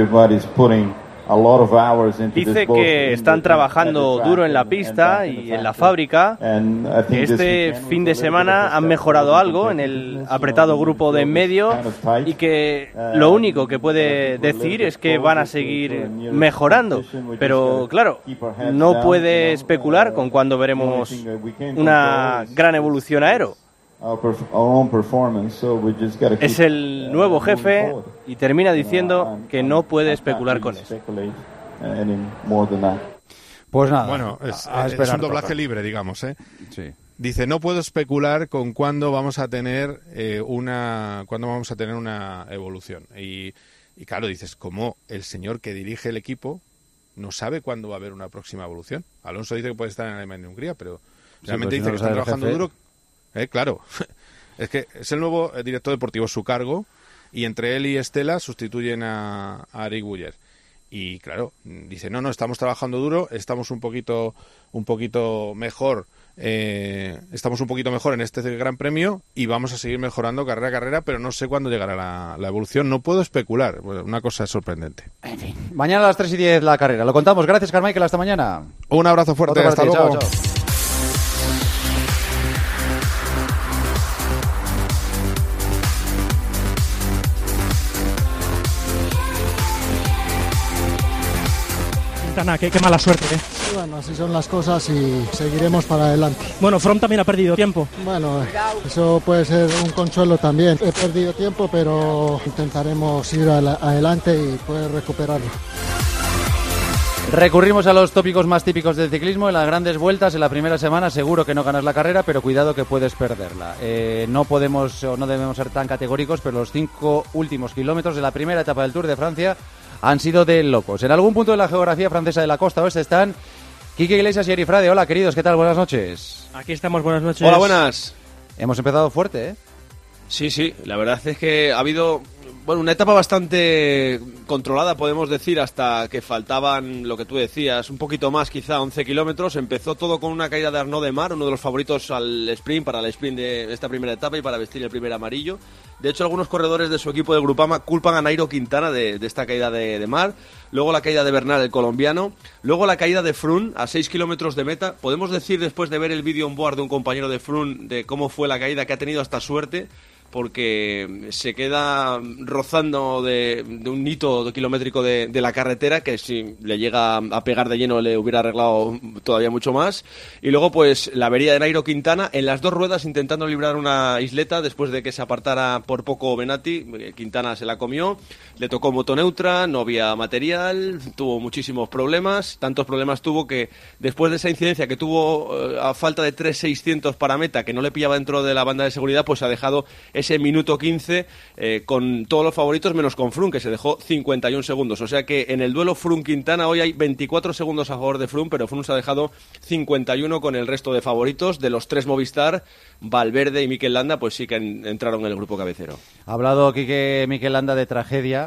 Dice que están trabajando duro en la pista y en la fábrica, que este fin de semana han mejorado algo en el apretado grupo de en medio y que lo único que puede decir es que van a seguir mejorando. Pero claro, no puede especular con cuándo veremos una gran evolución aero. Es el nuevo jefe y termina diciendo que no puede especular con eso. Pues nada, bueno, es un doblaje libre, digamos, ¿eh? Sí. Dice, no puedo especular con cuándo vamos a tener una evolución. Y claro, dices, ¿cómo el señor que dirige el equipo no sabe cuándo va a haber una próxima evolución? Alonso dice que puede estar en Alemania y Hungría, pero realmente dice que están trabajando duro. Claro, es que es el nuevo director deportivo, su cargo, y entre él y Estela sustituyen a Eric Buller. Y claro, dice, no, estamos trabajando duro, estamos un poquito mejor, estamos un poquito mejor en este Gran Premio y vamos a seguir mejorando carrera a carrera, pero no sé cuándo llegará la evolución, no puedo especular, una cosa sorprendente. En fin, mañana a las 3:10 la carrera, lo contamos, gracias Carmichael, hasta mañana. Un abrazo fuerte, hasta luego. Chao. Qué mala suerte, ¿eh? Bueno, así son las cosas y seguiremos para adelante. Bueno, Froome también ha perdido tiempo. Bueno, eso puede ser un consuelo también. He perdido tiempo, pero intentaremos ir adelante y poder recuperarlo. Recurrimos a los tópicos más típicos del ciclismo. En las grandes vueltas, en la primera semana, seguro que no ganas la carrera, pero cuidado que puedes perderla. No podemos o no debemos ser tan categóricos, pero los 5 últimos kilómetros de la primera etapa del Tour de Francia han sido de locos. En algún punto de la geografía francesa de la costa oeste están Quique Iglesias y Eri Frade. Hola, queridos, ¿qué tal? Buenas noches. Aquí estamos, buenas noches. Hola, buenas. Hemos empezado fuerte, ¿eh? Sí, la verdad es que ha habido una etapa bastante controlada, podemos decir, hasta que faltaban, lo que tú decías, un poquito más, quizá 11 kilómetros. Empezó todo con una caída de Arnaud Démare, uno de los favoritos al sprint, para el sprint de esta primera etapa y para vestir el primer amarillo. De hecho, algunos corredores de su equipo de Groupama culpan a Nairo Quintana de esta caída de Démare. Luego la caída de Bernal, el colombiano. Luego la caída de Froome a 6 kilómetros de meta. Podemos decir, después de ver el vídeo on board de un compañero de Froome, de cómo fue la caída, que ha tenido hasta suerte, porque se queda rozando de un hito kilométrico de la carretera, que si le llega a pegar de lleno le hubiera arreglado todavía mucho más. Y luego pues la avería de Nairo Quintana en las dos ruedas, intentando librar una isleta después de que se apartara por poco Benatti. Quintana se la comió, le tocó motoneutra, no había material, tuvo muchísimos problemas. Tantos problemas tuvo que después de esa incidencia que tuvo a falta de 3.600 para meta, que no le pillaba dentro de la banda de seguridad, pues ha dejado ese minuto 15 con todos los favoritos menos con Froome, que se dejó 51 segundos. O sea que en el duelo Froome-Quintana hoy hay 24 segundos a favor de Froome, pero Froome se ha dejado 51 con el resto de favoritos. De los 3 Movistar, Valverde y Mikel Landa, pues sí que entraron en el grupo cabecero. Ha hablado Quique Mikel Landa de tragedia.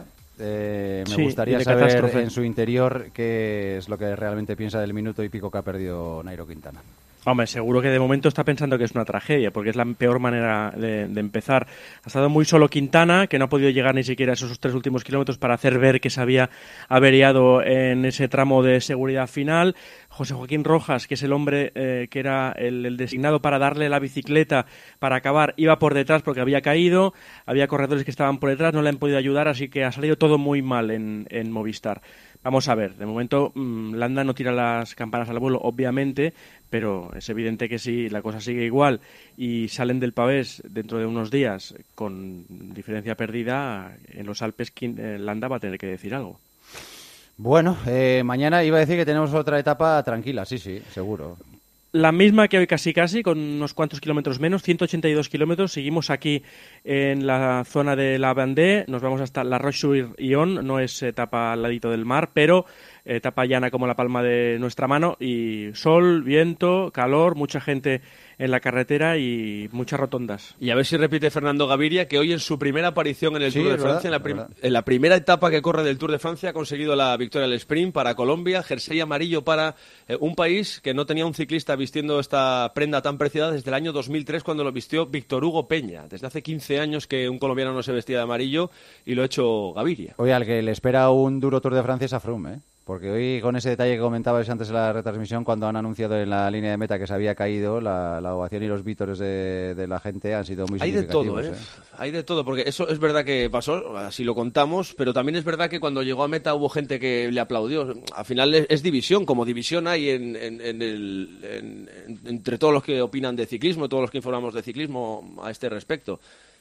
Me gustaría saber catástrofe en su interior qué es lo que realmente piensa del minuto y pico que ha perdido Nairo Quintana. Hombre, seguro que de momento está pensando que es una tragedia, porque es la peor manera de empezar. Ha estado muy solo Quintana, que no ha podido llegar ni siquiera a esos 3 últimos kilómetros para hacer ver que se había averiado en ese tramo de seguridad final. José Joaquín Rojas, que es el hombre que era el designado para darle la bicicleta para acabar, iba por detrás porque había caído. Había corredores que estaban por detrás, no le han podido ayudar, así que ha salido todo muy mal en Movistar. Vamos a ver, de momento Landa no tira las campanas al vuelo, obviamente, pero es evidente que si la cosa sigue igual y salen del pavés dentro de unos días con diferencia perdida, en los Alpes Landa va a tener que decir algo. Bueno, mañana iba a decir que tenemos otra etapa tranquila, sí, seguro. La misma que hoy casi, con unos cuantos kilómetros menos, 182 kilómetros. Seguimos aquí en la zona de la Vendée, nos vamos hasta La Roche-sur-Yon, no es etapa al ladito del mar, pero etapa llana como la palma de nuestra mano, y sol, viento, calor, mucha gente en la carretera y muchas rotondas. Y a ver si repite Fernando Gaviria, que hoy en su primera aparición en el Tour de Francia, en la primera etapa que corre del Tour de Francia, ha conseguido la victoria del sprint para Colombia, jersey amarillo para un país que no tenía un ciclista vistiendo esta prenda tan preciada desde el año 2003, cuando lo vistió Víctor Hugo Peña. Desde hace 15 años que un colombiano no se vestía de amarillo, y lo ha hecho Gaviria. Oye, al que le espera un duro Tour de Francia es a Froome, ¿eh? Porque hoy, con ese detalle que comentabais antes en la retransmisión, cuando han anunciado en la línea de meta que se había caído, la ovación y los vítores de la gente han sido muy significativos. Hay de todo, Hay de todo, porque eso es verdad que pasó, así lo contamos, pero también es verdad que cuando llegó a meta hubo gente que le aplaudió. Al final es división, como división hay entre todos los que opinan de ciclismo, todos los que informamos de ciclismo a este respecto.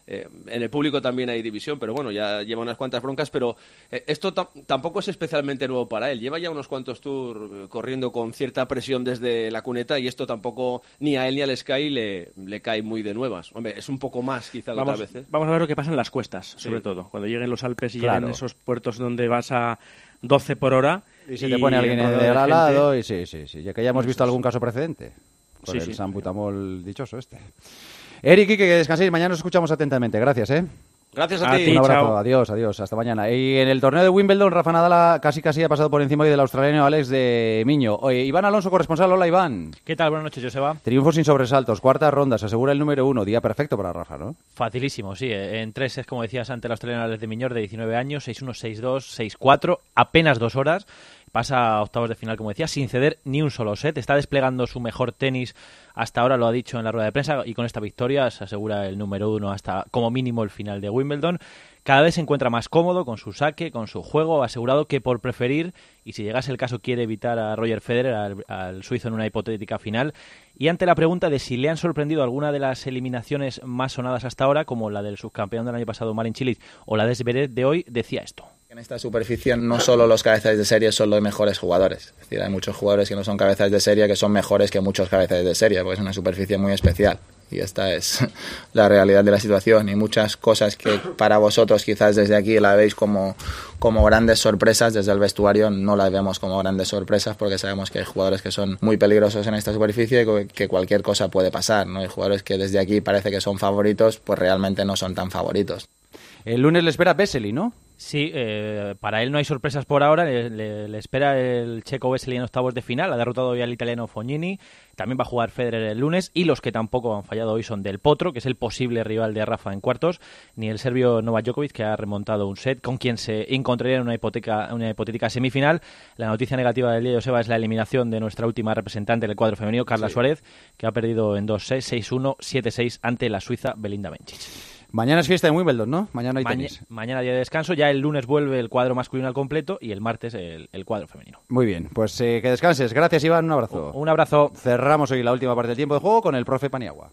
En el público también hay división, pero bueno, ya lleva unas cuantas broncas, pero esto tampoco es especialmente nuevo para él. Lleva ya unos cuantos tours corriendo con cierta presión desde la cuneta, y esto tampoco ni a él ni al Sky le cae muy de nuevas. Hombre, es un poco más quizá de otras veces. Vamos a ver lo que pasa en las cuestas, sobre todo. Cuando lleguen los Alpes y lleguen esos puertos donde vas a 12 por hora. Y se te pone alguien de al lado, y sí. Ya que ya hemos visto algún caso precedente. Con el salbutamol dichoso este. Eric, que descanséis. Mañana nos escuchamos atentamente. Gracias, ¿eh? Gracias a ti. Un abrazo. Chao. Adiós. Hasta mañana. Y en el torneo de Wimbledon, Rafa Nadal casi ha pasado por encima hoy del australiano Alex de Miño. Oye, Iván Alonso, corresponsal. Hola, Iván. ¿Qué tal? Buenas noches, Joseba. Triunfos sin sobresaltos. Cuarta ronda. Se asegura el número 1. Día perfecto para Rafa, ¿no? Facilísimo, sí. En 3 sets, como decías, ante el australiano Alex de Miñor, de 19 años. 6-1, 6-2, 6-4. Apenas 2 horas. Pasa a octavos de final, como decía, sin ceder ni un solo set. Está desplegando su mejor tenis hasta ahora, lo ha dicho en la rueda de prensa, y con esta victoria se asegura el número 1 hasta como mínimo el final de Wimbledon. Cada vez se encuentra más cómodo con su saque, con su juego, asegurado que por preferir, y si llegase el caso quiere evitar a Roger Federer, al suizo, en una hipotética final. Y ante la pregunta de si le han sorprendido alguna de las eliminaciones más sonadas hasta ahora, como la del subcampeón del año pasado Marin Cilic o la de Zverev de hoy, decía esto. En esta superficie no solo los cabezas de serie son los mejores jugadores. Es decir, hay muchos jugadores que no son cabezas de serie que son mejores que muchos cabezas de serie, porque es una superficie muy especial. Y esta es la realidad de la situación. Y muchas cosas que para vosotros quizás desde aquí la veis como grandes sorpresas, desde el vestuario no las vemos como grandes sorpresas, porque sabemos que hay jugadores que son muy peligrosos en esta superficie y que cualquier cosa puede pasar, ¿no? Hay jugadores que desde aquí parece que son favoritos, pues realmente no son tan favoritos. El lunes le espera Vesely, ¿no? Sí, para él no hay sorpresas por ahora. Le espera el checo Vesely en octavos de final. Ha derrotado hoy al italiano Fognini. También va a jugar Federer el lunes. Y los que tampoco han fallado hoy son Del Potro, que es el posible rival de Rafa en cuartos, ni el serbio Novak Djokovic, que ha remontado un set, con quien se encontraría en una hipotética semifinal. La noticia negativa del día, Joseba, es la eliminación de nuestra última representante del cuadro femenino, Carla Suárez, que ha perdido en 2 sets, 6-1, 7-6 ante la suiza Belinda Bencic. Mañana es fiesta en Wimbledon, ¿no? Mañana hay tenis. Mañana día de descanso, ya el lunes vuelve el cuadro masculino al completo y el martes el cuadro femenino. Muy bien, pues que descanses. Gracias, Iván, un abrazo. Un abrazo. Cerramos hoy la última parte del tiempo de juego con el profe Paniagua.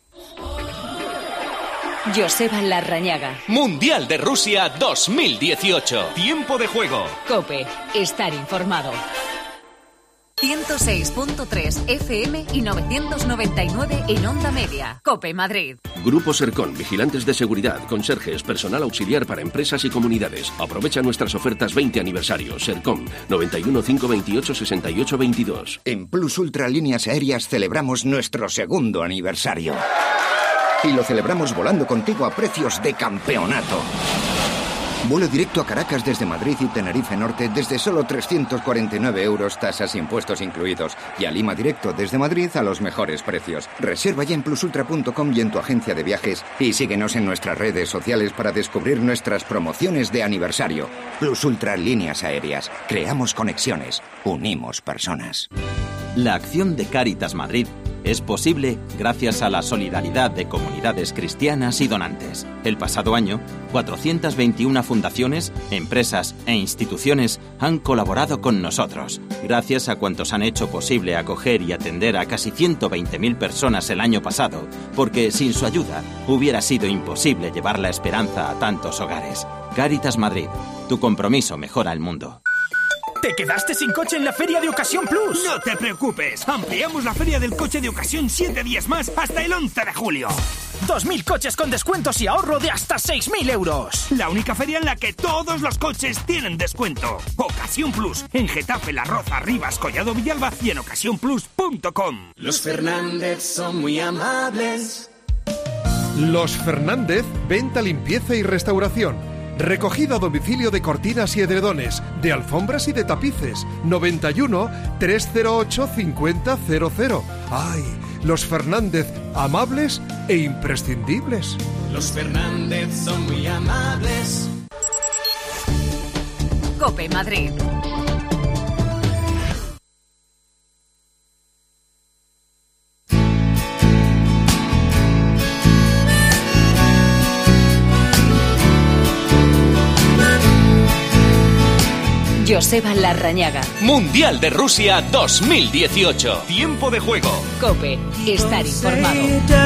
Joseba Larrañaga. Mundial de Rusia 2018. Tiempo de juego. COPE. Estar informado. 106.3 FM y 999 en onda media. COPE Madrid. Grupo Sercon, vigilantes de seguridad, conserjes, personal auxiliar para empresas y comunidades. Aprovecha nuestras ofertas 20 aniversario. Sercon, 91 528 68 22. En Plus Ultra Líneas Aéreas celebramos nuestro segundo aniversario. Y lo celebramos volando contigo a precios de campeonato. Vuelo directo a Caracas desde Madrid y Tenerife Norte desde solo 349 euros, tasas e impuestos incluidos. Y a Lima directo desde Madrid a los mejores precios. Reserva ya en plusultra.com y en tu agencia de viajes. Y síguenos en nuestras redes sociales para descubrir nuestras promociones de aniversario. Plus Ultra Líneas Aéreas. Creamos conexiones. Unimos personas. La acción de Cáritas Madrid es posible gracias a la solidaridad de comunidades cristianas y donantes. El pasado año, 421 fundaciones, empresas e instituciones han colaborado con nosotros. Gracias a cuantos han hecho posible acoger y atender a casi 120.000 personas el año pasado, porque sin su ayuda hubiera sido imposible llevar la esperanza a tantos hogares. Cáritas Madrid, tu compromiso mejora el mundo. ¿Te quedaste sin coche en la Feria de Ocasión Plus? No te preocupes, ampliamos la Feria del Coche de Ocasión 7 días más hasta el 11 de julio. 2.000 coches con descuentos y ahorro de hasta 6.000 euros. La única feria en la que todos los coches tienen descuento. Ocasión Plus, en Getafe, La Roza, Rivas, Collado Villalba y en ocasiónplus.com. Los Fernández son muy amables. Los Fernández, venta, limpieza y restauración. Recogida a domicilio de cortinas y edredones, de alfombras y de tapices. 91 308 5000. ¡Ay! Los Fernández, amables e imprescindibles. Los Fernández son muy amables. COPE Madrid. Joseba Larrañaga. Mundial de Rusia 2018. Tiempo de juego. COPE. Estar informado.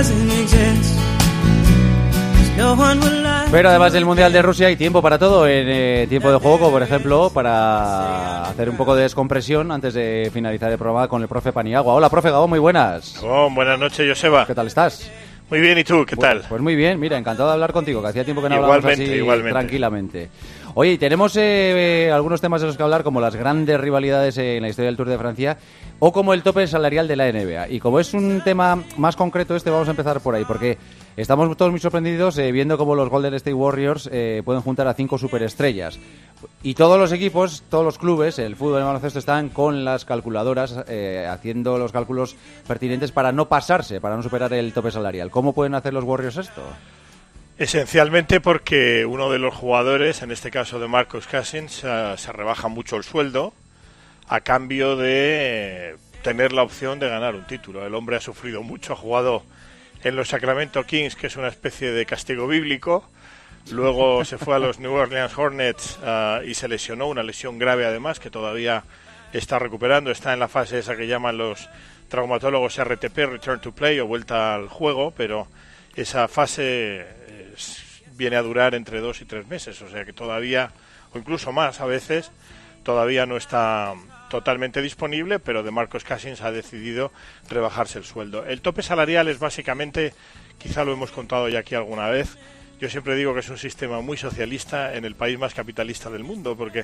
Pero además del Mundial de Rusia hay tiempo para todo en tiempo de juego, por ejemplo, para hacer un poco de descompresión antes de finalizar el programa con el profe Paniagua. Hola, profe Gabón, muy buenas. Buenas noches, Joseba. ¿Qué tal estás? Muy bien, ¿y tú? ¿Qué tal? Pues muy bien, mira, encantado de hablar contigo, que hacía tiempo que no hablábamos así tranquilamente. Oye, y tenemos algunos temas de los que hablar, como las grandes rivalidades en la historia del Tour de Francia o como el tope salarial de la NBA. Y como es un tema más concreto vamos a empezar por ahí, porque estamos todos muy sorprendidos viendo cómo los Golden State Warriors pueden juntar a 5 superestrellas. Y todos los equipos, todos los clubes, el fútbol y el baloncesto están con las calculadoras haciendo los cálculos pertinentes para no pasarse, para no superar el tope salarial. ¿Cómo pueden hacer los Warriors esto? Esencialmente porque uno de los jugadores, en este caso de Marcus Cousins, se rebaja mucho el sueldo a cambio de tener la opción de ganar un título. El hombre ha sufrido mucho, ha jugado en los Sacramento Kings, que es una especie de castigo bíblico. Luego se fue a los New Orleans Hornets y se lesionó, una lesión grave además, que todavía está recuperando. Está en la fase esa que llaman los traumatólogos RTP, Return to Play, o vuelta al juego, pero esa fase viene a durar entre 2 y 3 meses, o sea que todavía, o incluso más a veces, todavía no está totalmente disponible, pero DeMarcus Cousins ha decidido rebajarse el sueldo. El tope salarial es básicamente, quizá lo hemos contado ya aquí alguna vez, yo siempre digo que es un sistema muy socialista en el país más capitalista del mundo, porque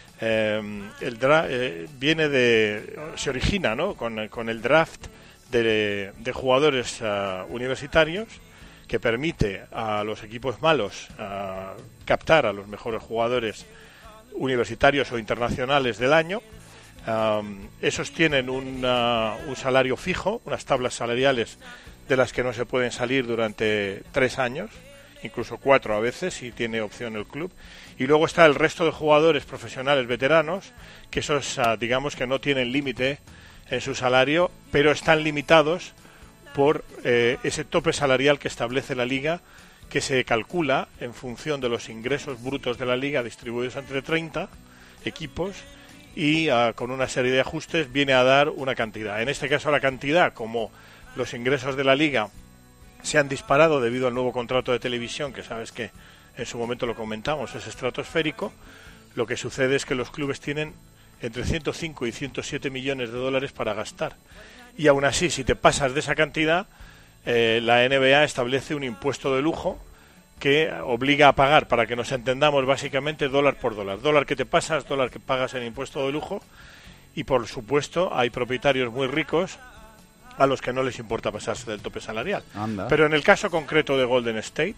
se origina, ¿no?, con el draft de jugadores universitarios, que permite a los equipos malos captar a los mejores jugadores universitarios o internacionales del año. Esos tienen un salario fijo, unas tablas salariales de las que no se pueden salir durante 3 años, incluso 4 a veces, si tiene opción el club. Y luego está el resto de jugadores profesionales veteranos, que esos, digamos que no tienen límite en su salario, pero están limitados por ese tope salarial que establece la Liga, que se calcula en función de los ingresos brutos de la Liga distribuidos entre 30 equipos y con una serie de ajustes viene a dar una cantidad. En este caso la cantidad, como los ingresos de la Liga se han disparado debido al nuevo contrato de televisión, que sabes que en su momento lo comentamos, es estratosférico, lo que sucede es que los clubes tienen entre 105 y 107 millones de dólares para gastar. Y aún así, si te pasas de esa cantidad, la NBA establece un impuesto de lujo que obliga a pagar, para que nos entendamos, básicamente dólar por dólar. Dólar que te pasas, dólar que pagas en impuesto de lujo. Y por supuesto, hay propietarios muy ricos a los que no les importa pasarse del tope salarial. Anda. Pero en el caso concreto de Golden State,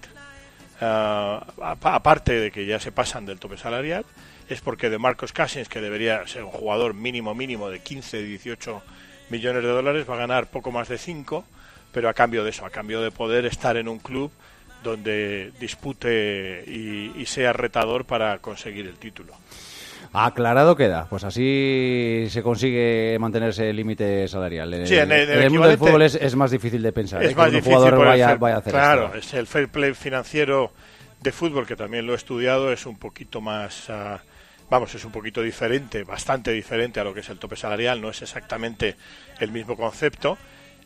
aparte de que ya se pasan del tope salarial, es porque DeMarcus Cousins, que debería ser un jugador mínimo de 15, 18 millones de dólares, va a ganar poco más de 5, pero a cambio de eso, a cambio de poder estar en un club donde dispute y sea retador para conseguir el título. Aclarado queda, pues así se consigue mantenerse el límite salarial. Sí, en el mundo del fútbol es más difícil de pensar. Es más que un difícil jugador vaya a hacer claro, esto. Es el fair play financiero de fútbol, que también lo he estudiado, es un poquito más... es un poquito diferente, bastante diferente a lo que es el tope salarial, no es exactamente el mismo concepto.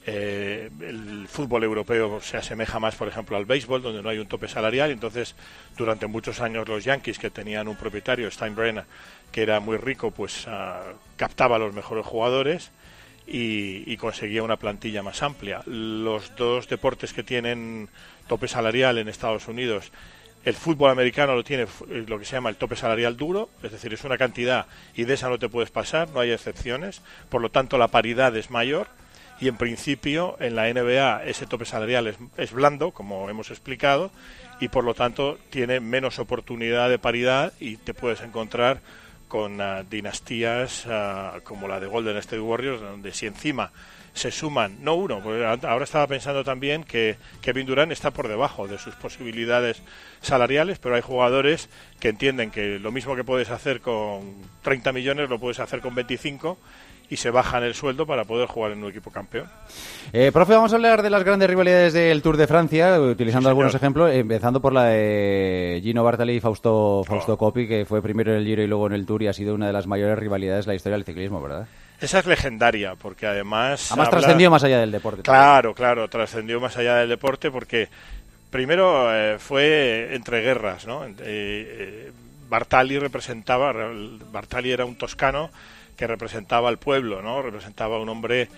el fútbol europeo se asemeja más, por ejemplo, al béisbol, donde no hay un tope salarial, y entonces durante muchos años los Yankees, que tenían un propietario, Steinbrenner, que era muy rico, pues captaba a los mejores jugadores y conseguía una plantilla más amplia. Los dos deportes que tienen tope salarial en Estados Unidos, el fútbol americano lo tiene lo que se llama el tope salarial duro, es decir, es una cantidad y de esa no te puedes pasar, no hay excepciones, por lo tanto la paridad es mayor. Y en principio en la NBA ese tope salarial es blando, como hemos explicado, y por lo tanto tiene menos oportunidad de paridad y te puedes encontrar con dinastías como la de Golden State Warriors, donde si encima se suman, no uno, porque ahora estaba pensando también que Kevin Durant está por debajo de sus posibilidades salariales, pero hay jugadores que entienden que lo mismo que puedes hacer con 30 millones lo puedes hacer con 25 y se bajan el sueldo para poder jugar en un equipo campeón. Profe, vamos a hablar de las grandes rivalidades del Tour de Francia, utilizando algunos ejemplos, empezando por la de Gino Bartali y Fausto Coppi, que fue primero en el Giro y luego en el Tour, y ha sido una de las mayores rivalidades de la historia del ciclismo, ¿verdad? Esa es legendaria, porque además trascendió más allá del deporte. Claro, trascendió más allá del deporte, porque primero fue entre guerras, ¿no? Bartali era un toscano que representaba al pueblo, ¿no? Representaba a un hombre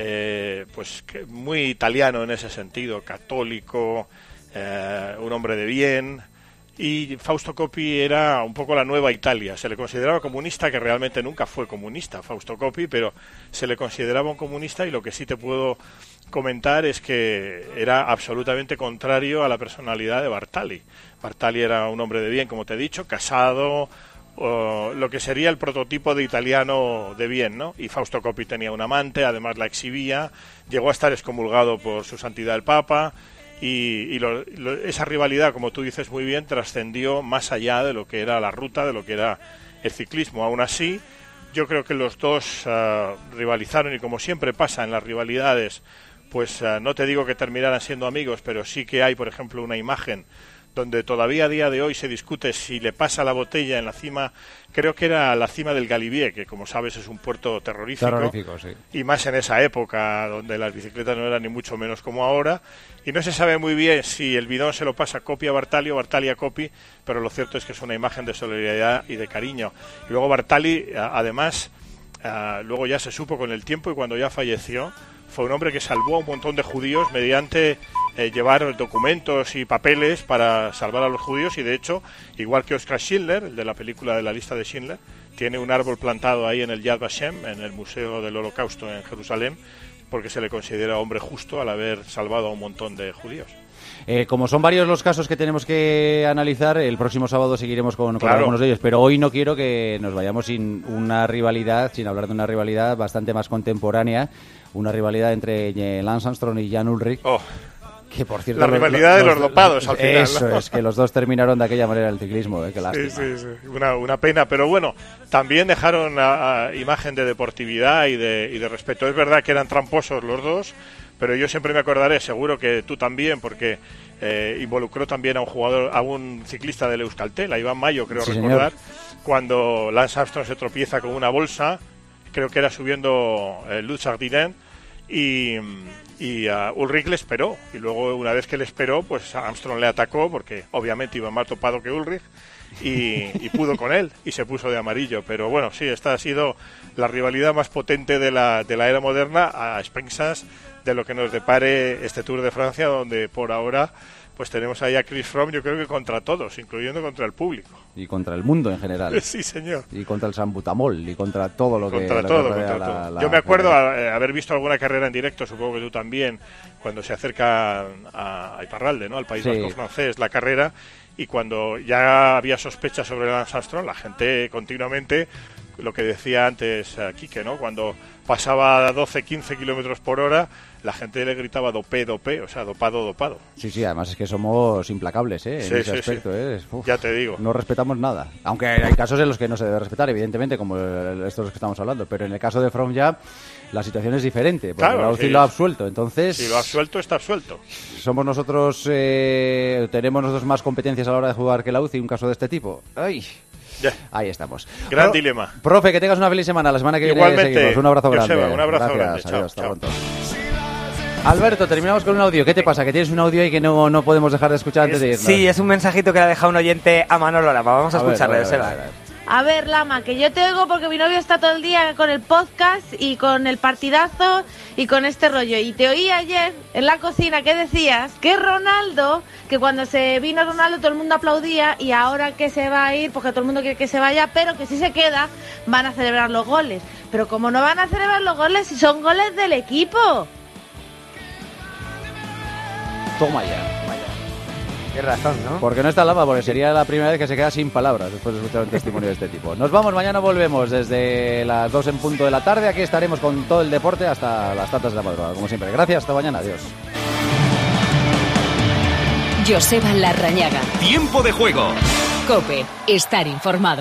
muy italiano en ese sentido, católico, un hombre de bien. Y Fausto Coppi era un poco la nueva Italia. Se le consideraba comunista, que realmente nunca fue comunista Fausto Coppi, pero se le consideraba un comunista, y lo que sí te puedo comentar es que era absolutamente contrario a la personalidad de Bartali. Bartali era un hombre de bien, como te he dicho, casado, lo que sería el prototipo de italiano de bien, ¿no? Y Fausto Coppi tenía un amante, además la exhibía, llegó a estar excomulgado por su santidad el Papa, y esa rivalidad, como tú dices muy bien, trascendió más allá de lo que era la ruta, de lo que era el ciclismo. Aún así, yo creo que los dos rivalizaron, y como siempre pasa en las rivalidades, pues no te digo que terminaran siendo amigos, pero sí que hay, por ejemplo, una imagen donde todavía a día de hoy se discute si le pasa la botella en la cima, creo que era la cima del Galibier, que como sabes es un puerto terrorífico, sí. Y más en esa época donde las bicicletas no eran ni mucho menos como ahora, y no se sabe muy bien si el bidón se lo pasa Coppi a Bartali o Bartali a Coppi, pero lo cierto es que es una imagen de solidaridad y de cariño. Y luego Bartali, además, luego ya se supo con el tiempo, y cuando ya falleció, fue un hombre que salvó a un montón de judíos mediante llevar documentos y papeles para salvar a los judíos, y de hecho, igual que Oskar Schindler, el de la película de la lista de Schindler, tiene un árbol plantado ahí en el Yad Vashem, en el Museo del Holocausto en Jerusalén, porque se le considera hombre justo al haber salvado a un montón de judíos. Como son varios los casos que tenemos que analizar, el próximo sábado seguiremos con algunos de ellos, pero hoy no quiero que nos vayamos sin hablar de una rivalidad bastante más contemporánea, una rivalidad entre Lance Armstrong y Jan Ullrich. Que, por cierto, la rivalidad de los dopados al final. Eso, ¿no? Es que los dos terminaron de aquella manera el ciclismo, qué lástima. Sí. Una pena, pero bueno, también dejaron imagen de deportividad y de respeto. Es verdad que eran tramposos los dos, pero yo siempre me acordaré, seguro que tú también, porque involucró también a un ciclista del Euskaltel, a Iván Mayo, creo recordar, cuando Lance Armstrong se tropieza con una bolsa, creo que era subiendo Luz Sardinen, y Ullrich le esperó, y luego una vez que le esperó, pues Armstrong le atacó, porque obviamente iba más topado que Ullrich, y pudo con él, y se puso de amarillo. Pero bueno, sí, esta ha sido la rivalidad más potente de la era moderna, a expensas de lo que nos depare este Tour de Francia, donde por ahora pues tenemos ahí a Chris Froome, yo creo que contra todos, incluyendo contra el público. Y contra el mundo en general. Sí, señor. Y contra el salbutamol, y contra todo lo que... Contra todo. Yo me acuerdo haber visto alguna carrera en directo, supongo que tú también, cuando se acerca a Iparralde, ¿no? Al País Vasco francés, la carrera, y cuando ya había sospechas sobre Lance Armstrong, la gente continuamente, lo que decía antes Quique, ¿no? Cuando pasaba a 12, 15 kilómetros por hora, la gente le gritaba dopé, o sea, dopado. Sí, además es que somos implacables, en ese aspecto. Ya te digo. No respetamos nada. Aunque hay casos en los que no se debe respetar, evidentemente, como estos de los que estamos hablando. Pero en el caso de Froome ya, la situación es diferente. Porque claro, lo ha absuelto, entonces... Si lo ha absuelto, está absuelto. Somos nosotros... tenemos nosotros más competencias a la hora de jugar que la UCI, un caso de este tipo. ¡Ay! Ya. Ahí estamos. Gran dilema. Profe, que tengas una feliz semana. La semana que Igualmente, viene seguimos. Un abrazo grande. Joseba, un abrazo Gracias. grande. Adiós, hasta pronto. Alberto, terminamos con un audio. ¿Qué te pasa? ¿Que tienes un audio ahí que no podemos dejar de escuchar antes de irnos? Sí, es un mensajito que le ha dejado un oyente a Manolo Lama. Vamos a escucharlo, Joseba. A ver, Lama, que yo te oigo porque mi novio está todo el día con el podcast y con el partidazo y con este rollo. Y te oí ayer en la cocina que decías que Ronaldo, que cuando se vino Ronaldo todo el mundo aplaudía y ahora que se va a ir, porque todo el mundo quiere que se vaya, pero que si se queda van a celebrar los goles. Pero ¿cómo no van a celebrar los goles si son goles del equipo? Toma ya. Qué razón, ¿no? Porque no está Lama, porque sería la primera vez que se queda sin palabras después de escuchar un testimonio de este tipo. Nos vamos, mañana volvemos desde las 2 en punto de la tarde. Aquí estaremos con todo el deporte hasta las tantas de la madrugada, como siempre. Gracias, hasta mañana, adiós. Joseba Larrañaga. Tiempo de juego. COPE, estar informado.